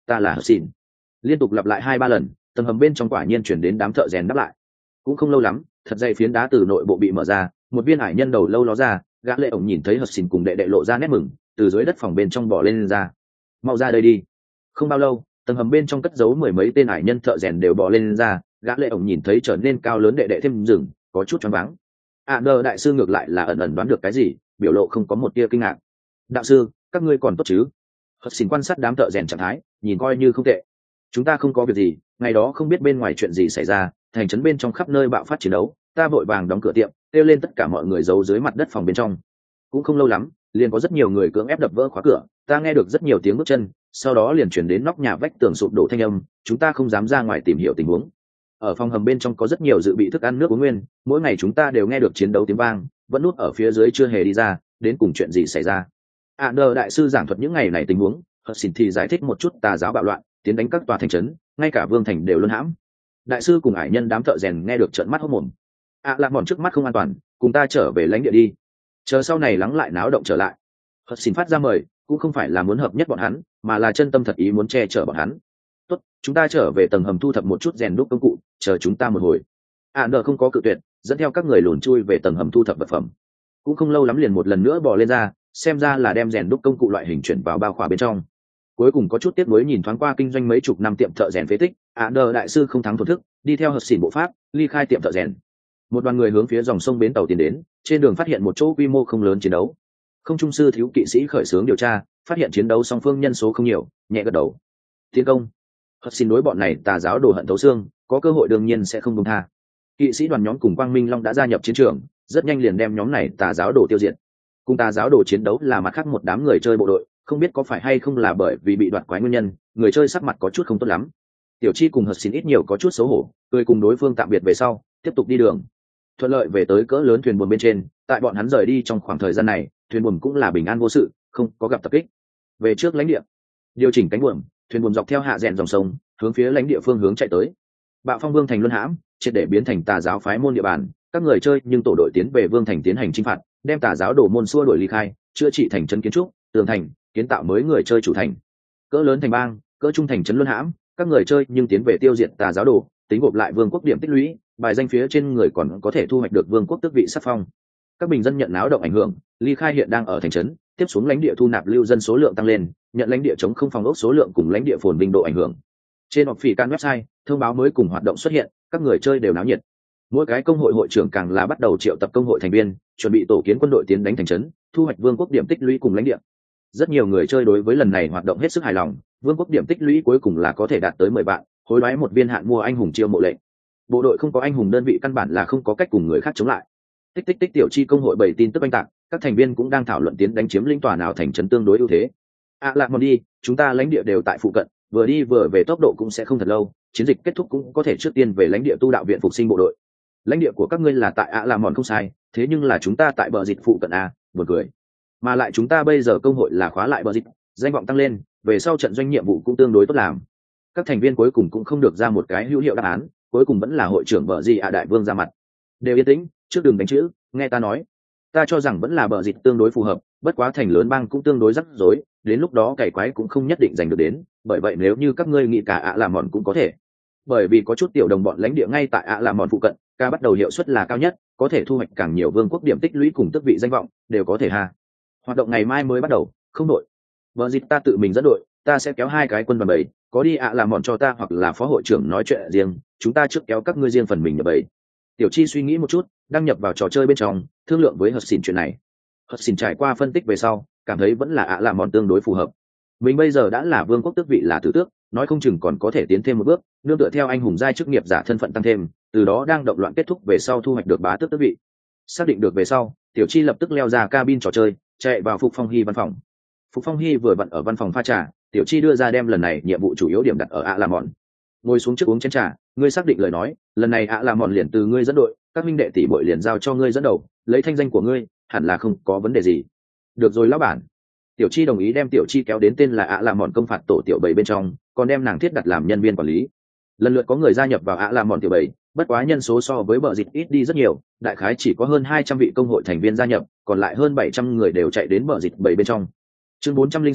ta là Hudson. Liên tục lặp lại hai ba lần, tầng hầm bên trong quả nhiên chuyển đến đám thợ rèn đáp lại. Cũng không lâu lắm, thật dày phiến đá từ nội bộ bị mở ra, một viên hải nhân đầu lâu ló ra, gã lệ ổng nhìn thấy Hudson cùng đệ đệ lộ ra nét mừng, từ dưới đất phòng bên trong bò lên, lên ra. Mau ra đây đi. Không bao lâu, tầng hầm bên trong cất giấu mười mấy tên hải nhân thợ rèn đều bò lên, lên ra, gã lệ ổng nhìn thấy trở nên cao lớn đệ đệ thêm rừng, có chút choáng váng. À nơ đại sư ngược lại là ẩn ẩn đoán được cái gì, biểu lộ không có một tia kinh ngạc. Đạo sư, các ngươi còn tốt chứ? Hudson quan sát đám thợ rèn trạng thái, nhìn coi như không tệ. Chúng ta không có việc gì, ngày đó không biết bên ngoài chuyện gì xảy ra, thành trấn bên trong khắp nơi bạo phát chiến đấu, ta vội vàng đóng cửa tiệm, kêu lên tất cả mọi người giấu dưới mặt đất phòng bên trong. Cũng không lâu lắm, liền có rất nhiều người cưỡng ép đập vỡ khóa cửa, ta nghe được rất nhiều tiếng bước chân, sau đó liền chuyển đến nóc nhà vách tường sụp đổ thanh âm, chúng ta không dám ra ngoài tìm hiểu tình huống. Ở phòng hầm bên trong có rất nhiều dự bị thức ăn nước uống nguyên, mỗi ngày chúng ta đều nghe được chiến đấu tiếng vang, vẫn núp ở phía dưới chưa hề đi ra, đến cùng chuyện gì xảy ra. À nơ đại sư giảng thuật những ngày này tình huống, Hudson thì giải thích một chút tà giáo bạo loạn, tiến đánh các tòa thành trấn, ngay cả vương thành đều luân hãm. Đại sư cùng ải nhân đám thợ rèn nghe được trợn mắt hốt mồm. À lạc mòn trước mắt không an toàn, cùng ta trở về lãnh địa đi, chờ sau này lắng lại náo động trở lại. Hudson phát ra mời, cũng không phải là muốn hợp nhất bọn hắn, mà là chân tâm thật ý muốn che chở bọn hắn. Tốt, chúng ta trở về tầng hầm thu thập một chút rèn đúc công cụ, chờ chúng ta một hồi. À nơ không có cự tuyệt, dẫn theo các người lùn chui về tầng hầm thu thập vật phẩm. Cũng không lâu lắm liền một lần nữa bò lên ra, xem ra là đem rèn đúc công cụ loại hình chuyển vào bao khỏa bên trong. Cuối cùng có chút tiếc nuối nhìn thoáng qua kinh doanh mấy chục năm tiệm thợ rèn phế tích, À nơ đại sư không thắng thổn thức, đi theo Hudson bộ pháp, ly khai tiệm thợ rèn. Một đoàn người hướng phía dòng sông bến tàu tiến đến, trên đường phát hiện một chỗ quy mô không lớn chiến đấu. Không trung sư thiếu kỵ sĩ khởi xướng điều tra, phát hiện chiến đấu song phương nhân số không nhiều, nhẹ gật đầu. Tiến công. Hudson đối bọn này tà giáo đồ hận thấu xương, có cơ hội đương nhiên sẽ không buông tha. Kỵ sĩ đoàn nhóm cùng Quang Minh Long đã gia nhập chiến trường, rất nhanh liền đem nhóm này tà giáo đồ tiêu diệt. Cùng tà giáo đồ chiến đấu là mặt khác một đám người chơi bộ đội, không biết có phải hay không là bởi vì bị đoạt quái nguyên nhân, người chơi sắc mặt có chút không tốt lắm. Tiểu Chi cùng Hudson ít nhiều có chút xấu hổ, cười cùng đối phương tạm biệt về sau, tiếp tục đi đường. Thuận lợi về tới cỡ lớn thuyền buồm bên trên, tại bọn hắn rời đi trong khoảng thời gian này, thuyền buồm cũng là bình an vô sự, không có gặp tập kích. Về trước lãnh địa, điều chỉnh cánh buồm, thuyền buồm dọc theo hạ rèn dòng sông, hướng phía lãnh địa phương hướng chạy tới. Bạo Phong Vương thành luân hãm, triệt để biến thành tà giáo phái môn địa bàn, các người chơi nhưng tổ đội tiến về Vương thành tiến hành chinh phạt, đem tà giáo đổ môn xua đuổi ly khai, chữa trị thành trấn kiến trúc, tường thành, kiến tạo mới người chơi chủ thành. Cỡ lớn thành bang, cỡ trung thành trấn luân hãm, các người chơi nhưng tiến về tiêu diệt tà giáo đồ, tính gộp lại vương quốc điểm tích lũy, bài danh phía trên người còn có thể thu hoạch được vương quốc tước vị sắc phong. Các bình dân nhận náo động ảnh hưởng, ly khai hiện đang ở thành trấn, tiếp xuống lãnh địa thu nạp lưu dân số lượng tăng lên, nhận lãnh địa chống không phòng ốc số lượng cùng lãnh địa phồn vinh độ ảnh hưởng. Trên họp phỉ can website, thông báo mới cùng hoạt động xuất hiện, các người chơi đều náo nhiệt. Mỗi cái công hội hội trưởng càng là bắt đầu triệu tập công hội thành viên, chuẩn bị tổ kiến quân đội tiến đánh thành trấn, thu hoạch vương quốc điểm tích lũy cùng lãnh địa. Rất nhiều người chơi đối với lần này hoạt động hết sức hài lòng, vương quốc điểm tích lũy cuối cùng là có thể đạt tới mười vạn, hối đoái một viên hạn mua anh hùng chiêu mộ lệnh. Bộ đội không có anh hùng đơn vị căn bản là không có cách cùng người khác chống lại. Tích tích tích tiểu chi công hội bảy tin tức oanh tạc, các thành viên cũng đang thảo luận tiến đánh chiếm lĩnh tòa nào thành trấn tương đối ưu thế. À lạc mòn đi, chúng ta lãnh địa đều tại phụ cận, vừa đi vừa về tốc độ cũng sẽ không thật lâu, chiến dịch kết thúc cũng có thể trước tiên về lãnh địa tu đạo viện phục sinh bộ đội. Lãnh địa của các ngươi là tại ạ lạc mòn không sai, thế nhưng là chúng ta tại bờ dịch phụ cận a, buồn cười. Mà lại chúng ta bây giờ công hội là khóa lại bờ dịch, danh vọng tăng lên, về sau trận doanh nhiệm vụ cũng tương đối tốt làm. Các thành viên cuối cùng cũng không được ra một cái hữu hiệu đáp án, cuối cùng vẫn là hội trưởng bờ gì ạ đại vương ra mặt. Đều yên tĩnh, trước đường đánh chữ, nghe ta nói. Ta cho rằng vẫn là bờ dịch tương đối phù hợp, bất quá thành lớn bang cũng tương đối rắc rối, đến lúc đó cày quái cũng không nhất định giành được đến, bởi vậy nếu như các ngươi nghĩ cả ạ làm mòn cũng có thể. Bởi vì có chút tiểu đồng bọn lãnh địa ngay tại ạ làm mòn phụ cận, ca bắt đầu hiệu suất là cao nhất, có thể thu hoạch càng nhiều vương quốc điểm tích lũy cùng tước vị danh vọng, đều có thể ha. Hoạt động ngày mai mới bắt đầu, không đội. Bờ dịch ta tự mình dẫn đội, ta sẽ kéo hai cái quân đoàn bảy, có đi ạ làm mòn cho ta hoặc là phó hội trưởng nói chuyện riêng, chúng ta trước kéo các ngươi riêng phần mình nhập bảy. Tiểu Chi suy nghĩ một chút, đăng nhập vào trò chơi bên trong, thương lượng với Hudson chuyện này. Hudson trải qua phân tích về sau, cảm thấy vẫn là ạ làm mòn tương đối phù hợp. Mình bây giờ đã là vương quốc tước vị là tử tước, nói không chừng còn có thể tiến thêm một bước, nương tựa theo anh hùng giai chức nghiệp giả thân phận tăng thêm, từ đó đang động loạn kết thúc về sau thu hoạch được bá tước tước vị. Xác định được về sau, Tiểu Chi lập tức leo ra cabin trò chơi, chạy vào Phục Phong Hy văn phòng. Phục Phong Hy vừa vặn ở văn phòng pha trà, Tiểu Chi đưa ra đem lần này nhiệm vụ chủ yếu điểm đặt ở ạ làm mòn. Ngồi xuống trước uống chén trà, ngươi xác định lời nói, lần này ạ làm mòn liền từ ngươi dẫn đội, các minh đệ tỷ muội liền giao cho ngươi dẫn đầu, lấy thanh danh của ngươi, hẳn là không có vấn đề gì. Được rồi lão bản. Tiểu Chi đồng ý đem Tiểu Chi kéo đến tên là ạ làm mòn công phạt tổ tiểu bảy bên trong, còn đem nàng thiết đặt làm nhân viên quản lý. Lần lượt có người gia nhập vào ạ làm mòn tiểu bảy, bất quá nhân số so với bờ dịch ít đi rất nhiều, đại khái chỉ có hơn hai trăm vị công hội thành viên gia nhập, còn lại hơn bảy trăm người đều chạy đến bờ dịch bảy bên trong. Chương bốn trăm linh sáu,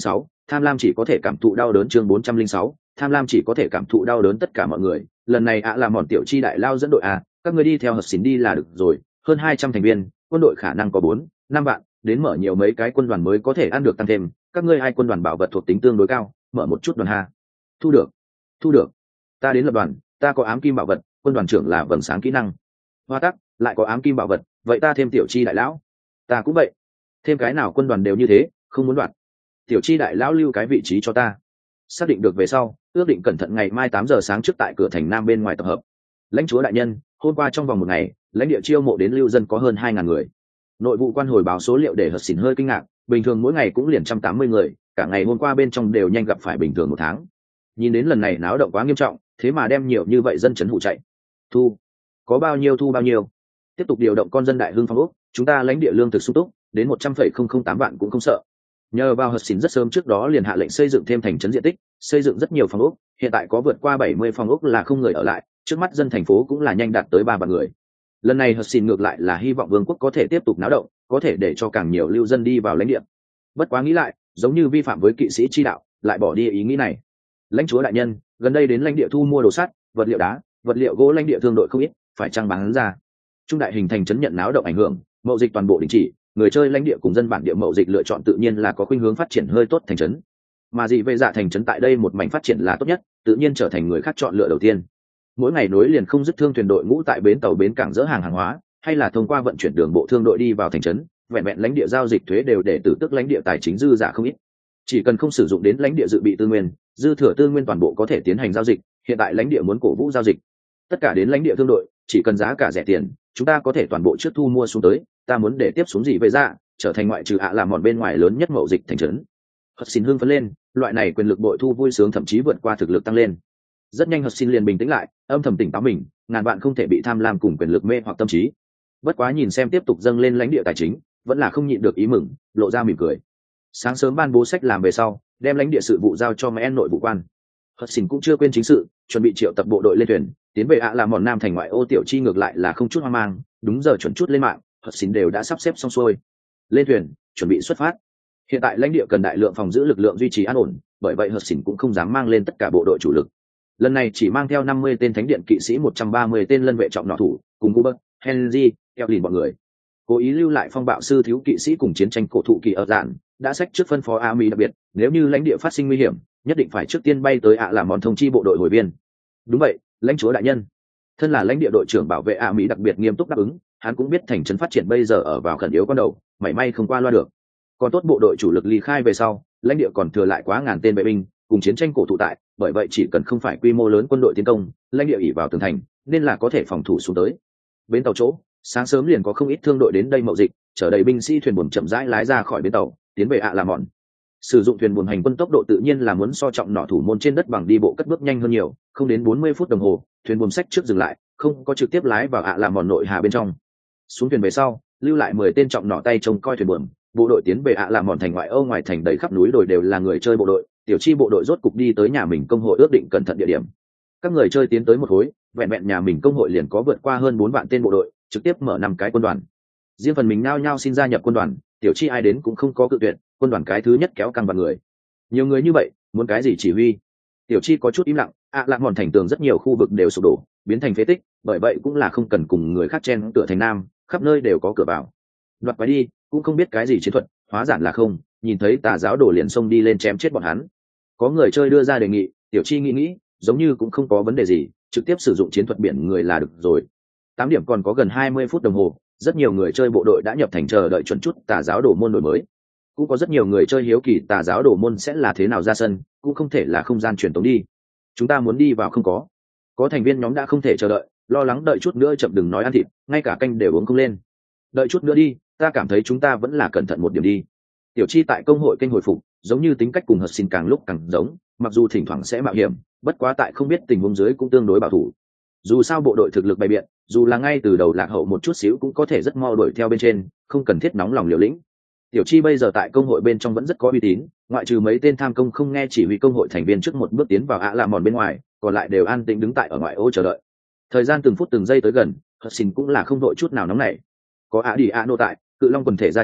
tham lam chỉ có thể cảm thụ đau đớn. Chương bốn trăm linh sáu, tham lam chỉ có thể cảm thụ đau đớn tất cả mọi người. Lần này ạ là mòn tiểu chi đại lao dẫn đội à, các người đi theo hợp xỉn đi là được rồi, hơn hai trăm thành viên, quân đội khả năng có bốn năm vạn, đến mở nhiều mấy cái quân đoàn mới có thể ăn được tăng thêm, các ngươi hai quân đoàn bảo vật thuộc tính tương đối cao, mở một chút đoàn ha. Thu được, thu được. Ta đến lập đoàn, ta có ám kim bảo vật, quân đoàn trưởng là vầng sáng kỹ năng. Hoa tắc, lại có ám kim bảo vật, vậy ta thêm tiểu chi đại lão. Ta cũng vậy. Thêm cái nào quân đoàn đều như thế, không muốn đoạt. Tiểu chi đại lão lưu cái vị trí cho ta. Xác định được về sau, ước định cẩn thận ngày mai tám giờ sáng trước tại cửa thành nam bên ngoài tập hợp. Lãnh chúa đại nhân, hôm qua trong vòng một ngày, lãnh địa chiêu mộ đến lưu dân có hơn hai ngàn người. Nội vụ quan hồi báo số liệu để Hất Xỉn hơi kinh ngạc, bình thường mỗi ngày cũng liền trăm tám mươi người, cả ngày hôm qua bên trong đều nhanh gặp phải bình thường một tháng. Nhìn đến lần này náo động quá nghiêm trọng, thế mà đem nhiều như vậy dân chấn hụ chạy. Thu, có bao nhiêu thu bao nhiêu. Tiếp tục điều động con dân đại hưng phong ốc, chúng ta lãnh địa lương thực sung túc, đến một trăm phẩy không không tám vạn cũng không sợ. Nhờ vào Hất Xỉn rất sớm trước đó liền hạ lệnh xây dựng thêm thành trấn diện tích, xây dựng rất nhiều phòng ốc, hiện tại có vượt qua bảy mươi phòng ốc là không người ở lại, trước mắt dân thành phố cũng là nhanh đạt tới ba vạn người. Lần này Hất Xỉn ngược lại là hy vọng vương quốc có thể tiếp tục náo động, có thể để cho càng nhiều lưu dân đi vào lãnh địa. Bất quá nghĩ lại, giống như vi phạm với kỵ sĩ chi đạo, lại bỏ đi ý nghĩ này. Lãnh chúa đại nhân, gần đây đến lãnh địa thu mua đồ sắt, vật liệu đá, vật liệu gỗ lãnh địa thương đội không ít, phải chăng bán ra. Trung đại hình thành trấn nhận náo động ảnh hưởng, mậu dịch toàn bộ đình chỉ, người chơi lãnh địa cùng dân bản địa mậu dịch lựa chọn tự nhiên là có khuynh hướng phát triển hơi tốt thành trấn. Mà gì về dạ thành trấn tại đây một mảnh phát triển là tốt nhất, tự nhiên trở thành người khác chọn lựa đầu tiên. Mỗi ngày nối liền không dứt thương thuyền đội ngũ tại bến tàu bến cảng dỡ hàng hàng hóa, hay là thông qua vận chuyển đường bộ thương đội đi vào thành trấn, vẹn vẹn lãnh địa giao dịch thuế đều để tử tức lãnh địa tài chính dư giả không ít. Chỉ cần không sử dụng đến lãnh địa dự bị tư nguyên, dư thừa tư nguyên toàn bộ có thể tiến hành giao dịch. Hiện tại lãnh địa muốn cổ vũ giao dịch, tất cả đến lãnh địa thương đội, chỉ cần giá cả rẻ tiền, chúng ta có thể toàn bộ trước thu mua xuống tới. Ta muốn để tiếp xuống gì về ra, trở thành ngoại trừ ạ làm mòn bên ngoài lớn nhất mậu dịch thành trấn. Hất Xỉn hưng phấn lên, loại này quyền lực bội thu vui sướng thậm chí vượt qua thực lực tăng lên. Rất nhanh Hất Xỉn liền bình tĩnh lại, âm thầm tỉnh táo mình, ngàn vạn không thể bị tham lam cùng quyền lực mê hoặc tâm trí. Bất quá nhìn xem tiếp tục dâng lên lãnh địa tài chính, vẫn là không nhịn được ý mừng, lộ ra mỉm cười. Sáng sớm ban bố sách làm về sau, đem lãnh địa sự vụ giao cho mấy nội vụ quan. Hất Xỉn cũng chưa quên chính sự, chuẩn bị triệu tập bộ đội lên thuyền, tiến về ạ làm mòn nam thành ngoại ô. Tiểu chi ngược lại là không chút hoang mang, đúng giờ chuẩn chút lên mạng, Hất Xỉn đều đã sắp xếp xong xuôi. Lên thuyền, chuẩn bị xuất phát. Hiện tại lãnh địa cần đại lượng phòng giữ lực lượng duy trì an ổn, bởi vậy Hất Xỉn cũng không dám mang lên tất cả bộ đội chủ lực. Lần này chỉ mang theo năm mươi tên thánh điện kỵ sĩ, một trăm ba mươi tên lân vệ trọng nỏ thủ, cùng Hubert, Henry, Elin bọn người. Cố ý lưu lại phong bạo sư thiếu kỵ sĩ cùng chiến tranh cổ thụ kỳ ở dạn, đã sách trước phân phó a mỹ đặc biệt, nếu như lãnh địa phát sinh nguy hiểm, nhất định phải trước tiên bay tới ạ làm mòn thông chi bộ đội hồi viên. Đúng vậy, lãnh chúa đại nhân. Thân là lãnh địa đội trưởng bảo vệ a mỹ đặc biệt nghiêm túc đáp ứng, hắn cũng biết thành trấn phát triển bây giờ ở vào khẩn yếu con đầu, mảy may không qua loa được. Còn tốt bộ đội chủ lực ly khai về sau, lãnh địa còn thừa lại quá ngàn tên vệ binh cùng chiến tranh cổ thụ tại, bởi vậy chỉ cần không phải quy mô lớn quân đội tiến công, lãnh địa ỉ vào tường thành, nên là có thể phòng thủ xuống tới. Bến tàu chỗ, sáng sớm liền có không ít thương đội đến đây mậu dịch, chở đầy binh sĩ thuyền buồm chậm rãi lái ra khỏi bến tàu, tiến về ạ làm mòn. Sử dụng thuyền buồm hành quân tốc độ tự nhiên là muốn so trọng nỏ thủ môn trên đất bằng đi bộ cất bước nhanh hơn nhiều, không đến bốn mươi phút đồng hồ, thuyền buồm sách trước dừng lại, không có trực tiếp lái vào ạ làm mòn nội hà bên trong. Xuống thuyền về sau, lưu lại mười tên trọng nỏ tay trông coi thuyền buồm, bộ đội tiến về ạ làm mòn thành ngoại ô. Ngoài thành đầy khắp núi đồi đều là người chơi bộ đội, tiểu chi bộ đội rốt cục đi tới nhà mình công hội ước định cẩn thận địa điểm. Các người chơi tiến tới một khối, vẹn vẹn nhà mình công hội liền có vượt qua hơn bốn vạn tên bộ đội, trực tiếp mở năm cái quân đoàn. Riêng phần mình nao nhao xin gia nhập quân đoàn, tiểu chi ai đến cũng không có cự tuyệt, quân đoàn cái thứ nhất kéo căng vào người. Nhiều người như vậy, muốn cái gì chỉ huy? Tiểu chi có chút im lặng, ạ làm mòn thành tường rất nhiều khu vực đều sụp đổ, biến thành phế tích, bởi vậy cũng là không cần cùng người khác chen cửa thành nam, khắp nơi đều có cửa vào. Đoạt quái đi, cũng không biết cái gì chiến thuật, hóa giản là không, nhìn thấy tà giáo đổ liền xông đi lên chém chết bọn hắn. Có người chơi đưa ra đề nghị, tiểu chi nghĩ nghĩ, giống như cũng không có vấn đề gì, trực tiếp sử dụng chiến thuật biển người là được rồi. Tám điểm còn có gần hai mươi phút đồng hồ, rất nhiều người chơi bộ đội đã nhập thành chờ đợi chuẩn chút tà giáo đổ môn đổi mới. Cũng có rất nhiều người chơi hiếu kỳ tà giáo đổ môn sẽ là thế nào ra sân, cũng không thể là không gian truyền tống đi. Chúng ta muốn đi vào không có. Có thành viên nhóm đã không thể chờ đợi, lo lắng đợi chút nữa chậm đừng nói ăn thịt, ngay cả canh đều uống không lên. Đợi chút nữa đi, ta cảm thấy chúng ta vẫn là cẩn thận một điểm đi. Tiểu chi tại công hội kênh hồi phục, giống như tính cách cùng Hất Xỉn càng lúc càng giống, mặc dù thỉnh thoảng sẽ mạo hiểm, bất quá tại không biết tình huống dưới cũng tương đối bảo thủ. Dù sao bộ đội thực lực bày biện, dù là ngay từ đầu lạc hậu một chút xíu cũng có thể rất mau đuổi theo bên trên, không cần thiết nóng lòng liều lĩnh. Tiểu chi bây giờ tại công hội bên trong vẫn rất có uy tín, ngoại trừ mấy tên tham công không nghe chỉ huy công hội thành viên trước một bước tiến vào ạ làm mòn bên ngoài, còn lại đều an tĩnh đứng tại ở ngoại ô chờ đợi. Thời gian từng phút từng giây tới gần, Hất Xỉn cũng là không đội chút nào nóng nảy. Có ạ đi ạ nô tại, cự long quần thể gia trì,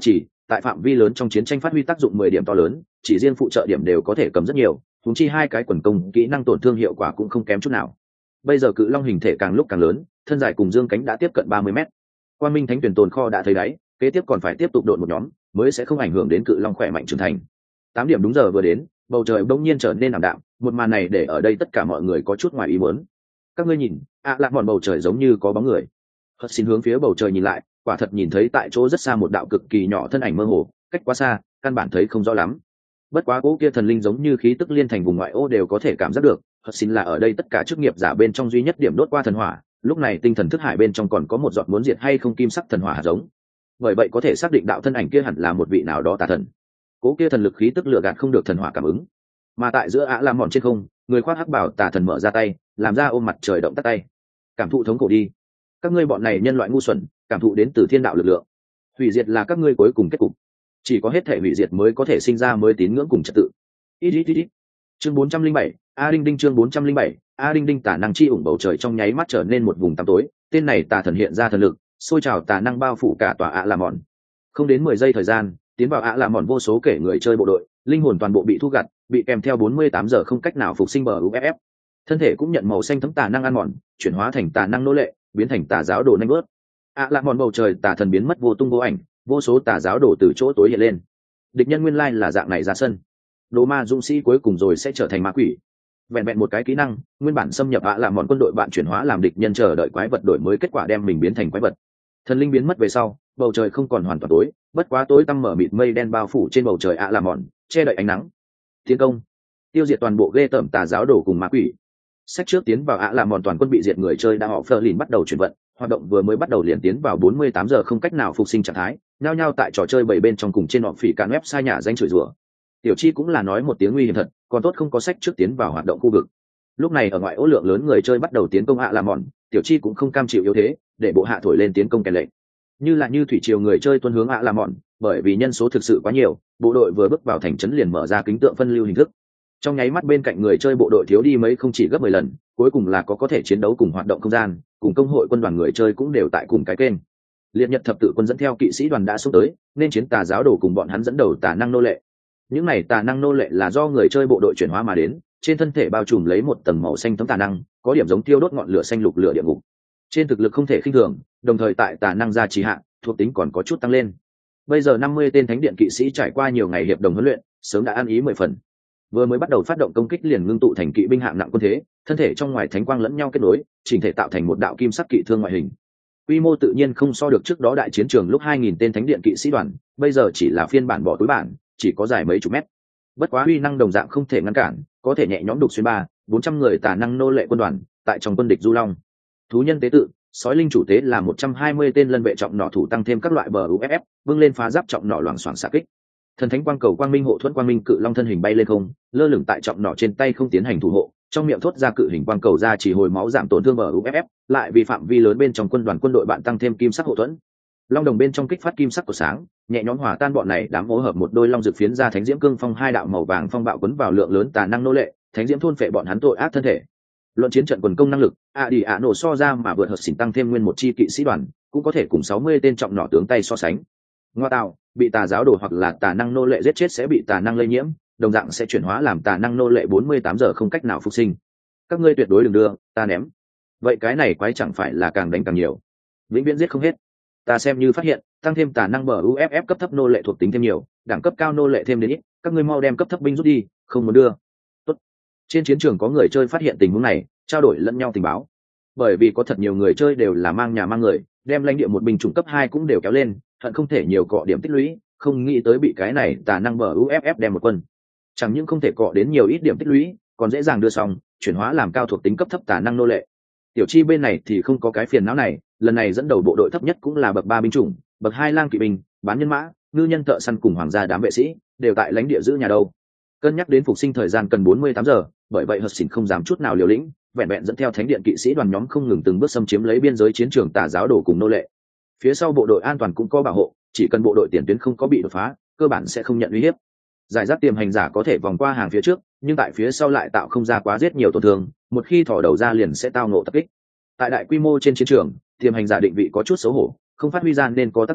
tại phạm vi lớn trong chiến tranh phát huy tác dụng mười điểm to lớn, chỉ riêng phụ trợ điểm đều có thể cầm rất nhiều, huống chi hai cái quần công kỹ năng tổn thương hiệu quả cũng không kém chút nào. Bây giờ cự long hình thể càng lúc càng lớn, thân dài cùng dương cánh đã tiếp cận ba mươi mét. Quang Minh Thánh Tuyển tồn kho đã thấy đáy, kế tiếp còn phải tiếp tục độn một nhóm, mới sẽ không ảnh hưởng đến cự long khỏe mạnh trưởng thành. Tám điểm đúng giờ vừa đến, bầu trời bỗng nhiên trở nên ảm đạm, một màn này để ở đây tất cả mọi người có chút ngoài ý muốn. Các ngươi nhìn, ạ lạc mòn bầu trời giống như có bóng người. Hất xin hướng phía bầu trời nhìn lại, quả thật nhìn thấy tại chỗ rất xa một đạo cực kỳ nhỏ thân ảnh mơ hồ, cách quá xa, căn bản thấy không rõ lắm. Bất quá cố kia thần linh giống như khí tức liên thành vùng ngoại ô đều có thể cảm giác được. Hất xin là ở đây tất cả chức nghiệp giả bên trong duy nhất điểm đốt qua thần hỏa, lúc này tinh thần thức hải bên trong còn có một giọt muốn diệt hay không kim sắc thần hỏa hạt giống. Bởi vậy có thể xác định đạo thân ảnh kia hẳn là một vị nào đó tà thần. Cố kia thần lực khí tức lừa gạt không được thần hỏa cảm ứng. Mà tại giữa ạ làm mòn trên không, người khoác hắc bảo tà thần mở ra tay, làm ra ôm mặt trời động tác tay. Cảm thụ thống khổ đi. Các ngươi bọn này nhân loại ngu xuẩn, cảm thụ đến từ thiên đạo lực lượng. Hủy diệt là các ngươi cuối cùng kết cục. Chỉ có hết thể hủy diệt mới có thể sinh ra mới tín ngưỡng cùng trật tự. Ít ít ít ít. Chương bốn trăm linh bảy, A Đinh Đinh chương bốn trăm linh bảy, A Đinh Đinh tà năng chi ủng bầu trời trong nháy mắt trở nên một vùng tăm tối, tên này tà thần hiện ra thần lực, xôi trào tà năng bao phủ cả tòa ạ làm mòn. Không đến mười giây thời gian, tiến vào ạ làm mòn vô số kể người chơi bộ đội, linh hồn toàn bộ bị thu gặt, bị kèm theo bốn mươi tám giờ không cách nào phục sinh bờ u ép ép. Thân thể cũng nhận màu xanh thấm tà năng ăn mòn, chuyển hóa thành tà năng nô lệ, biến thành tà giáo đồ nanh bớt. ạ làm mòn bầu trời tà thần biến mất vô tung vô ảnh, vô số tà giáo đồ từ chỗ tối hiện lên. Địch nhân nguyên lai là dạng này ra sân. Đồ ma dũng sĩ cuối cùng rồi sẽ trở thành ma quỷ. Vẹn vẹn một cái kỹ năng, nguyên bản xâm nhập ạ làm mòn quân đội bạn chuyển hóa làm địch nhân chờ đợi quái vật đổi mới kết quả đem mình biến thành quái vật. Thần linh biến mất về sau, bầu trời không còn hoàn toàn tối, bất quá tối tăm mở mịt mây đen bao phủ trên bầu trời ạ làm mòn, che đậy ánh nắng. Tiến công, tiêu diệt toàn bộ ghê tởm tà giáo đồ cùng ma quỷ. Sách trước tiến vào ạ làm mòn toàn quân bị diệt người chơi đã họ phơ lìn bắt đầu chuyển vận, hoạt động vừa mới bắt đầu liền tiến vào bốn mươi tám giờ không cách nào phục sinh trạng thái, nhao nhao tại trò chơi bảy bên trong cùng trên họ phỉ cạn website nhà danh chửi rủa. Tiểu Chi cũng là nói một tiếng nguy hiểm thật, còn tốt không có sách trước tiến vào hoạt động khu vực. Lúc này ở ngoại ô lượng lớn người chơi bắt đầu tiến công ạ làm mòn, Tiểu Chi cũng không cam chịu yếu thế, để bộ hạ thổi lên tiến công kèn lệnh. Như là như thủy triều người chơi tuân hướng ạ làm mòn, bởi vì nhân số thực sự quá nhiều, bộ đội vừa bước vào thành trấn liền mở ra kính tượng phân lưu hình thức. Trong nháy mắt bên cạnh người chơi bộ đội thiếu đi mấy không chỉ gấp mười lần, cuối cùng là có có thể chiến đấu cùng hoạt động không gian, cùng công hội quân đoàn người chơi cũng đều tại cùng cái kênh. Liệt Nhật thập tự quân dẫn theo kỵ sĩ đoàn đã xuống tới, nên chiến tà giáo đồ cùng bọn hắn dẫn đầu tà năng nô lệ. Những này tà năng nô lệ là do người chơi bộ đội chuyển hóa mà đến, trên thân thể bao trùm lấy một tầng màu xanh thấm tà năng, có điểm giống tiêu đốt ngọn lửa xanh lục lửa địa ngục. Trên thực lực không thể khinh thường, đồng thời tại tà năng gia trì hạ, thuộc tính còn có chút tăng lên. Bây giờ năm mươi tên thánh điện kỵ sĩ trải qua nhiều ngày hiệp đồng huấn luyện, sớm đã ăn ý mười phần. Vừa mới bắt đầu phát động công kích liền ngưng tụ thành kỵ binh hạng nặng quân thế, thân thể trong ngoài thánh quang lẫn nhau kết nối, chỉnh thể tạo thành một đạo kim sắc kỵ thương ngoại hình. Quy mô tự nhiên không so được trước đó đại chiến trường lúc hai nghìn tên thánh điện kỵ sĩ đoàn, bây giờ chỉ là phiên bản bỏ túi bản, chỉ có dài mấy chục mét. Bất quá uy năng đồng dạng không thể ngăn cản, có thể nhẹ nhõm đục xuyên ba, bốn trăm người tà năng nô lệ quân đoàn, tại trong quân địch du long. Thú nhân tế tự, sói linh chủ tế là một trăm hai mươi tên lân vệ trọng nỏ thủ tăng thêm các loại bờ u ép ép, vươn lên phá giáp trọng nỏ loảng xoảng xạ kích. Thần thánh quang cầu quang minh hộ thuẫn quang minh cự long thân hình bay lên không, lơ lửng tại trọng nỏ trên tay không tiến hành thủ hộ, trong miệng thốt ra cự hình quang cầu ra chỉ hồi máu giảm tổn thương bờ u ép ép, lại vì phạm vi lớn bên trong quân đoàn quân đội bạn tăng thêm kim sắc hộ thuẫn. Long đồng bên trong kích phát kim sắc của sáng, nhẹ nhõm hòa tan bọn này đám hỗ hợp một đôi long dược phiến ra thánh diễm cương phong hai đạo màu vàng phong bạo quấn vào lượng lớn tà năng nô lệ, thánh diễm thôn phệ bọn hắn tội ác thân thể. Luận chiến trận quần công năng lực, a đi ạ nổ so ra mà vượt hợp xỉn tăng thêm nguyên một chi kỵ sĩ đoàn, cũng có thể cùng sáu mươi tên trọng nỏ tướng tay so sánh. Ngoa tạo, bị tà giáo đồ hoặc là tà năng nô lệ giết chết sẽ bị tà năng lây nhiễm, đồng dạng sẽ chuyển hóa làm tà năng nô lệ bốn mươi tám giờ không cách nào phục sinh. Các ngươi tuyệt đối đừng đưa, ta ném. Vậy cái này quái chẳng phải là càng đánh càng nhiều, vĩnh viễn giết không hết. Ta xem như phát hiện, tăng thêm tà năng bờ u ép ép cấp thấp nô lệ thuộc tính thêm nhiều, đẳng cấp cao nô lệ thêm đến ít, các ngươi mau đem cấp thấp binh rút đi, không muốn đưa. Tốt. Trên chiến trường có người chơi phát hiện tình huống này, trao đổi lẫn nhau tình báo. Bởi vì có thật nhiều người chơi đều là mang nhà mang người, đem lãnh địa một binh chủng cấp hai cũng đều kéo lên, hận không thể nhiều cọ điểm tích lũy, không nghĩ tới bị cái này tà năng bờ u ép ép đem một quân. Chẳng những không thể cọ đến nhiều ít điểm tích lũy, còn dễ dàng đưa xong, chuyển hóa làm cao thuộc tính cấp thấp tà năng nô lệ. Tiểu Chi bên này thì không có cái phiền não này, lần này dẫn đầu bộ đội thấp nhất cũng là bậc ba binh chủng, bậc hai lang kỵ binh, bán nhân mã, ngư nhân thợ săn cùng hoàng gia đám vệ sĩ, đều tại lãnh địa giữ nhà đâu. Cân nhắc đến phục sinh thời gian cần bốn mươi tám giờ, bởi vậy Hudson không dám chút nào liều lĩnh, vẹn vẹn dẫn theo thánh điện kỵ sĩ đoàn nhóm không ngừng từng bước xâm chiếm lấy biên giới chiến trường tà giáo đồ cùng nô lệ. Phía sau bộ đội an toàn cũng có bảo hộ, chỉ cần bộ đội tiền tuyến không có bị đột phá, cơ bản sẽ không nhận uy hiếp. Giải rác tiềm hành giả có thể vòng qua hàng phía trước, nhưng tại phía sau lại tạo không ra quá giết nhiều tổn thương, một khi thò đầu ra liền sẽ tao ngộ tập kích. Tại đại quy mô trên chiến trường, tiềm hành giả định vị có chút xấu hổ, không phát huy ra nên có tác dụng,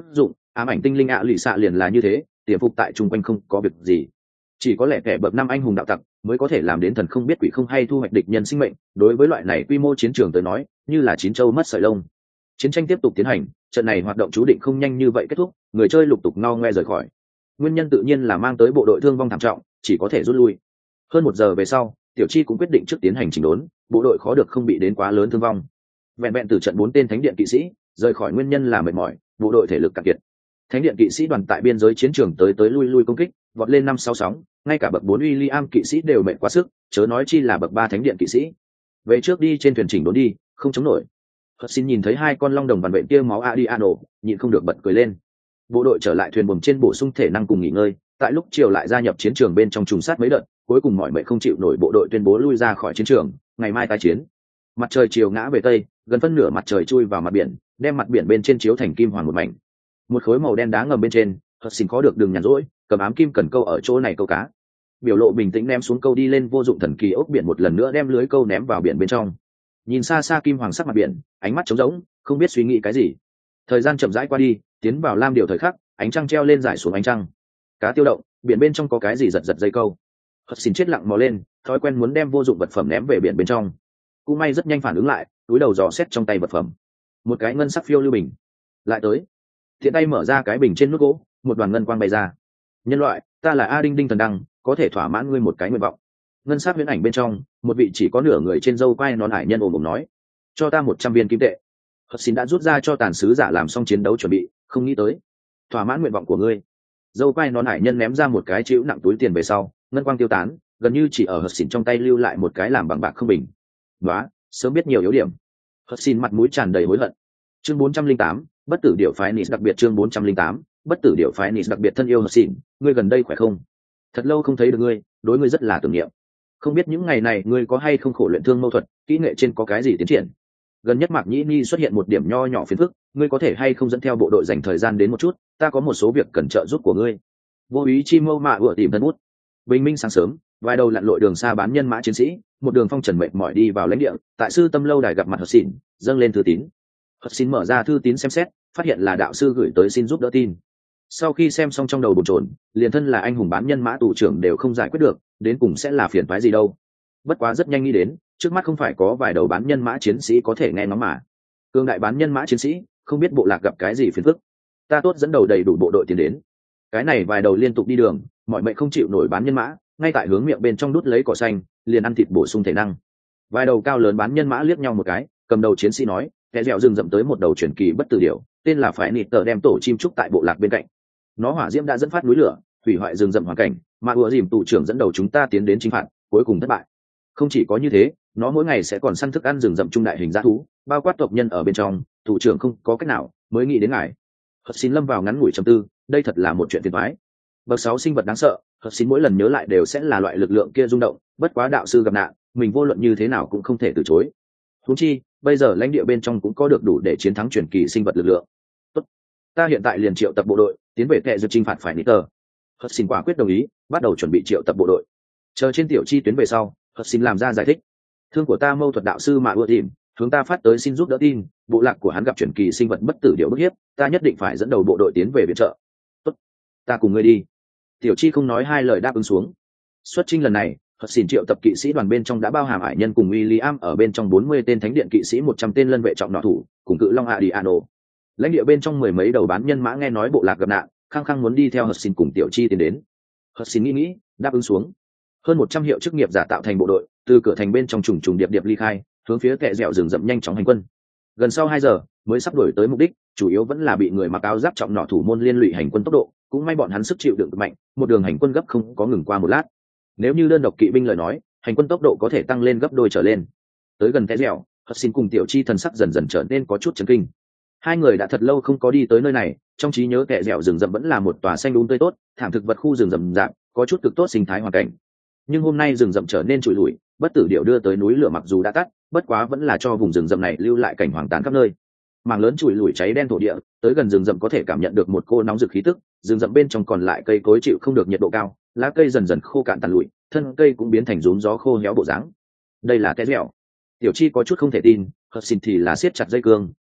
ám ảnh tinh linh ạ lụy xạ liền là như thế, tiềm phục tại chung quanh không có việc gì. Chỉ có lẽ kẻ bậc năm anh hùng đạo tặc mới có thể làm đến thần không biết quỷ không hay thu hoạch địch nhân sinh mệnh. Đối với loại này quy mô chiến trường tới nói, như là chín châu mất sợi lông. Chiến tranh tiếp tục tiến hành, trận này hoạt động chú định không nhanh như vậy kết thúc, người chơi lục tục ngao ngoe rời khỏi. Nguyên nhân tự nhiên là mang tới bộ đội thương vong thảm trọng, chỉ có thể rút lui. Hơn một giờ về sau, Tiểu Chi cũng quyết định trước tiến hành chỉnh đốn, bộ đội khó được không bị đến quá lớn thương vong. Vẹn vẹn từ trận bốn tên thánh điện kỵ sĩ rời khỏi nguyên nhân là mệt mỏi, bộ đội thể lực cạn kiệt. Thánh điện kỵ sĩ đoàn tại biên giới chiến trường tới tới lui lui công kích, vọt lên năm sáu sóng, ngay cả bậc bốn William kỵ sĩ đều mệt quá sức, chớ nói chi là bậc ba thánh điện kỵ sĩ. Về trước đi trên thuyền chỉnh đốn đi, không chống nổi. Hudson nhìn thấy hai con long đồng vằn vện kia máu Adriano, nhịn không được bật cười lên. Bộ đội trở lại thuyền buồm trên bổ sung thể năng cùng nghỉ ngơi, tại lúc chiều lại gia nhập chiến trường bên trong trùng sát mấy đợt, cuối cùng mọi mệnh không chịu nổi, bộ đội tuyên bố lui ra khỏi chiến trường, ngày mai tái chiến. Mặt trời chiều ngã về tây, gần phân nửa mặt trời chui vào mặt biển, đem mặt biển bên trên chiếu thành kim hoàng một mảnh. Một khối màu đen đá ngầm bên trên, Hudson khó được đường nhàn rỗi, cầm ám kim cần câu ở chỗ này câu cá. Biểu lộ bình tĩnh ném xuống câu đi lên vô dụng thần kỳ ốc biển, một lần nữa đem lưới câu ném vào biển bên trong. Nhìn xa xa kim hoàng sắc mặt biển, ánh mắt trống rỗng, không biết suy nghĩ cái gì. Thời gian chậm rãi qua đi, tiến vào lam điều thời khắc, ánh trăng treo lên, rải xuống ánh trăng. Cá tiêu động, biển bên trong có cái gì giật giật dây câu. Hudson chết lặng mò lên, thói quen muốn đem vô dụng vật phẩm ném về biển bên trong. Cũng may rất nhanh phản ứng lại, túi đầu dò xét trong tay vật phẩm. Một cái ngân sắc phiêu lưu bình. Lại tới. Thiện tay mở ra cái bình trên nút gỗ, một đoàn ngân quang bay ra. Nhân loại, ta là A Đinh Đinh Thần Đăng, có thể thỏa mãn ngươi một cái nguyện vọng. Ngân sắc huyễn ảnh bên trong, một vị chỉ có nửa người trên râu quai nón hải nhân ồm ồm nói, cho ta một trăm viên kim tệ. Hudson đã rút ra cho tàn sứ giả làm xong chiến đấu chuẩn bị, không nghĩ tới thỏa mãn nguyện vọng của ngươi. Dâu quai nón hải nhân ném ra một cái chịu nặng túi tiền về sau, ngân quang tiêu tán, gần như chỉ ở Hudson trong tay lưu lại một cái làm bằng bạc không bình. Đó, sớm biết nhiều yếu điểm. Hudson mặt mũi tràn đầy hối hận. Chương bốn trăm linh tám, bất tử điểu phái Nis đặc biệt. Chương bốn trăm linh tám, bất tử điểu phái Nis đặc biệt. Thân yêu Hudson, ngươi gần đây khỏe không? Thật lâu không thấy được ngươi, đối ngươi rất là tưởng niệm. Không biết những ngày này ngươi có hay không khổ luyện thương mâu thuật, kỹ nghệ trên có cái gì tiến triển? Gần nhất Mạc Nhĩ Ni xuất hiện một điểm nho nhỏ phiền phức, ngươi có thể hay không dẫn theo bộ đội dành thời gian đến một chút, ta có một số việc cần trợ giúp của ngươi. Vô ý chi mâu mạ ủa tìm thân bút. Bình minh sáng sớm, vài đầu lặn lội đường xa bán nhân mã chiến sĩ, một đường phong trần mệt mỏi đi vào lãnh địa, tại sư tâm lâu đài gặp mặt Hudson, dâng lên thư tín. Hudson mở ra thư tín xem xét, phát hiện là đạo sư gửi tới xin giúp đỡ tin. Sau khi xem xong trong đầu bồn chồn, liền thân là anh hùng bán nhân mã tù trưởng đều không giải quyết được, đến cùng sẽ là phiền toái gì đâu. Bất quá rất nhanh nghĩ đến, trước mắt không phải có vài đầu bán nhân mã chiến sĩ có thể nghe ngóng mà. Cương đại bán nhân mã chiến sĩ, không biết bộ lạc gặp cái gì phiền phức. Ta tốt dẫn đầu đầy đủ bộ đội tiến đến. Cái này vài đầu liên tục đi đường, mọi mệnh không chịu nổi bán nhân mã, ngay tại hướng miệng bên trong đút lấy cỏ xanh, liền ăn thịt bổ sung thể năng. Vài đầu cao lớn bán nhân mã liếc nhau một cái, cầm đầu chiến sĩ nói, kẻ dẻo rừng rậm tới một đầu truyền kỳ bất tử điểu, tên là phải nịt tờ đem tổ chim trúc tại bộ lạc bên cạnh. Nó hỏa diễm đã dẫn phát núi lửa, hủy hoại rừng rậm hoàn cảnh, mà ùa dìm tù trưởng dẫn đầu chúng ta tiến đến chinh phạt, cuối cùng thất bại. Không chỉ có như thế, nó mỗi ngày sẽ còn săn thức ăn rừng rậm trung đại hình dã thú, bao quát tộc nhân ở bên trong, thủ trưởng không có cách nào mới nghĩ đến ngài. Hudson lâm vào ngắn ngủi trầm tư, đây thật là một chuyện phiền toái. Bậc sáu sinh vật đáng sợ, Hudson mỗi lần nhớ lại đều sẽ là loại lực lượng kia rung động, bất quá đạo sư gặp nạn, mình vô luận như thế nào cũng không thể từ chối. Huống chi, bây giờ lãnh địa bên trong cũng có được đủ để chiến thắng truyền kỳ sinh vật lực lượng. Tốt, ta hiện tại liền triệu tập bộ đội, tiến về kệ dược chinh phạt phải Niter. Hudson quả quyết đồng ý, bắt đầu chuẩn bị triệu tập bộ đội. Chờ trên tiểu chi tuyến về sau, Hudson làm ra giải thích. Thương của ta mâu thuật đạo sư mà ưa tìm, hướng ta phát tới xin giúp đỡ tin, bộ lạc của hắn gặp truyền kỳ sinh vật bất tử điểu bức hiếp, ta nhất định phải dẫn đầu bộ đội tiến về viện trợ. Tốt, ta cùng ngươi đi. Tiểu chi không nói hai lời đáp ứng xuống. Xuất chinh lần này, Hudson triệu tập kỵ sĩ đoàn bên trong đã bao hàm hải nhân cùng William ở bên trong bốn mươi tên thánh điện kỵ sĩ, một trăm tên lân vệ trọng nỏ thủ, cùng cự long Adriano. Lãnh địa bên trong mười mấy đầu bán nhân mã nghe nói bộ lạc gặp nạn, khăng khăng muốn đi theo Hudson cùng tiểu chi tiến đến. Hudson nghĩ nghĩ, đáp ứng xuống. Hơn một trăm hiệu chức nghiệp giả tạo thành bộ đội, từ cửa thành bên trong trùng trùng điệp điệp ly khai, hướng phía kệ dẻo rừng rậm nhanh chóng hành quân. Gần sau hai giờ mới sắp đuổi tới mục đích, chủ yếu vẫn là bị người mặc áo giáp trọng nỏ thủ môn liên lụy hành quân tốc độ, cũng may bọn hắn sức chịu đựng mạnh, một đường hành quân gấp không có ngừng qua một lát. Nếu như đơn độc kỵ binh lời nói, hành quân tốc độ có thể tăng lên gấp đôi trở lên. Tới gần kệ dẻo, Hudson cùng tiểu chi thần sắc dần dần trở nên có chút chấn kinh. Hai người đã thật lâu không có đi tới nơi này, trong trí nhớ kệ dẻo rừng rậm vẫn là một tòa xanh um tươi tốt, thảm thực vật khu rừng rậm rạp, có chút cực tốt sinh thái hoàn cảnh. Nhưng hôm nay rừng rậm trở nên trụi lủi, bất tử điểu đưa tới núi lửa mặc dù đã tắt, bất quá vẫn là cho vùng rừng rậm này lưu lại cảnh hoang tàn khắp nơi. Mảng lớn trụi lủi cháy đen thổ địa, tới gần rừng rậm có thể cảm nhận được một cô nóng rực khí tức, rừng rậm bên trong còn lại cây cối chịu không được nhiệt độ cao, lá cây dần dần khô cạn tàn lụi, thân cây cũng biến thành rúm gió khô héo bộ dáng. Đây là cái dẻo. Tiểu chi có chút không thể tin, Hudson thì là siết chặt dây cương,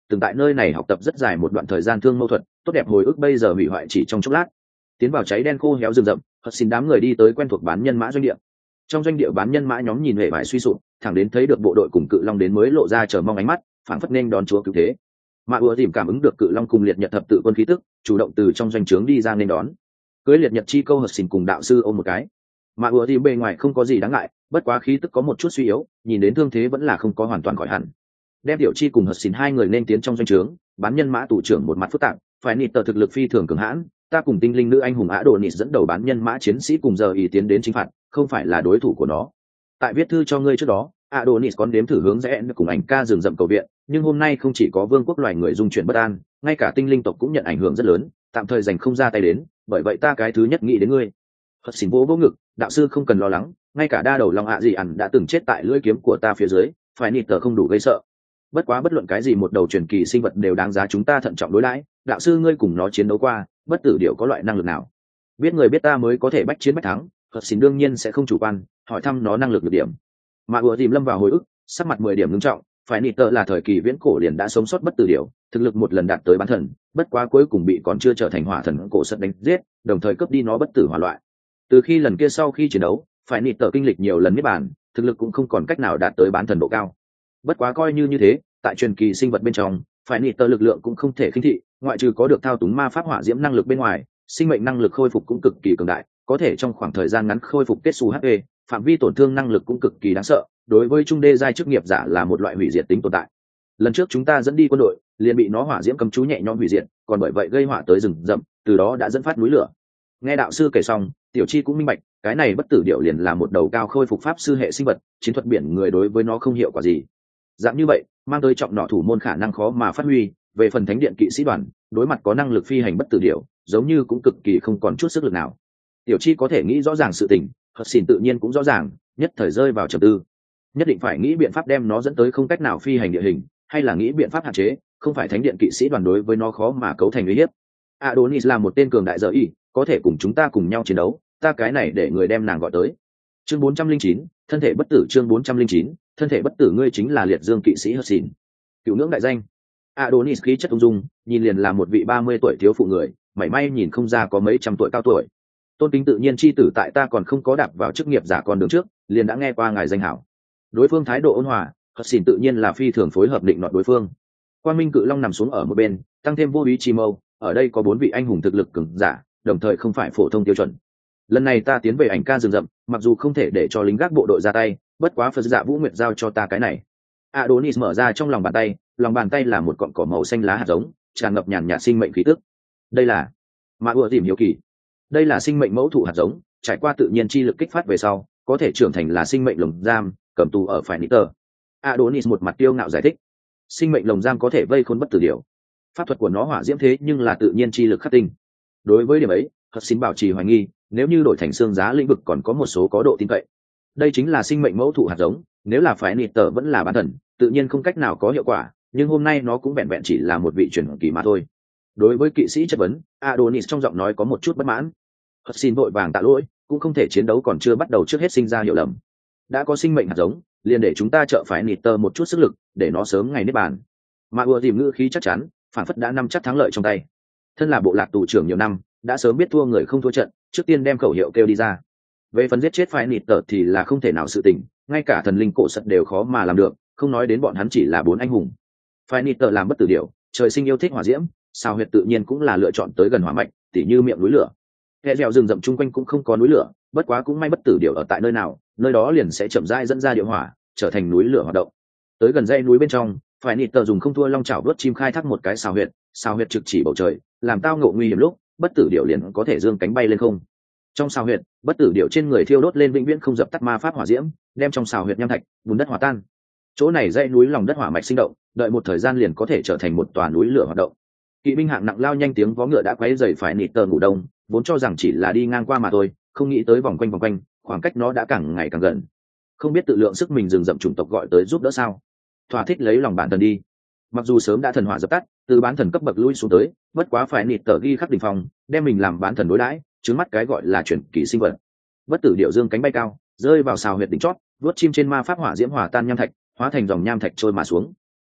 từng tại nơi này học tập rất dài một đoạn thời gian thương mâu thuật tốt đẹp hồi ức bây giờ hủy hoại chỉ trong chốc lát. Tiến vào cháy đen khô héo rừng rậm, hất xin đám người đi tới quen thuộc bán nhân mã doanh địa. Trong doanh địa bán nhân mã nhóm nhìn hệ vải suy sụp, thẳng đến thấy được bộ đội cùng cự long đến mới lộ ra chờ mong ánh mắt, phảng phất nên đón chúa cứu thế. Mà ùa dìm cảm ứng được cự long cùng liệt nhật thập tự quân khí tức, chủ động từ trong doanh trướng đi ra nên đón. Cưới liệt nhật chi câu hất xin cùng đạo sư ôm một cái. Mà ùa dìm bề ngoài không có gì đáng ngại, bất quá khí tức có một chút suy yếu, nhìn đến thương thế vẫn là không có hoàn toàn khỏi hẳn. Đem tiểu chi cùng hất xin hai người nên tiến trong doanh trướng, bán nhân mã tù trưởng một mặt phức tạp, phải nịt tờ thực lực phi thường cường hãn, ta cùng tinh linh nữ anh hùng Á Đồ Nịt dẫn đầu bán nhân mã chiến sĩ cùng giờ ý tiến đến chính phạt, không phải là đối thủ của nó. Tại viết thư cho ngươi trước đó, Á Đồ Nịt còn đếm thử hướng rẽ cùng ảnh ca rừng rậm cầu viện, nhưng hôm nay không chỉ có vương quốc loài người dung chuyển bất an, ngay cả tinh linh tộc cũng nhận ảnh hưởng rất lớn, tạm thời dành không ra tay đến, bởi vậy ta cái thứ nhất nghĩ đến ngươi. Hất xỉn vỗ vỗ ngực, đạo sư không cần lo lắng, ngay cả đa đầu long ạ gì ẩn đã từng chết tại lưỡi kiếm của ta phía dưới, phải nịt tờ không đủ gây sợ. Bất quá bất luận cái gì một đầu truyền kỳ sinh vật đều đáng giá chúng ta thận trọng đối đãi, đạo sư ngươi cùng nó chiến đấu qua, bất tử điệu có loại năng lực nào? Biết người biết ta mới có thể bách chiến bách thắng, Hất xỉn đương nhiên sẽ không chủ quan, hỏi thăm nó năng lực được điểm. Mà ùa dìm lâm vào hồi ức, sắc mặt mười điểm nghiêm trọng, phải nịt tờ là thời kỳ viễn cổ liền đã sống sót bất tử điệu, thực lực một lần đạt tới bán thần, bất quá cuối cùng bị còn chưa trở thành hỏa thần cổ sật đánh giết, đồng thời cướp đi nó bất tử hỏa loại. Từ khi lần kia sau khi chiến đấu, phải nịt tờ kinh lịch nhiều lần niết bàn, thực lực cũng không còn cách nào đạt tới bán thần độ cao. Bất quá coi như như thế, tại truyền kỳ sinh vật bên trong, phải nịt tờ lực lượng cũng không thể khinh thị, ngoại trừ có được thao túng ma pháp hỏa diễm năng lực bên ngoài, sinh mệnh năng lực khôi phục cũng cực kỳ cường đại, có thể trong khoảng thời gian ngắn khôi phục kết xu hát pê, phạm vi tổn thương năng lực cũng cực kỳ đáng sợ, đối với trung đê giai chức nghiệp giả là một loại hủy diệt tính tồn tại. Lần trước chúng ta dẫn đi quân đội, liền bị nó hỏa diễm cấm chú nhẹ nhõm hủy diệt, còn bởi vậy gây hỏa tới rừng rậm, từ đó đã dẫn phát núi lửa. Nghe đạo sư kể xong, tiểu chi cũng minh bạch, cái này bất tử điệu liền là một đầu cao khôi phục pháp sư hệ sinh vật, chiến thuật biển người đối với nó không hiệu quả gì. Dạng như vậy, mang tới trọng nọ thủ môn khả năng khó mà phát huy, về phần thánh điện kỵ sĩ đoàn, đối mặt có năng lực phi hành bất tử điệu, giống như cũng cực kỳ không còn chút sức lực nào. Tiểu chi có thể nghĩ rõ ràng sự tình, Hất xỉn tự nhiên cũng rõ ràng, nhất thời rơi vào trầm tư. Nhất định phải nghĩ biện pháp đem nó dẫn tới không cách nào phi hành địa hình, hay là nghĩ biện pháp hạn chế, không phải thánh điện kỵ sĩ đoàn đối với nó khó mà cấu thành uy hiếp. Adonis là một tên cường đại giờ y, có thể cùng chúng ta cùng nhau chiến đấu, ta cái này để người đem nàng gọi tới. Chương bốn trăm linh chín, thân thể bất tử. Chương bốn trăm linh chín, thân thể bất tử. Ngươi chính là liệt dương kỵ sĩ Hất xỉn, cựu ngưỡng đại danh. Adonis khí chất ung dung, nhìn liền là một vị ba mươi tuổi thiếu phụ người, mảy may nhìn không ra có mấy trăm tuổi cao tuổi. Tôn kính tự nhiên chi tử, tại ta còn không có đạp vào chức nghiệp giả con đường trước, liền đã nghe qua ngài danh hảo. Đối phương thái độ ôn hòa, Hất xỉn tự nhiên là phi thường phối hợp định nọt đối phương. Quang Minh Cự Long nằm xuống ở một bên, tăng thêm vô ý chi mâu, ở đây có bốn vị anh hùng thực lực cường giả, đồng thời không phải phổ thông tiêu chuẩn. Lần này ta tiến về ảnh ca rừng rậm, mặc dù không thể để cho lính gác bộ đội ra tay, bất quá Phật Dạ Vũ Nguyệt giao cho ta cái này. Adonis mở ra trong lòng bàn tay, lòng bàn tay là một cọng cỏ màu xanh lá hạt giống, tràn ngập nhàn nhạt sinh mệnh khí tức. Đây là Mã Ưa tìm hiếu kỳ. Đây là sinh mệnh mẫu thụ hạt giống, trải qua tự nhiên chi lực kích phát về sau, có thể trưởng thành là sinh mệnh lồng giam, cầm tù ở phải nít tờ. Adonis một mặt tiêu ngạo giải thích, sinh mệnh lồng giam có thể vây khốn bất tử điểu, pháp thuật của nó hỏa diễm thế nhưng là tự nhiên chi lực khắc tinh. Đối với điểm ấy, Hất xỉn bảo trì hoài nghi, nếu như đổi thành xương giá lĩnh vực còn có một số có độ tin cậy. Đây chính là sinh mệnh mẫu thụ hạt giống, nếu là phải nít tờ vẫn là bán thần, tự nhiên không cách nào có hiệu quả, nhưng hôm nay nó cũng vẹn vẹn chỉ là một vị truyền kỳ mà thôi. Đối với kỵ sĩ chất vấn, Adonis trong giọng nói có một chút bất mãn. Hất xỉn vội vàng tạ lỗi, cũng không thể chiến đấu còn chưa bắt đầu trước hết sinh ra hiểu lầm. Đã có sinh mệnh hạt giống, liền để chúng ta trợ phải nịt tờ một chút sức lực, để nó sớm ngày niết bàn. Mà ùa tìm ngữ khí chắc chắn, phản phất đã nắm chắc thắng lợi trong tay. Thân là bộ lạc tù trưởng nhiều năm, đã sớm biết thua người không thua trận, trước tiên đem khẩu hiệu kêu đi ra. Về phần giết chết phải nịt tờ thì là không thể nào sự tình, ngay cả thần linh cổ sật đều khó mà làm được, không nói đến bọn hắn chỉ là bốn anh hùng. Phải nịt tờ làm bất tử điểu, trời sinh yêu thích hỏa diễm, sao huyệt tự nhiên cũng là lựa chọn tới gần hỏa mạch, tỉ như miệng núi lửa. Khe dẻo rừng rậm chung quanh cũng không có núi lửa, bất quá cũng may bất tử điểu ở tại nơi nào, nơi đó liền sẽ chậm rãi dẫn ra điệu hỏa, trở thành núi lửa hoạt động. Tới gần dãy núi bên trong, phải nịt tờ dùng không thua long chảo đuốt chim khai thác một cái xào huyệt, xào huyệt trực chỉ bầu trời, làm tao ngộ nguy hiểm lúc, bất tử điểu liền có thể dương cánh bay lên không. Trong xào huyệt, bất tử điểu trên người thiêu đốt lên vĩnh viễn không dập tắt ma pháp hỏa diễm, đem trong xào huyệt nham thạch, bùn đất hòa tan. Chỗ này dãy núi lòng đất hỏa mạch sinh động, đợi một thời gian liền có thể trở thành một tòa núi lửa hoạt động. Kỵ binh hạng nặng lao nhanh tiếng vó ngựa đã quấy rầy phải nịt tờ ngủ đông, vốn cho rằng chỉ là đi ngang qua mà thôi, không nghĩ tới vòng quanh vòng quanh, khoảng cách nó đã càng ngày càng gần. Không biết tự lượng sức mình rừng rậm chủng tộc gọi tới giúp đỡ sao? Thỏa thích lấy lòng bản thân đi. Mặc dù sớm đã thần hỏa dập tắt, từ bán thần cấp bậc lui xuống tới, bất quá phải nịt tờ ghi khắc đỉnh phòng, đem mình làm bán thần đối đãi, trứng mắt cái gọi là chuyển kỳ sinh vật. Bất tử điệu dương cánh bay cao, rơi vào xào huyệt đỉnh chót, vuốt chim trên ma pháp hỏa diễm hòa tan nham thạch, hóa thành dòng nham thạch trôi mà xuống.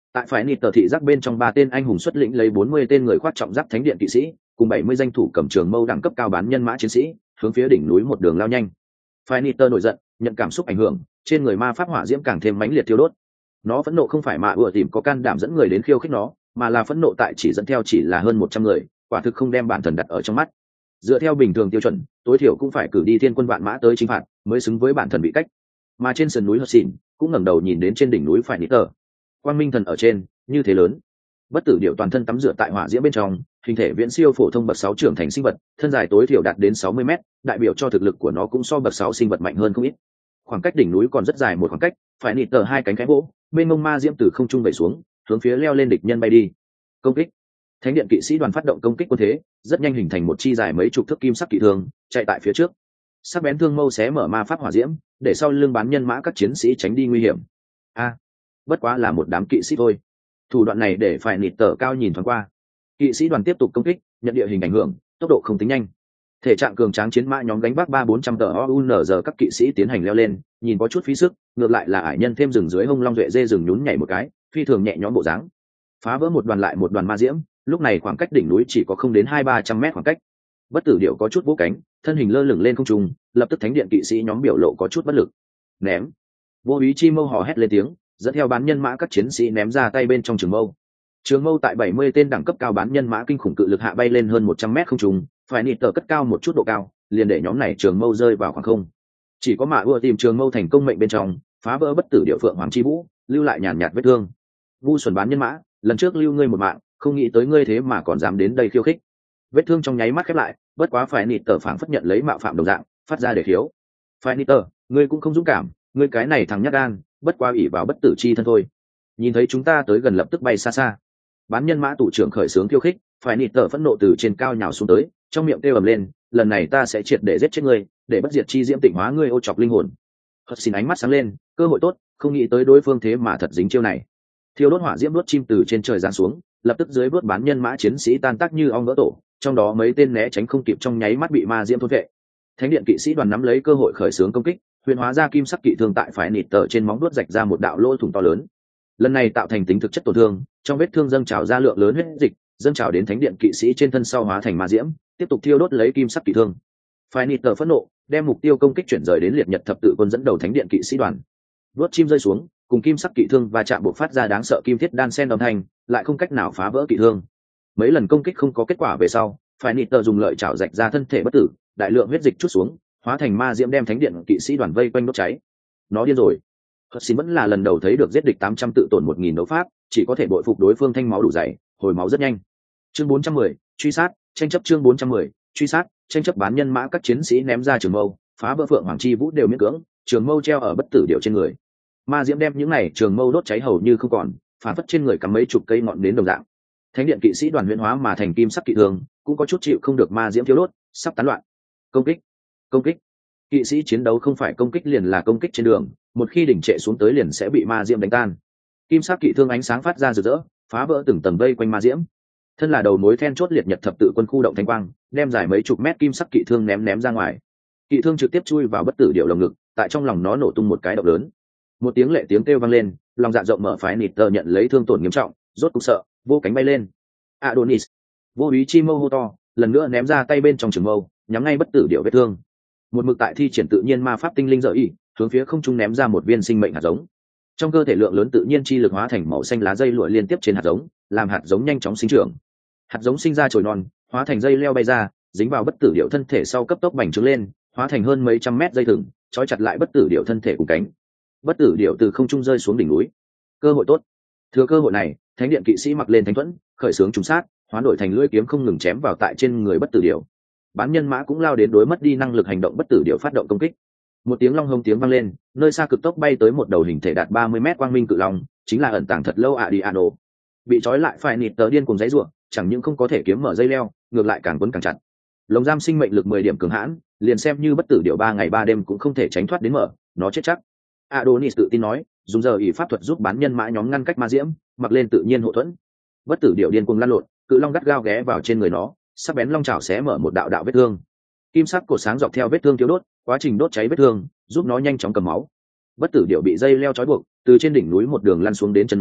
tại phải nịt tờ thị giác bên trong ba tên anh hùng xuất lĩnh lấy bốn mươi tên người khoác trọng giáp thánh điện kỵ sĩ cùng bảy mươi danh thủ cầm trường mâu đẳng cấp cao bán nhân mã chiến sĩ hướng phía đỉnh núi một đường lao nhanh. Phải nịt tờ nổi giận, nhận cảm xúc ảnh hưởng, trên người ma pháp hỏa diễm càng thêm mãnh liệt thiêu đốt. Nó phẫn nộ không phải mạ ủa tìm có can đảm dẫn người đến khiêu khích nó, mà là phẫn nộ tại chỉ dẫn theo chỉ là hơn một trăm người, quả thực không đem bản thần đặt ở trong mắt. Dựa theo bình thường tiêu chuẩn, tối thiểu cũng phải cử đi thiên quân vạn mã tới chinh phạt mới xứng với bản thần bị cách. Mà trên sườn núi Hất Xỉn cũng ngẩng đầu nhìn đến trên đỉnh núi phải nít tờ. Quang minh thần ở trên, như thế lớn. Bất tử điệu toàn thân tắm rửa tại hỏa diễm bên trong, hình thể viễn siêu phổ thông bậc sáu trưởng thành sinh vật, thân dài tối thiểu đạt đến sáu mươi mét, đại biểu cho thực lực của nó cũng so bậc sáu sinh vật mạnh hơn không ít. Khoảng cách đỉnh núi còn rất dài một khoảng cách, phải nịt tờ hai cánh cái vỗ, bên mông ma diễm từ không trung vẩy xuống, hướng phía leo lên địch nhân bay đi. Công kích. Thánh điện kỵ sĩ đoàn phát động công kích quân thế, rất nhanh hình thành một chi dài mấy chục thước kim sắc kỵ thương, chạy tại phía trước. Sắc bén thương mâu xé mở ma pháp hỏa diễm, để sau lưng bán nhân mã các chiến sĩ tránh đi nguy hiểm. A, bất quá là một đám kỵ sĩ thôi. Thủ đoạn này để phải nịt tờ cao nhìn thoáng qua. Kỵ sĩ đoàn tiếp tục công kích, nhận địa hình ảnh hưởng, tốc độ không tính nhanh. Thể trạng cường tráng chiến mã nhóm gánh vác ba bốn trăm tờ o u n giờ các kỵ sĩ tiến hành leo lên, nhìn có chút phí sức, ngược lại là ải nhân thêm rừng dưới hông long duệ dê rừng nhún nhảy một cái, phi thường nhẹ nhõm bộ dáng. Phá vỡ một đoàn lại một đoàn ma diễm, lúc này khoảng cách đỉnh núi chỉ có không đến hai ba trăm mét khoảng cách. Bất tử điệu có chút vỗ cánh, thân hình lơ lửng lên không trung, lập tức thánh điện kỵ sĩ nhóm biểu lộ có chút bất lực. Ném. Vô ý chi mâu hò hét lên tiếng, dẫn theo bán nhân mã các chiến sĩ ném ra tay bên trong trường mâu. Trường mâu tại bảy mươi tên đẳng cấp cao bán nhân mã kinh khủng cự lực hạ bay lên hơn một trăm mét không trung, phải nịt tờ cất cao một chút độ cao, liền để nhóm này trường mâu rơi vào khoảng không. Chỉ có mạ ưa tìm trường mâu thành công mệnh bên trong, phá vỡ bất tử điệu phượng hoàng chi vũ, lưu lại nhàn nhạt vết thương. Vu xuẩn bán nhân mã, lần trước lưu ngươi một mạng, không nghĩ tới ngươi thế mà còn dám đến đây khiêu khích. Vết thương trong nháy mắt khép lại, bất quá phải nịt tờ phảng phất nhận lấy mạo phạm đồng dạng, phát ra để khiếu. Phải nịt tờ, ngươi cũng không dũng cảm, ngươi cái này thằng nhát gan, bất quá ủy vào bất tử chi thân thôi. Nhìn thấy chúng ta tới gần lập tức bay xa xa. Bán nhân mã tụ trưởng khởi sướng khiêu khích, phải nịt tờ phẫn nộ từ trên cao nhào xuống tới, trong miệng kêu ầm lên, lần này ta sẽ triệt để giết chết ngươi, để bất diệt chi diễm tịnh hóa ngươi ô chọc linh hồn. Hất xin ánh mắt sáng lên, cơ hội tốt, không nghĩ tới đối phương thế mà thật dính chiêu này. Thiêu đốt hỏa diễm đốt chim từ trên trời giáng xuống, lập tức dưới vớt bán nhân mã chiến sĩ tan tác như ong vỡ tổ, trong đó mấy tên né tránh không kịp trong nháy mắt bị ma diễm thôn vệ. Thánh điện kỵ sĩ đoàn nắm lấy cơ hội khởi xướng công kích, huyền hóa ra kim sắc kỵ thương tại phải nịt tờ trên móng đuốt rạch ra một đạo lỗ thủng to lớn. Lần này tạo thành tính thực chất tổn thương, trong vết thương dâng trào ra lượng lớn huyết dịch, dâng trào đến thánh điện kỵ sĩ trên thân sau hóa thành ma diễm, tiếp tục thiêu đốt lấy kim sắc kỵ thương. Phải nịt tờ phẫn nộ, đem mục tiêu công kích chuyển rời đến liệt nhật thập tự quân dẫn đầu thánh điện kỵ sĩ đoàn. Đuốt chim rơi xuống, cùng kim sắc kỵ thương và chạm buộc phát ra đáng sợ kim thiết đan sen âm thanh, lại không cách nào phá vỡ kỵ thương. Mấy lần công kích không có kết quả về sau, phải nịt tờ dùng lợi chảo rạch ra thân thể bất tử, đại lượng huyết dịch chút xuống, hóa thành ma diễm đem thánh điện kỵ sĩ đoàn vây quanh đốt cháy. Nó điên rồi. Hất xin vẫn là lần đầu thấy được giết địch tám trăm tự tổn một nghìn đấu pháp, chỉ có thể bội phục đối phương thanh máu đủ dày, hồi máu rất nhanh. Chương bốn trăm mười, truy sát, tranh chấp chương bốn trăm mười, truy sát, tranh chấp bán nhân mã các chiến sĩ ném ra trường mâu, phá vỡ phượng hoàng chi vũ đều miễn cưỡng, trường mâu treo ở bất tử điệu trên người. Ma diễm đem những này trường mâu đốt cháy hầu như không còn, phản phất trên người cắm mấy chục cây ngọn đến đồng dạng. Thánh điện kỵ sĩ đoàn huyễn hóa mà thành kim sắc kỵ thương, cũng có chút chịu không được ma diễm thiếu đốt, sắp tán loạn. Công kích, công kích. Kỵ sĩ chiến đấu không phải công kích liền là công kích trên đường, một khi đỉnh trệ xuống tới liền sẽ bị ma diễm đánh tan. Kim sắc kỵ thương ánh sáng phát ra rực rỡ, phá vỡ từng tầng vây quanh ma diễm. Thân là đầu mối then chốt liệt nhật thập tự quân khu động thanh quang, đem dài mấy chục mét kim sắc kỵ thương ném ném ra ngoài. Kỵ thương trực tiếp chui vào bất tử điệu lồng ngực, tại trong lòng nó nổ tung một cái động lớn. Một tiếng lệ tiếng kêu vang lên, lòng dạ rộng mở phái nịt tờ nhận lấy thương tổn nghiêm trọng, rốt cục sợ, vô cánh bay lên. Adonis, vô ý chi mâu hô to, lần nữa ném ra tay bên trong trường mâu, nhắm ngay bất tử điệu vết thương. Một mực tại thi triển tự nhiên ma pháp tinh linh dở ý, hướng phía không trung ném ra một viên sinh mệnh hạt giống. Trong cơ thể lượng lớn tự nhiên chi lực hóa thành màu xanh lá dây lụa liên tiếp trên hạt giống, làm hạt giống nhanh chóng sinh trưởng. Hạt giống sinh ra chồi non, hóa thành dây leo bay ra, dính vào bất tử điệu thân thể sau cấp tốc bành trướng lên, hóa thành hơn mấy trăm mét dây thừng, trói chặt lại bất tử điệu thân thể cùng cánh. Bất tử điệu từ không trung rơi xuống đỉnh núi. Cơ hội tốt. Thừa cơ hội này, thánh điện kỵ sĩ mặc lên thánh thuẫn, khởi xướng trùng sát, hoán đổi thành lưỡi kiếm không ngừng chém vào tại trên người bất tử điệu. Bán nhân mã cũng lao đến đối mất đi năng lực hành động bất tử điệu phát động công kích. Một tiếng long hông tiếng vang lên, nơi xa cực tốc bay tới một đầu hình thể đạt ba mươi mét quang minh cự long, chính là ẩn tàng thật lâu Adiano. Bị trói lại phải nịt tờ điên cùng giãy giụa, chẳng những không có thể kiếm mở dây leo, ngược lại càng quấn càng chặt. Lồng giam sinh mệnh lực mười điểm cường hãn, liền xem như bất tử điệu ba ngày ba đêm cũng không thể tránh thoát đến mở, nó chết chắc. Adonis tự tin nói, dùng giờ ỷ pháp thuật giúp bán nhân mã nhóm ngăn cách ma diễm, mặc lên tự nhiên hộ thuẫn. Bất tử điệu điên cuồng lăn lộn, cự long gắt gao ghé vào trên người nó, sắc bén long chảo xé mở một đạo đạo vết thương. Kim sắc cột sáng dọc theo vết thương thiếu đốt, quá trình đốt cháy vết thương, giúp nó nhanh chóng cầm máu. Bất tử điệu bị dây leo trói buộc, từ trên đỉnh núi một đường lăn xuống đến chân núi,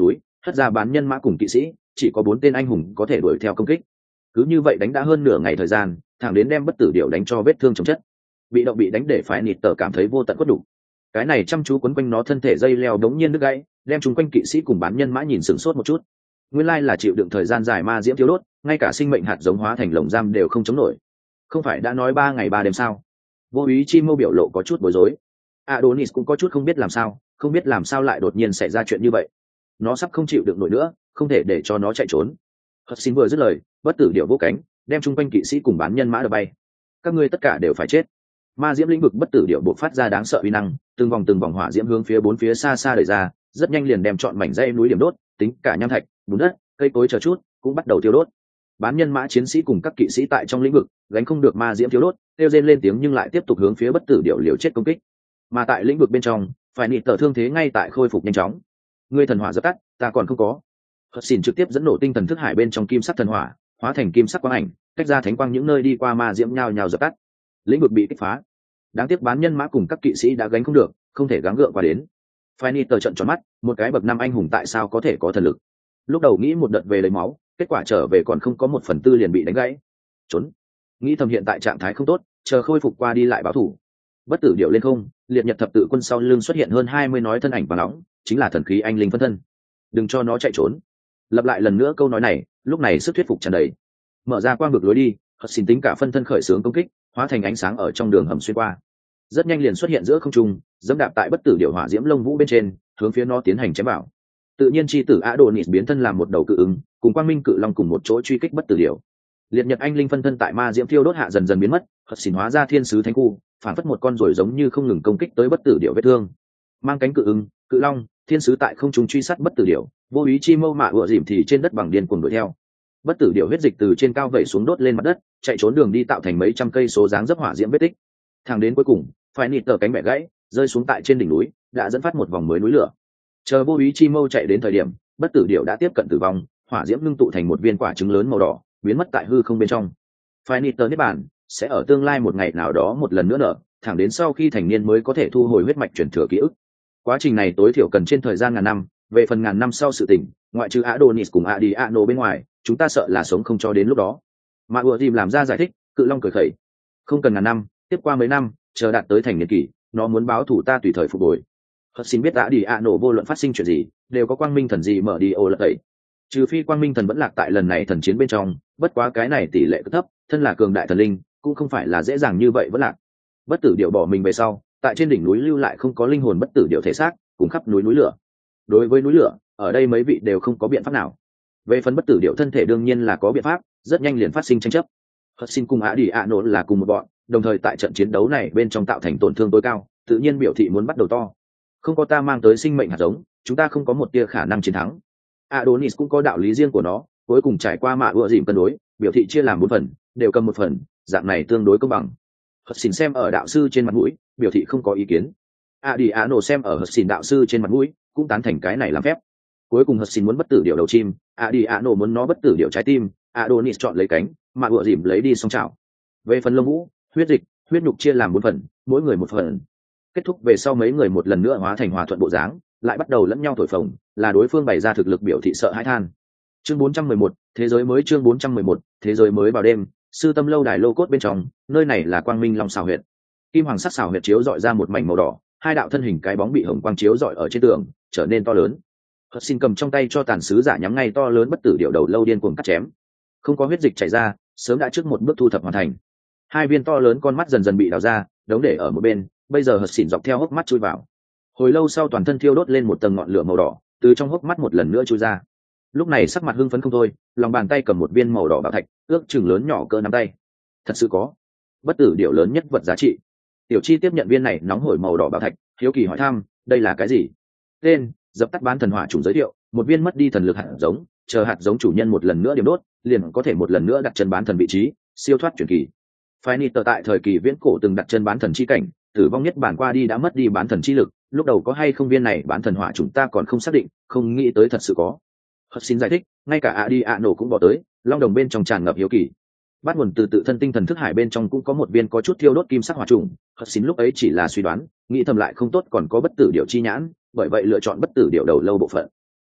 hất ra bán nhân mã cùng kỵ sĩ, chỉ có bốn tên anh hùng có thể đuổi theo công kích. Cứ như vậy đánh đã hơn nửa ngày thời gian, thẳng đến đem bất tử điểu đánh cho vết thương chồng chất. Bị động bị đánh để phải nịt tờ cảm thấy vô tận quất đủ. Cái này chăm chú quấn quanh nó thân thể dây leo đống nhiên đứt gãy, đem chúng quanh kỵ sĩ cùng bán nhân mã nhìn sửng sốt một chút. Nguyên lai là chịu đựng thời gian dài ma diễm thiếu đốt, ngay cả sinh mệnh hạt giống hóa thành lồng giam đều không chống nổi. Không phải đã nói ba ngày ba đêm sao? Vô ý chi mâu biểu lộ có chút bối rối. Adonis cũng có chút không biết làm sao, không biết làm sao lại đột nhiên xảy ra chuyện như vậy. Nó sắp không chịu được nổi nữa, không thể để cho nó chạy trốn. Hudson vừa dứt lời, bất tử điểu vỗ cánh, đem chung quanh kỵ sĩ cùng bán nhân mã đập bay. Các ngươi tất cả đều phải chết. Ma diễm lĩnh vực bất tử điểu bộc phát ra đáng sợ uy năng, từng vòng từng vòng hỏa diễm hướng phía bốn phía xa xa đẩy ra, rất nhanh liền đem trọn mảnh dãy núi điểm đốt, tính cả nham thạch, bùn đất, cây cối chờ chút, cũng bắt đầu thiêu đốt. Bán nhân mã chiến sĩ cùng các kỵ sĩ tại trong lĩnh vực gánh không được ma diễm thiêu đốt, kêu rên lên tiếng nhưng lại tiếp tục hướng phía bất tử điểu liều chết công kích. Mà tại lĩnh vực bên trong, phải nịt tờ thương thế ngay tại khôi phục nhanh chóng. Ngươi thần hỏa dập tắt, ta còn không có. Hudson trực tiếp dẫn nổ tinh thần thức hải bên trong kim sắc thần hỏa, hóa thành kim sắc quang ảnh, cách ra thánh quang những nơi đi qua ma diễm nhào nhào dập tắt. Lĩnh vực bị kích phá. Đáng tiếc bán nhân mã cùng các kỵ sĩ đã gánh không được, không thể gắng gượng qua đến. Phải nịt tờ trợn tròn mắt, một cái bậc năm anh hùng tại sao có thể có thần lực? Lúc đầu nghĩ một đợt về lấy máu, kết quả trở về còn không có một phần tư liền bị đánh gãy. Trốn. Nghĩ thầm hiện tại trạng thái không tốt, chờ khôi phục qua đi lại báo thủ. Bất tử điệu lên không, liệt nhật thập tự quân sau lưng xuất hiện hơn hai mươi nói thân ảnh vàng nóng, chính là thần khí anh linh phân thân. Đừng cho nó chạy trốn. Lặp lại lần nữa câu nói này, lúc này sức thuyết phục tràn đầy. Mở ra quang vực lối đi, Hudson tính cả phân thân khởi xướng công kích, hóa thành ánh sáng ở trong đường hầm xuyên qua. Rất nhanh liền xuất hiện giữa không trung, dẫm đạp tại bất tử điệu hỏa diễm lông vũ bên trên, hướng phía nó tiến hành chém vào. Tự nhiên chi tử Adonis biến thân làm một đầu cự ứng, cùng quang minh cự long cùng một chỗ truy kích bất tử điểu. Liệt nhật anh linh phân thân tại ma diễm thiêu đốt hạ dần dần biến mất, Hudson hóa ra thiên sứ thánh khu, phản phất một con ruồi giống như không ngừng công kích tới bất tử điểu vết thương. Mang cánh cự ứng, cự long, thiên sứ tại không trung truy sát bất tử điểu, vô ý chi mâu mạ ựa dìm thì trên đất bằng điên cuồng đuổi theo. Bất tử điểu huyết dịch từ trên cao vẩy xuống đốt lên mặt đất, chạy trốn đường đi tạo thành mấy trăm cây số dáng dấp hỏa diễm vết tích. Thẳng đến cuối cùng, phải nịt tờ cánh bẻ gãy, rơi xuống tại trên đỉnh núi, đã dẫn phát một vòng mới núi lửa. Chờ vô ý chi mâu chạy đến thời điểm, bất tử điểu đã tiếp cận tử vong, hỏa diễm ngưng tụ thành một viên quả trứng lớn màu đỏ, biến mất tại hư không bên trong. Phải nịt tờ niết bàn sẽ ở tương lai một ngày nào đó một lần nữa nở, thẳng đến sau khi thành niên mới có thể thu hồi huyết mạch truyền thừa ký ức. Quá trình này tối thiểu cần trên thời gian ngàn năm, về phần ngàn năm sau sự tình, ngoại trừ Adonis cùng Adiano bên ngoài, chúng ta sợ là sống không cho đến lúc đó. Mà ưa tìm làm ra giải thích, cự long cười khẩy. Không cần ngàn năm, tiếp qua mấy năm, chờ đạt tới thành niên kỳ, nó muốn báo thủ ta tùy thời phục hồi. Hudson biết Adiano vô luận phát sinh chuyện gì, đều có quang minh thần gì mở đi ô lật tẩy. Trừ phi quang minh thần vẫn lạc tại lần này thần chiến bên trong, bất quá cái này tỷ lệ cực thấp, thân là cường đại thần linh, cũng không phải là dễ dàng như vậy vẫn lạc. Bất tử điệu bỏ mình về sau, tại trên đỉnh núi lưu lại không có linh hồn bất tử điệu thể xác, cùng khắp núi núi lửa. Đối với núi lửa, ở đây mấy vị đều không có biện pháp nào. Về phần bất tử điệu thân thể đương nhiên là có biện pháp, rất nhanh liền phát sinh tranh chấp. Hudson cùng Adiano là cùng một bọn, đồng thời tại trận chiến đấu này bên trong tạo thành tổn thương tối cao, tự nhiên biểu thị muốn bắt đầu to. Không có ta mang tới sinh mệnh hạt giống, chúng ta không có một tia khả năng chiến thắng. Adonis cũng có đạo lý riêng của nó, cuối cùng trải qua mạ ựa dìm cân đối, biểu thị chia làm bốn phần, đều cầm một phần, dạng này tương đối công bằng. Hudson xem ở đạo sư trên mặt mũi, biểu thị không có ý kiến. Adiano xem ở Hudson đạo sư trên mặt mũi, cũng tán thành cái này làm phép. Cuối cùng Hudson muốn bất tử điệu đầu chim, Adiano muốn nó bất tử điệu trái tim, Adonis chọn lấy cánh, mạ ựa dìm lấy đi song chảo. Về phần lông vũ, huyết dịch, huyết nhục chia làm bốn phần, mỗi người một phần. Kết thúc về sau mấy người một lần nữa hóa thành hòa thuận bộ dáng, lại bắt đầu lẫn nhau thổi phồng, là đối phương bày ra thực lực biểu thị sợ hãi than. Chương bốn trăm mười một, thế giới mới chương bốn trăm mười một, thế giới mới vào đêm, sư tâm lâu đài lô cốt bên trong, nơi này là Quang Minh Long xào huyệt. Kim hoàng sắc xào huyệt chiếu dọi ra một mảnh màu đỏ, hai đạo thân hình cái bóng bị hồng quang chiếu dọi ở trên tường, trở nên to lớn. Hudson cầm trong tay cho tàn sứ giả nhắm ngay to lớn bất tử điệu đầu lâu điên cuồng cắt chém. Không có huyết dịch chảy ra, sớm đã trước một bước thu thập hoàn thành. Hai viên to lớn con mắt dần dần bị đào ra, đống để ở một bên, bây giờ Hudson dọc theo hốc mắt chui vào. Hồi lâu sau toàn thân thiêu đốt lên một tầng ngọn lửa màu đỏ, từ trong hốc mắt một lần nữa chui ra. Lúc này sắc mặt hưng phấn không thôi, lòng bàn tay cầm một viên màu đỏ bảo thạch, ước chừng lớn nhỏ cỡ nắm tay. Thật sự có bất tử điệu lớn nhất vật giá trị. Tiểu Chi tiếp nhận viên này nóng hổi màu đỏ bảo thạch, hiếu kỳ hỏi thăm, đây là cái gì? Tên: dập tắt bán thần hỏa trùng giới thiệu, một viên mất đi thần lực hạt giống, chờ hạt giống chủ nhân một lần nữa điểm đốt, liền có thể một lần nữa đặt chân bán thần vị trí, siêu thoát truyền kỳ. Phái Nịt tại thời kỳ viễn cổ từng đặt chân bán thần chi cảnh, tử vong nhất bản qua đi đã mất đi bán thần chi lực, lúc đầu có hay không viên này bán thần hỏa chúng ta còn không xác định, không nghĩ tới thật sự có. Hudson giải thích, ngay cả Adiano cũng bỏ tới, long đồng bên trong tràn ngập hiếu kỳ. Bắt nguồn từ tự thân tinh thần thức hải bên trong cũng có một viên có chút thiêu đốt kim sắc hỏa trùng, Hudson lúc ấy chỉ là suy đoán, nghĩ thầm lại không tốt còn có bất tử điệu chi nhãn, bởi vậy lựa chọn bất tử điệu đầu lâu bộ phận.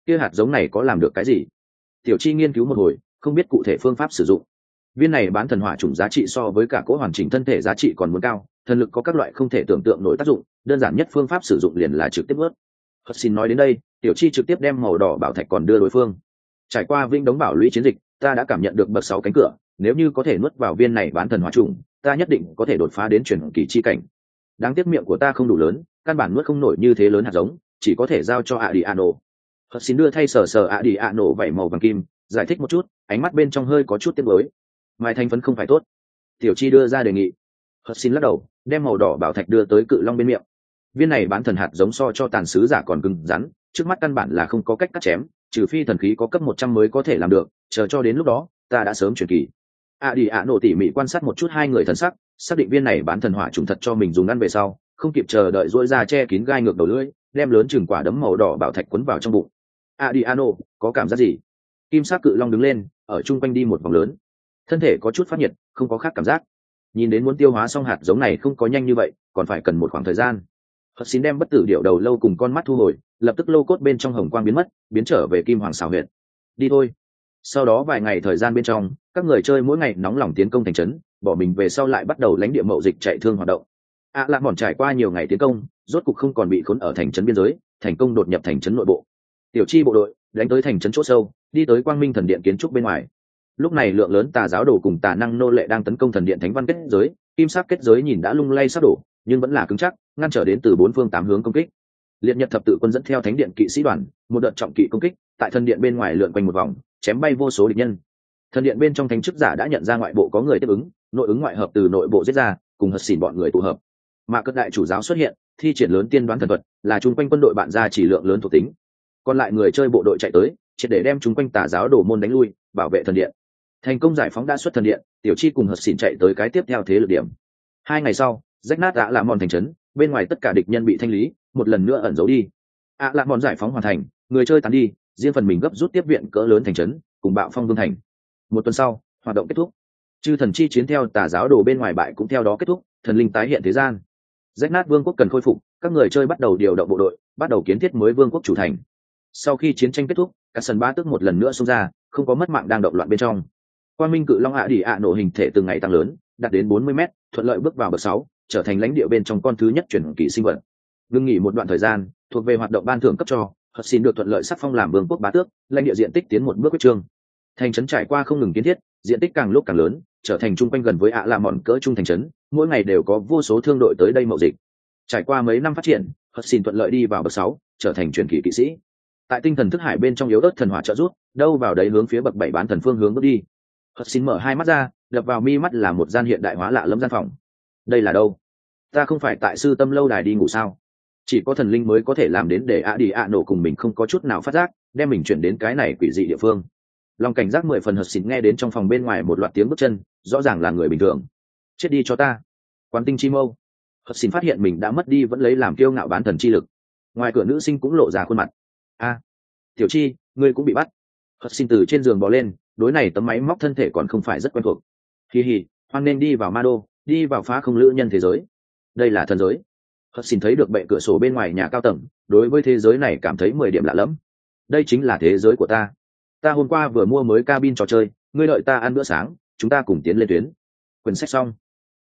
kia hạt giống này có làm được cái gì? Tiểu Chi nghiên cứu một hồi, không biết cụ thể phương pháp sử dụng. Viên này bán thần hỏa trùng giá trị so với cả cỗ hoàn chỉnh thân thể giá trị còn muốn cao, thần lực có các loại không thể tưởng tượng nổi tác dụng, đơn giản nhất phương pháp sử dụng liền là trực tiếp ướt. Hất xin nói đến đây, Tiểu Chi trực tiếp đem màu đỏ bảo thạch còn đưa đối phương. Trải qua vinh đống bảo lũy chiến dịch, ta đã cảm nhận được bậc sáu cánh cửa, nếu như có thể nuốt vào viên này bán thần hỏa trùng, ta nhất định có thể đột phá đến truyền kỳ chi cảnh. Đáng tiếc miệng của ta không đủ lớn, căn bản nuốt không nổi như thế lớn hạt giống, chỉ có thể giao cho Adiano. Hất xin đưa thay sờ sờ Adiano vảy màu vàng kim, giải thích một chút, ánh mắt bên trong hơi có chút tiếc nuối. Mai thành phấn không phải tốt. Tiểu Chi đưa ra đề nghị. Hất xin lắc đầu, đem màu đỏ bảo thạch đưa tới cự long bên miệng. Viên này bán thần hạt giống so cho tàn sứ giả còn cứng rắn, trước mắt căn bản là không có cách cắt chém, trừ phi thần khí có cấp một trăm mới có thể làm được, chờ cho đến lúc đó, ta đã sớm chuyển kỳ. A đi ạ nổ tỉ mỉ quan sát một chút hai người thần sắc, xác định viên này bán thần hỏa trùng thật cho mình dùng ăn về sau, không kịp chờ đợi duỗi ra che kín gai ngược đầu lưỡi, đem lớn chừng quả đấm màu đỏ bảo thạch quấn vào trong bụng. A đi ạ nổ, có cảm giác gì? Kim sắc cự long đứng lên, ở trung quanh đi một vòng lớn. Thân thể có chút phát nhiệt, không có khác cảm giác. Nhìn đến muốn tiêu hóa xong hạt giống này không có nhanh như vậy, còn phải cần một khoảng thời gian. Hất xin đem bất tử điệu đầu lâu cùng con mắt thu hồi, lập tức lô cốt bên trong hồng quang biến mất, biến trở về kim hoàng xảo huyệt. Đi thôi. Sau đó vài ngày thời gian bên trong, các người chơi mỗi ngày nóng lòng tiến công thành trấn, bỏ mình về sau lại bắt đầu lãnh địa mậu dịch chạy thương hoạt động. À lạc mòn trải qua nhiều ngày tiến công, rốt cục không còn bị khốn ở thành trấn biên giới, thành công đột nhập thành trấn nội bộ. Tiểu Chi bộ đội đánh tới thành trấn chỗ sâu, đi tới Quang Minh thần điện kiến trúc bên ngoài. Lúc này lượng lớn tà giáo đồ cùng tà năng nô lệ đang tấn công thần điện thánh văn kết giới, kim sắc kết giới nhìn đã lung lay sắp đổ, nhưng vẫn là cứng chắc, ngăn trở đến từ bốn phương tám hướng công kích. Liệt Nhật thập tự quân dẫn theo thánh điện kỵ sĩ đoàn, một đợt trọng kỵ công kích, tại thần điện bên ngoài lượn quanh một vòng, chém bay vô số địch nhân. Thần điện bên trong thánh chức giả đã nhận ra ngoại bộ có người tiếp ứng, nội ứng ngoại hợp từ nội bộ giết ra, cùng Hất xỉn bọn người tụ hợp. Mà cất đại chủ giáo xuất hiện, thi triển lớn tiên đoán thần thuật, là chung quanh quân đội bạn ra chỉ lượng lớn thuộc tính. Còn lại người chơi bộ đội chạy tới, triệt để đem chúng quanh tà giáo đổ môn đánh lui, bảo vệ thần điện. Thành công giải phóng đã xuất thần điện, Tiểu Chi cùng Hất xỉn chạy tới cái tiếp theo thế lực điểm. Hai ngày sau, rách nát đã làm mòn thành trấn, bên ngoài tất cả địch nhân bị thanh lý, một lần nữa ẩn giấu đi. ạ à, lạc mòn giải phóng hoàn thành, người chơi tán đi, riêng phần mình gấp rút tiếp viện cỡ lớn thành trấn, cùng bạo phong vương thành. Một tuần sau, hoạt động kết thúc. Chư thần chi chiến theo tà giáo đồ bên ngoài bại cũng theo đó kết thúc, thần linh tái hiện thế gian. Rách nát vương quốc cần khôi phục, các người chơi bắt đầu điều động bộ đội, bắt đầu kiến thiết mới vương quốc chủ thành. Sau khi chiến tranh kết thúc, các sân ba tức một lần nữa xông ra, không có mất mạng đang động loạn bên trong. Quang Minh cự long ạ đi ạ nổ hình thể từng ngày tăng lớn, đạt đến bốn mươi mét, thuận lợi bước vào bậc sáu, trở thành lãnh địa bên trong con thứ nhất chuyển kỳ sinh vật. Ngưng nghỉ một đoạn thời gian, thuộc về hoạt động ban thưởng cấp cho, Hất xin được thuận lợi sắc phong làm vương quốc bá tước, lãnh địa diện tích tiến một bước quyết trương. Thành trấn trải qua không ngừng kiến thiết, diện tích càng lúc càng lớn, trở thành trung quanh gần với ạ là mòn cỡ trung thành trấn, mỗi ngày đều có vô số thương đội tới đây mậu dịch. Trải qua mấy năm phát triển, Hất xin thuận lợi đi vào bậc sáu, trở thành truyền kỳ kỵ sĩ. Tại tinh thần thức hải bên trong yếu ớt thần hỏa trợ rút, đâu vào đấy hướng phía bậc bảy bán thần phương hướng bước đi. Hất xin mở hai mắt ra, đập vào mi mắt là một gian hiện đại hóa lạ lẫm gian phòng. Đây là đâu? Ta không phải tại sư tâm lâu đài đi ngủ sao? Chỉ có thần linh mới có thể làm đến để ạ đi ạ nổ cùng mình không có chút nào phát giác, đem mình chuyển đến cái này quỷ dị địa phương. Lòng cảnh giác mười phần. Hất xin nghe đến trong phòng bên ngoài một loạt tiếng bước chân, rõ ràng là người bình thường. Chết đi cho ta! Quán tinh chi mâu. Hất xin phát hiện mình đã mất đi vẫn lấy làm kiêu ngạo bán thần chi lực. Ngoài cửa nữ sinh cũng lộ ra khuôn mặt. A, Tiểu Chi, ngươi cũng bị bắt. Hất xin từ trên giường bò lên, đối này tấm máy móc thân thể còn không phải rất quen thuộc. Hi hi, hoan nên đi vào ma đô, đi vào phá không lữ nhân thế giới. Đây là thần giới. Hất xin thấy được bệ cửa sổ bên ngoài nhà cao tầng, đối với thế giới này cảm thấy mười điểm lạ lẫm. Đây chính là thế giới của ta. Ta hôm qua vừa mua mới cabin trò chơi, ngươi đợi ta ăn bữa sáng, chúng ta cùng tiến lên tuyến. Quyển sách xong.